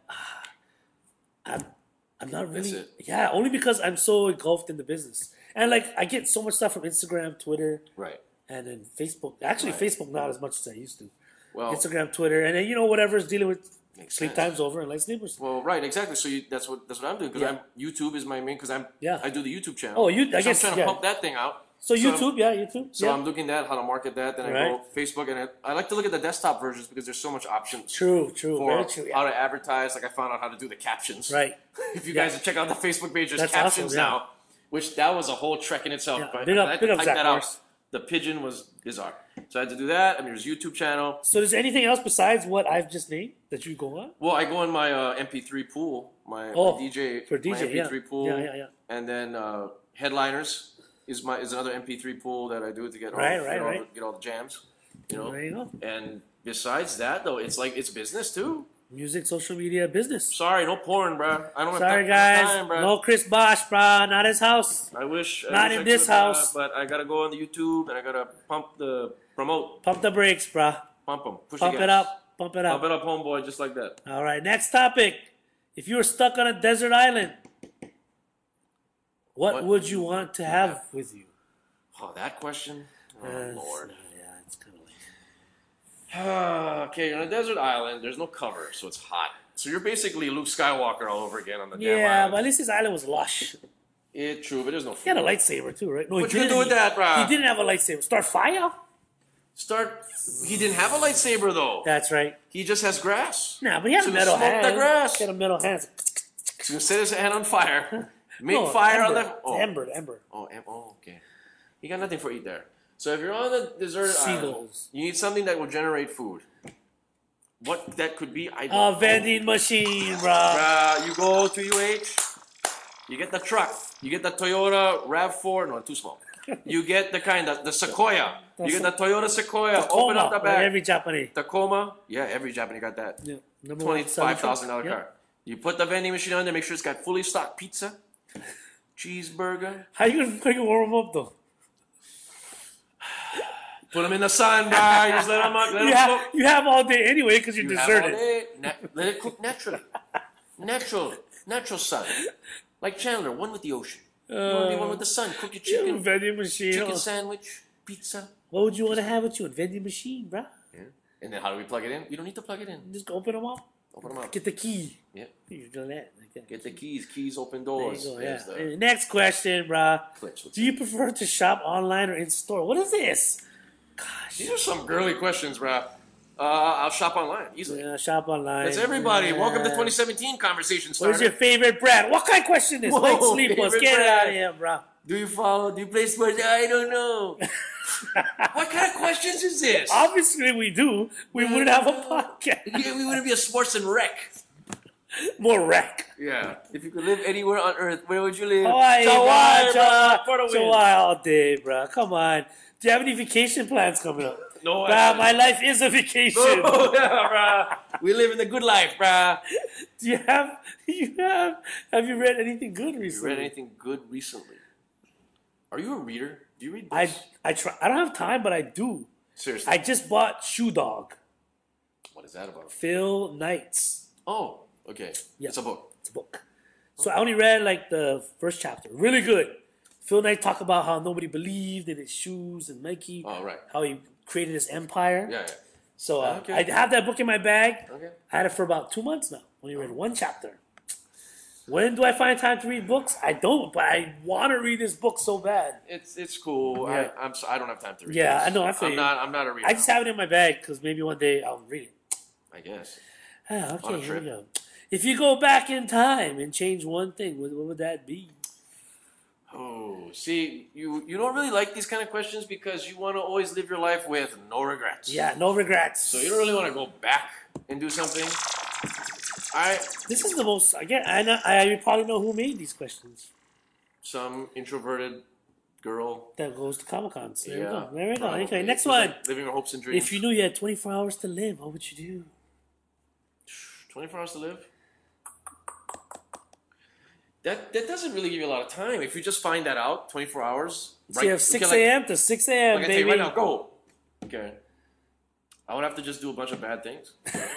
I'm not really. That's it. Yeah, only because I'm so engulfed in the business, and like I get so much stuff from Instagram, Twitter, Right. and then Facebook. Actually, Right. Facebook not as much as I used to. Well, Instagram, Twitter, and then whatever's dealing with Makes sleep sense. times over and light sleepers. Well, right, exactly. So that's what I'm doing because Yeah. YouTube is my main because Yeah. I do the YouTube channel. Oh, I So guess, I'm trying to yeah. pump that thing out. So I'm- YouTube, YouTube. So yeah. I'm looking at how to market that. Then I Right. go Facebook, and I like to look at the desktop versions because there's so much options True, for very true. how Yeah. to advertise. Like I found out how to do the captions. Right. If you Yeah. guys check out the Facebook page, there's That's captions awesome, yeah. now, which that was a whole trek in itself. Yeah. But Big up- I had big to up type Zach that out. Morris. The pigeon was bizarre, so I had to do that. I mean, there's YouTube channel. So, there's anything else besides what I've just named that you go on? Well, I go in my MP3 pool, my Oh, DJ, for DJ, my MP3 yeah. pool, Yeah. and then Headliners is another MP3 pool that I do to get Right. get all the jams, you know. There you go. And besides that, though, it's like it's business too. Music, social media, business. Sorry, no porn, bro. I don't Sorry, have guys. time, bro. No Chris Bosh, bro. Not his house. I wish. Not in this house. But I gotta go on the YouTube and I gotta promote. Pump the brakes, bro. Pump them. Push Pump the gas. it up. Pump it up. Pump it up, homeboy, just like that. All right, next topic. If you were stuck on a desert island, what would you want to have with you? Oh, that question? Oh, Lord. Yeah, it's kind of like... Okay, you're on a desert island. There's no cover, so it's hot. So you're basically Luke Skywalker all over again on the damn Yeah, island. but at least his island was lush. It's true, but there's no food. He had a lightsaber too, right? No, What you gonna do with that, bro? He didn't have a lightsaber. Start fire? He didn't have a lightsaber, though. That's right. He just has grass. Nah, but he had So a metal smoke hand. the grass. He had a metal hand. So you set his hand on fire. Make No, fire ember. on the... Oh. Ember. Oh, okay. You got nothing for eat there. So if you're on the desert island, Seagulls. you need something that will generate food. What that could be, I A don't know. vending machine, bro. You go to UH, you get the truck, you get the Toyota RAV4, no, too small. You get the kind of, the Sequoia. You get the Toyota Sequoia, open up the Like back. every Japanese. Tacoma, yeah, every Japanese got that. Yeah. Number one selling $25,000 truck. car. You put the vending machine on there, make sure it's got fully stocked pizza, cheeseburger. How you gonna warm them up though? Put them in the sun, bro. You just let them up. You have all day anyway because you're deserted. Let it cook naturally. Natural sun. Like Chandler, one with the ocean. You want to be one with the sun. Cook your chicken. Vending machine. Chicken sandwich, pizza. What would you want to have with you? A vending machine, bro? Yeah. And then how do we plug it in? You don't need to plug it in. Just open them up. Open them up. Get the key. Yeah. You're doing that. Like that. Get the keys. Keys open There doors. you go, There's yeah. the Next question, bro. glitch. Do you prefer to shop online or in store? What is this? Gosh. These are some girly questions, bro. I'll shop online easily. Yeah, shop online. That's everybody. Yeah. Welcome to 2017 conversation What starter. is your favorite brand? What kind of question is? Whoa, Light sleepless. favorite Get brand. out of here, bro. Do you follow? Do you play sports? I don't know. What kind of questions is this? Obviously, we do. We wouldn't have a podcast. Yeah, we wouldn't be a sports and rec. More wreck. Yeah. If you could live anywhere on earth, where would you live? Hawaii, Hawaii, bro. for the win. Hawaii all day, bro. Come on. Do you have any vacation plans coming up? No, Bruh, my life is a vacation. Oh, yeah, bruh. We live in the good life, bruh. Do you have have you read anything good You recently? read anything good recently? Are you a reader? Do you read books? I try. I don't have time, but I do. Seriously. I just bought Shoe Dog. What is that about? Phil Knight's. Oh, okay. Yeah. It's a book. It's a book. So I only read like the first chapter. Really good. Phil Knight talked about how nobody believed in his shoes and Nike. Oh, right. How he created his empire. Yeah, yeah. So Okay. I have that book in my bag. Okay. I had it for about 2 months now. Only read one chapter. When do I find time to read books? I don't, but I want to read this book so bad. It's cool. Yeah. I don't have time to read. Yeah, this. I know. I feel you. I'm not a reader. I just have it in my bag because maybe one day I'll read it. I guess. Ah, On okay, a here trip. we go. If you go back in time and change one thing, what would that be? Oh, see, you don't really like these kind of questions because you want to always live your life with no regrets. Yeah, no regrets. So you don't really want to go back and do something. This is the most. I probably know who made these questions. Some introverted girl. That goes to Comic Con. So there Yeah, we go. There we go. probably. Okay, next Just one. like living your hopes and dreams. If you knew you had 24 hours to live, what would you do? 24 hours to live? That doesn't really give you a lot of time. If you just find that out, 24 hours. So you have 6 a.m. to 6 a.m., Like I tell you baby. right now, go. Okay. I would have to just do a bunch of bad things.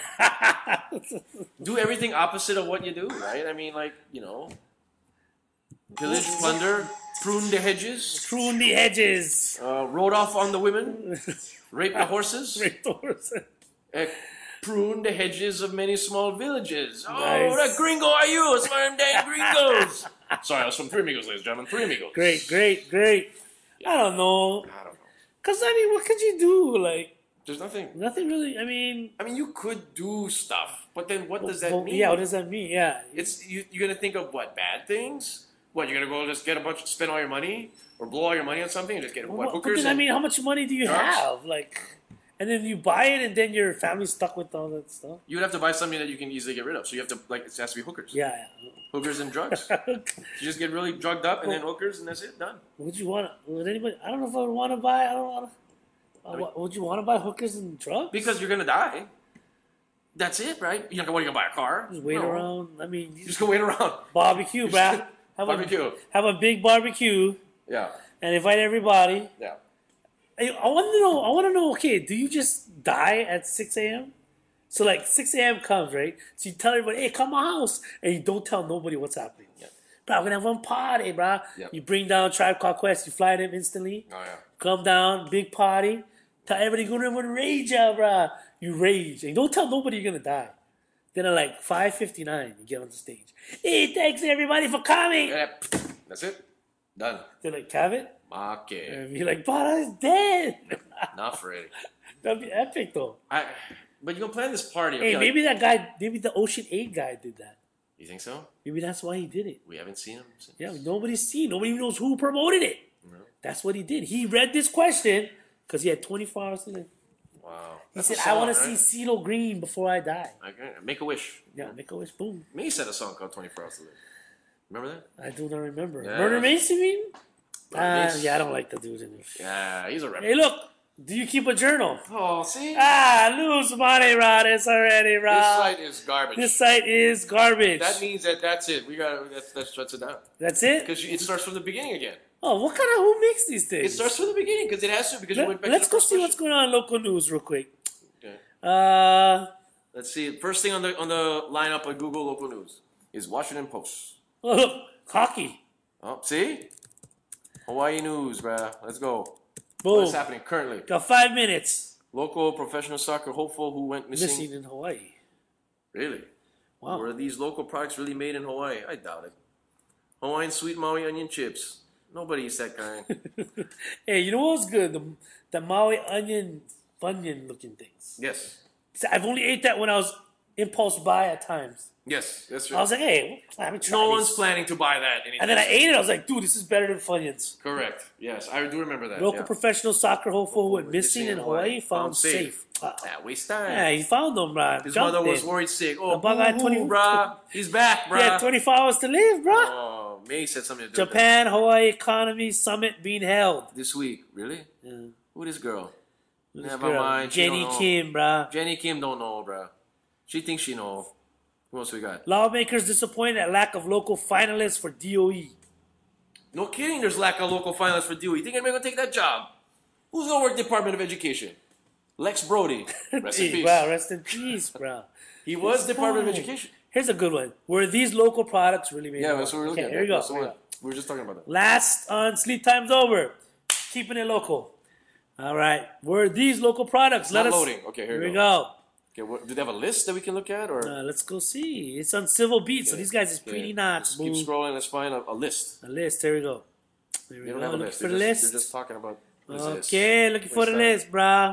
Do everything opposite of what you do, right? I mean, like, pillage, plunder, prune the hedges, Prune the hedges. rode off on the women, rape the horses, Great doors. prune the hedges of many small villages. Oh, Nice. that gringo are you? It's one of them dang gringos. Sorry, I was from Three Amigos, ladies and gentlemen. Three Amigos. Great. I don't know. I don't know. Because, what could you do? Like, There's nothing. nothing really. I mean, You could do stuff, but then what does that mean? Yeah, what does that mean? Yeah. You're gonna think of what, bad things? What, you're gonna go just spend all your money or blow all your money on something and just get But hookers? then, and how much money do you drugs? have? Like, and then you buy it, and then your family's stuck with all that stuff. you would have to buy something that you can easily get rid of. So you have to it has to be hookers. Yeah. Hookers and drugs. You just get really drugged up and then hookers and that's it, done. Would you want? Would anybody? I don't know if I would want to buy. I don't want to. Would you want to buy hookers and drugs? Because you're gonna die. That's it, right? You're not going to buy a car. Just wait around. I mean, You just go wait around. barbecue, bruh. Barbecue. Have a big barbecue Yeah. and invite everybody. Yeah. Hey, I want to know. Okay, do you just die at 6 a.m.? So like 6 a.m. comes, right? So you tell everybody, "Hey, come to my house," and you don't tell nobody what's happening. Yeah. Bro, we're gonna have one party, bro. Yeah. You bring down Tribe Called Quest. You fly them instantly. Oh, yeah. Come down, big party. Tell everybody go to rage out, bro. You rage, and don't tell nobody you're gonna die. Then at like 5:59, you get on the stage. Hey, thanks everybody for coming. Yeah. That's it. Done. They're like, Kevin? Okay. And you're like, Bada's dead. Not Freddy. That'd be epic, though. But you're gonna plan this party. Hey, okay, maybe that guy, maybe the Ocean 8 guy did that. You think so? Maybe that's why he did it. We haven't seen him since. Yeah, nobody's seen. Nobody even knows who promoted it. No. That's what he did. He read this question because he had 24 hours to live. Wow. He That's said, a song, I want to right? see CeeLo Green before I die. Okay. Make a wish. Yeah, make a wish. Boom. Me said a song called 24 Hours to Live. Remember that? I do not remember. Yeah. Murder Mason, you mean? Mace. Yeah, I don't like the dude in it. Yeah, he's a rebel. Hey, look. Do you keep a journal? Oh, see? Lose money, Rodis, already, This Rod. site is garbage. This site is garbage. That means that's it. We got that shuts it down. That's it? Because it starts from the beginning again. Oh, what kind of, who makes these things? It starts from the beginning because it has to. Because you went back to Let's the go first see what's question. going on in local news real quick. Okay. Let's see. First thing on the lineup of Google local news is Washington Post. Oh, look, hockey. Oh, see? Hawaii news, bruh. Let's go. Boom. What's happening currently? Got 5 minutes. Local professional soccer hopeful who went missing. Missing in Hawaii. Really? Wow. Were these local products really made in Hawaii? I doubt it. Hawaiian sweet Maui onion chips. Nobody eats that kind. Hey, you know what was good? The Maui onion Funyun looking things. Yes. I've only ate that when I was impulse buy at times. Yes, that's I right. was like, hey, I haven't tried No these. one's planning to buy that. And then I ate it. I was like, dude, this is better than Funyuns. Correct. Yes, I do remember that. Local yeah. professional soccer hopeful who went missing in Hawaii found safe. Waste time. Yeah, he found them, bro. His mother was worried sick. Oh, The bug had 20 brah. He's back, brah. He had 24 hours to live, bro. Oh, May said something to do with Japan Hawaii Economy Summit being held. that. This week. Really? Yeah. Who this girl? This Never girl, mind. She Jenny don't know. Kim, bro. Jenny Kim don't know, bruh. She thinks she know. Who else we got? Lawmakers disappointed at lack of local finalists for DOE. No kidding, there's lack of local finalists for DOE. You think anybody gonna take that job? Who's gonna work Department of Education? Lex Brody. Rest in Hey, peace. bro, rest in peace, bro. He was Department of fine. Education. Here's a good one. Were these local products really made? Yeah, in that's what we're Hawaii? looking Okay, at. here you go. That's the Here you one. go. We were just talking about that. Last on Sleep Time's Over. Keeping it local. All right. Were these local products? Not loading. Okay, here we we go. Okay, do they have a list that we can look at, or Let's go see. It's on Civil Beat, so these guys is Okay, pretty not. just keep scrolling. Let's find a list. A list. Here we go. Here we They go. don't have a Looking list. for the They're list. just talking about. What is this? Okay, looking for the Waste list, bruh.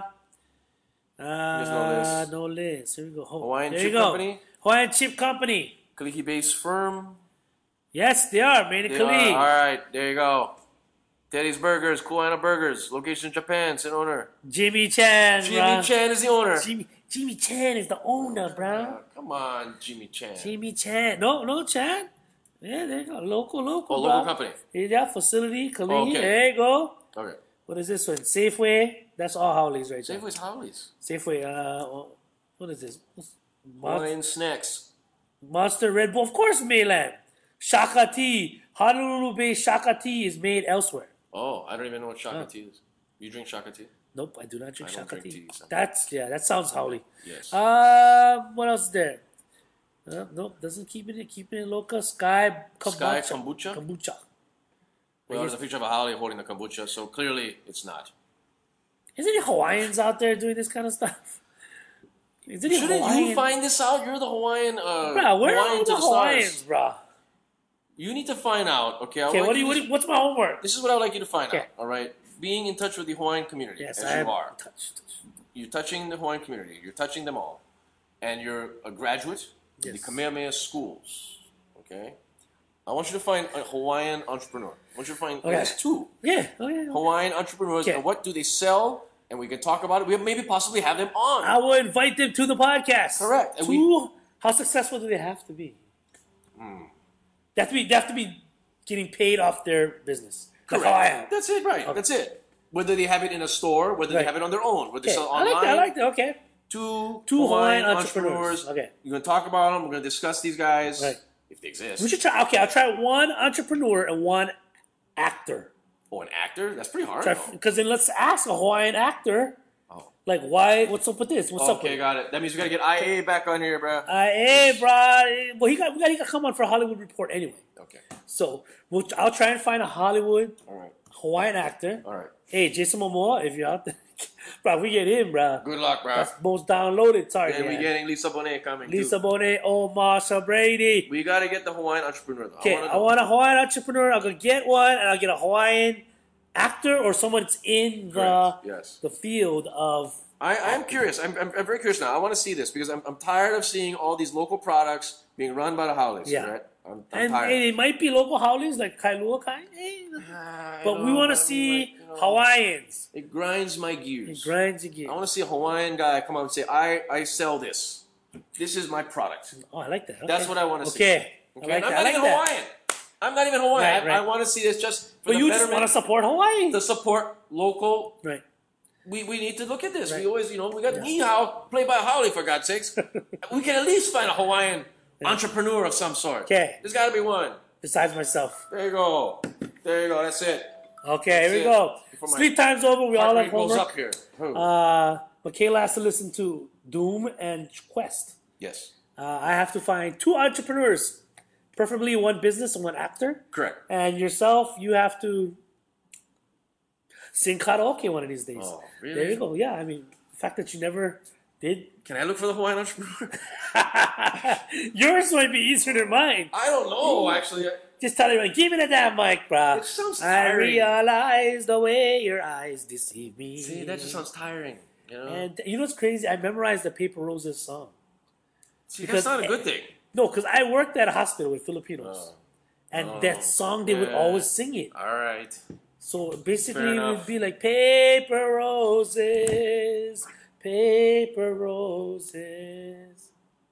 There's no list. No list. Here we go. Hawaiian there Chip you go. Company? Hawaiian Chip Company. Kaliki-based firm. Yes, they are. Made in They Kali. are. All right, there you go. Teddy's Burgers, Kuaina Burgers, location Japan, sin owner. Jimmy Chan, Jimmy bruh. Chan is the owner. Jimmy Chan is the owner, bruh. Come on, Jimmy Chan. Jimmy Chan. No, Chan. Yeah, there you go. Local, Oh, bruh. local company. Here you go. Facility, Kali. Okay. There you go. Okay. What is this one? Safeway. That's all Howleys right there. Safeway's Howleys. Safeway. What is this? Hawaiian snacks. Monster Red Bull. Of course, Mainland. Shaka Tea. Honolulu-based Shaka Tea is made elsewhere. Oh, I don't even know what Shaka tea is. You drink Shaka tea? Nope, I do not drink I don't Shaka drink Tea. tea, so- That sounds Howley. Yes. What else is there? Nope, doesn't keep it local. Sky Kombucha. Sky Kombucha? Kombucha. Well, there's a picture of a Howley holding the kombucha, so clearly it's not. Isn't it Hawaiians out there doing this kind of stuff? Isn't it Shouldn't Hawaiian? you find this out? You're the Hawaiian. Bro, where Hawaiian are to the the Hawaiians, stars. bro? You need to find out. Okay. Okay, what's my homework? This is what I would like you to find Okay. out. All right. Being in touch with the Hawaiian community, Yes, as I you am are. touched. You're touching the Hawaiian community. You're touching them all. And you're a graduate of the Yes. Kamehameha schools. Okay? I want you to find a Hawaiian entrepreneur. I want you to find at least two Yeah, okay. Hawaiian entrepreneurs. Okay. And what do they sell? And we can talk about it. We maybe possibly have them on. I will invite them to the podcast. Correct. And How successful do they have to be? They have to be getting paid off their business. Like how I am. That's it, right. That's it. Whether they have it in a store, whether they Right. have it on their own, whether they Okay, sell I online. like that. Okay. two Hawaiian entrepreneurs. Okay. You're going to talk about them. We're going to discuss these guys. Right. If they exist. We should try. Okay, I'll try one entrepreneur and one actor. Oh, an actor? That's pretty hard. Because then let's ask a Hawaiian actor. Oh. Like, why? What's up with this? What's up? Okay, got it. That means we got to get IA back on here, bro. IA, bro. Well, he got to come on for a Hollywood Report anyway. Okay. So I'll try and find a Hollywood Hawaiian actor. All right. Hey, Jason Momoa, if you're out there. Bro, we get him, bro. Good luck, bro. That's most downloaded. Sorry, and we getting Lisa Bonet coming, Lisa Bonet, Marsha Brady. We got to get the Hawaiian entrepreneur, though. Okay, I want a Hawaiian entrepreneur. I'm going to get one, and I'll get a Hawaiian actor or someone that's in the field of... I'm curious. I'm very curious now. I want to see this because I'm tired of seeing all these local products being run by the Howleys, right? I'm tired. And it might be local Howleys like Kailua Kai. But we want to see Hawaiians. It grinds my gears. It grinds your gears. I want to see a Hawaiian guy come out and say, I sell this. This is my product. Oh, I like that. Okay. That's what I want to see. Okay. I'm not even Hawaiian. I'm not even Hawaiian. Right. I want to see this just for the you just want to support Hawaii. To support local. Right. We need to look at this. Right. We always, we got Ni Hao played by Howley, for God's sakes. We can at least find a Hawaiian entrepreneur of some sort. Okay. There's got to be one. Besides myself. There you go. That's it. Okay, here we go. Sleep time's over. We all have homework. Up here. Michaela has to listen to Doom and Quest. Yes. I have to find 2 entrepreneurs, preferably one business and one actor. Correct. And yourself, you have to sing karaoke one of these days. Oh, really? There you go. Yeah, I mean, the fact that you never did. Can I look for the Hawaiian entrepreneur? Yours might be easier than mine. I don't know, actually. Just tell me, give me the damn mic, bro. It sounds tiring. I realize the way your eyes deceive me. See, that just sounds tiring. And you know what's crazy? I memorized the Paper Roses song. See, that's not a good thing. No, because I worked at a hospital with Filipinos. And that song, they would always sing it. All right. So basically, it would be like, paper roses, paper roses.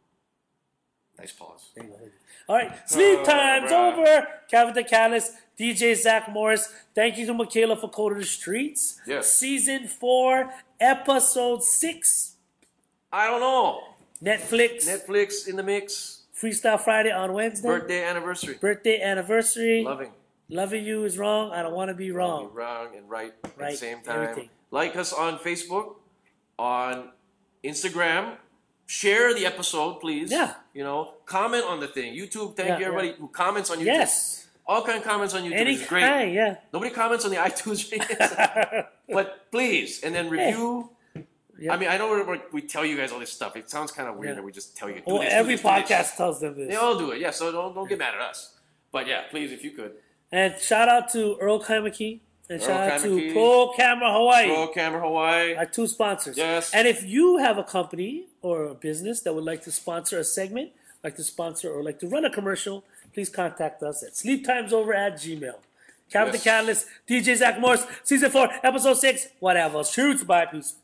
Nice pause. All right, sleep time's over. Kevin the Catalyst, DJ Zach Morris. Thank you to Michaela for Code of the Streets. Yes. Season 4, Episode 6. I don't know. Netflix in the mix. Freestyle Friday on Wednesday. Birthday anniversary. Loving you is wrong. I don't want to be wrong. Wrong and right at the same time. Everything. Like us on Facebook, on Instagram. Share the episode, please. Yeah. Comment on the thing. YouTube, thank you everybody who comments on YouTube. Yes. All kind of comments on YouTube. Any is great. kind, yeah. Nobody comments on the iTunes videos. But please, and then review. Yeah. I mean, I know we tell you guys all this stuff. It sounds kind of weird that we just tell you. Every podcast tells them this. They all do it. Yeah, so don't get mad at us. But yeah, please, if you could. And shout out to Earl Kaimaki. And shout out to Pro Camera Hawaii. Our 2 sponsors. Yes. And if you have a company or a business that would like to sponsor a segment, like to sponsor or like to run a commercial, please contact us at sleeptimesover@gmail.com. Kevin the Catalyst, DJ Zach Morris, Season 4, Episode 6, whatever. Shoots, bye, peace.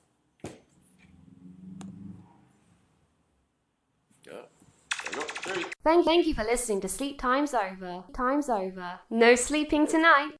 Thank you for listening to Sleep Time's Over. No sleeping tonight.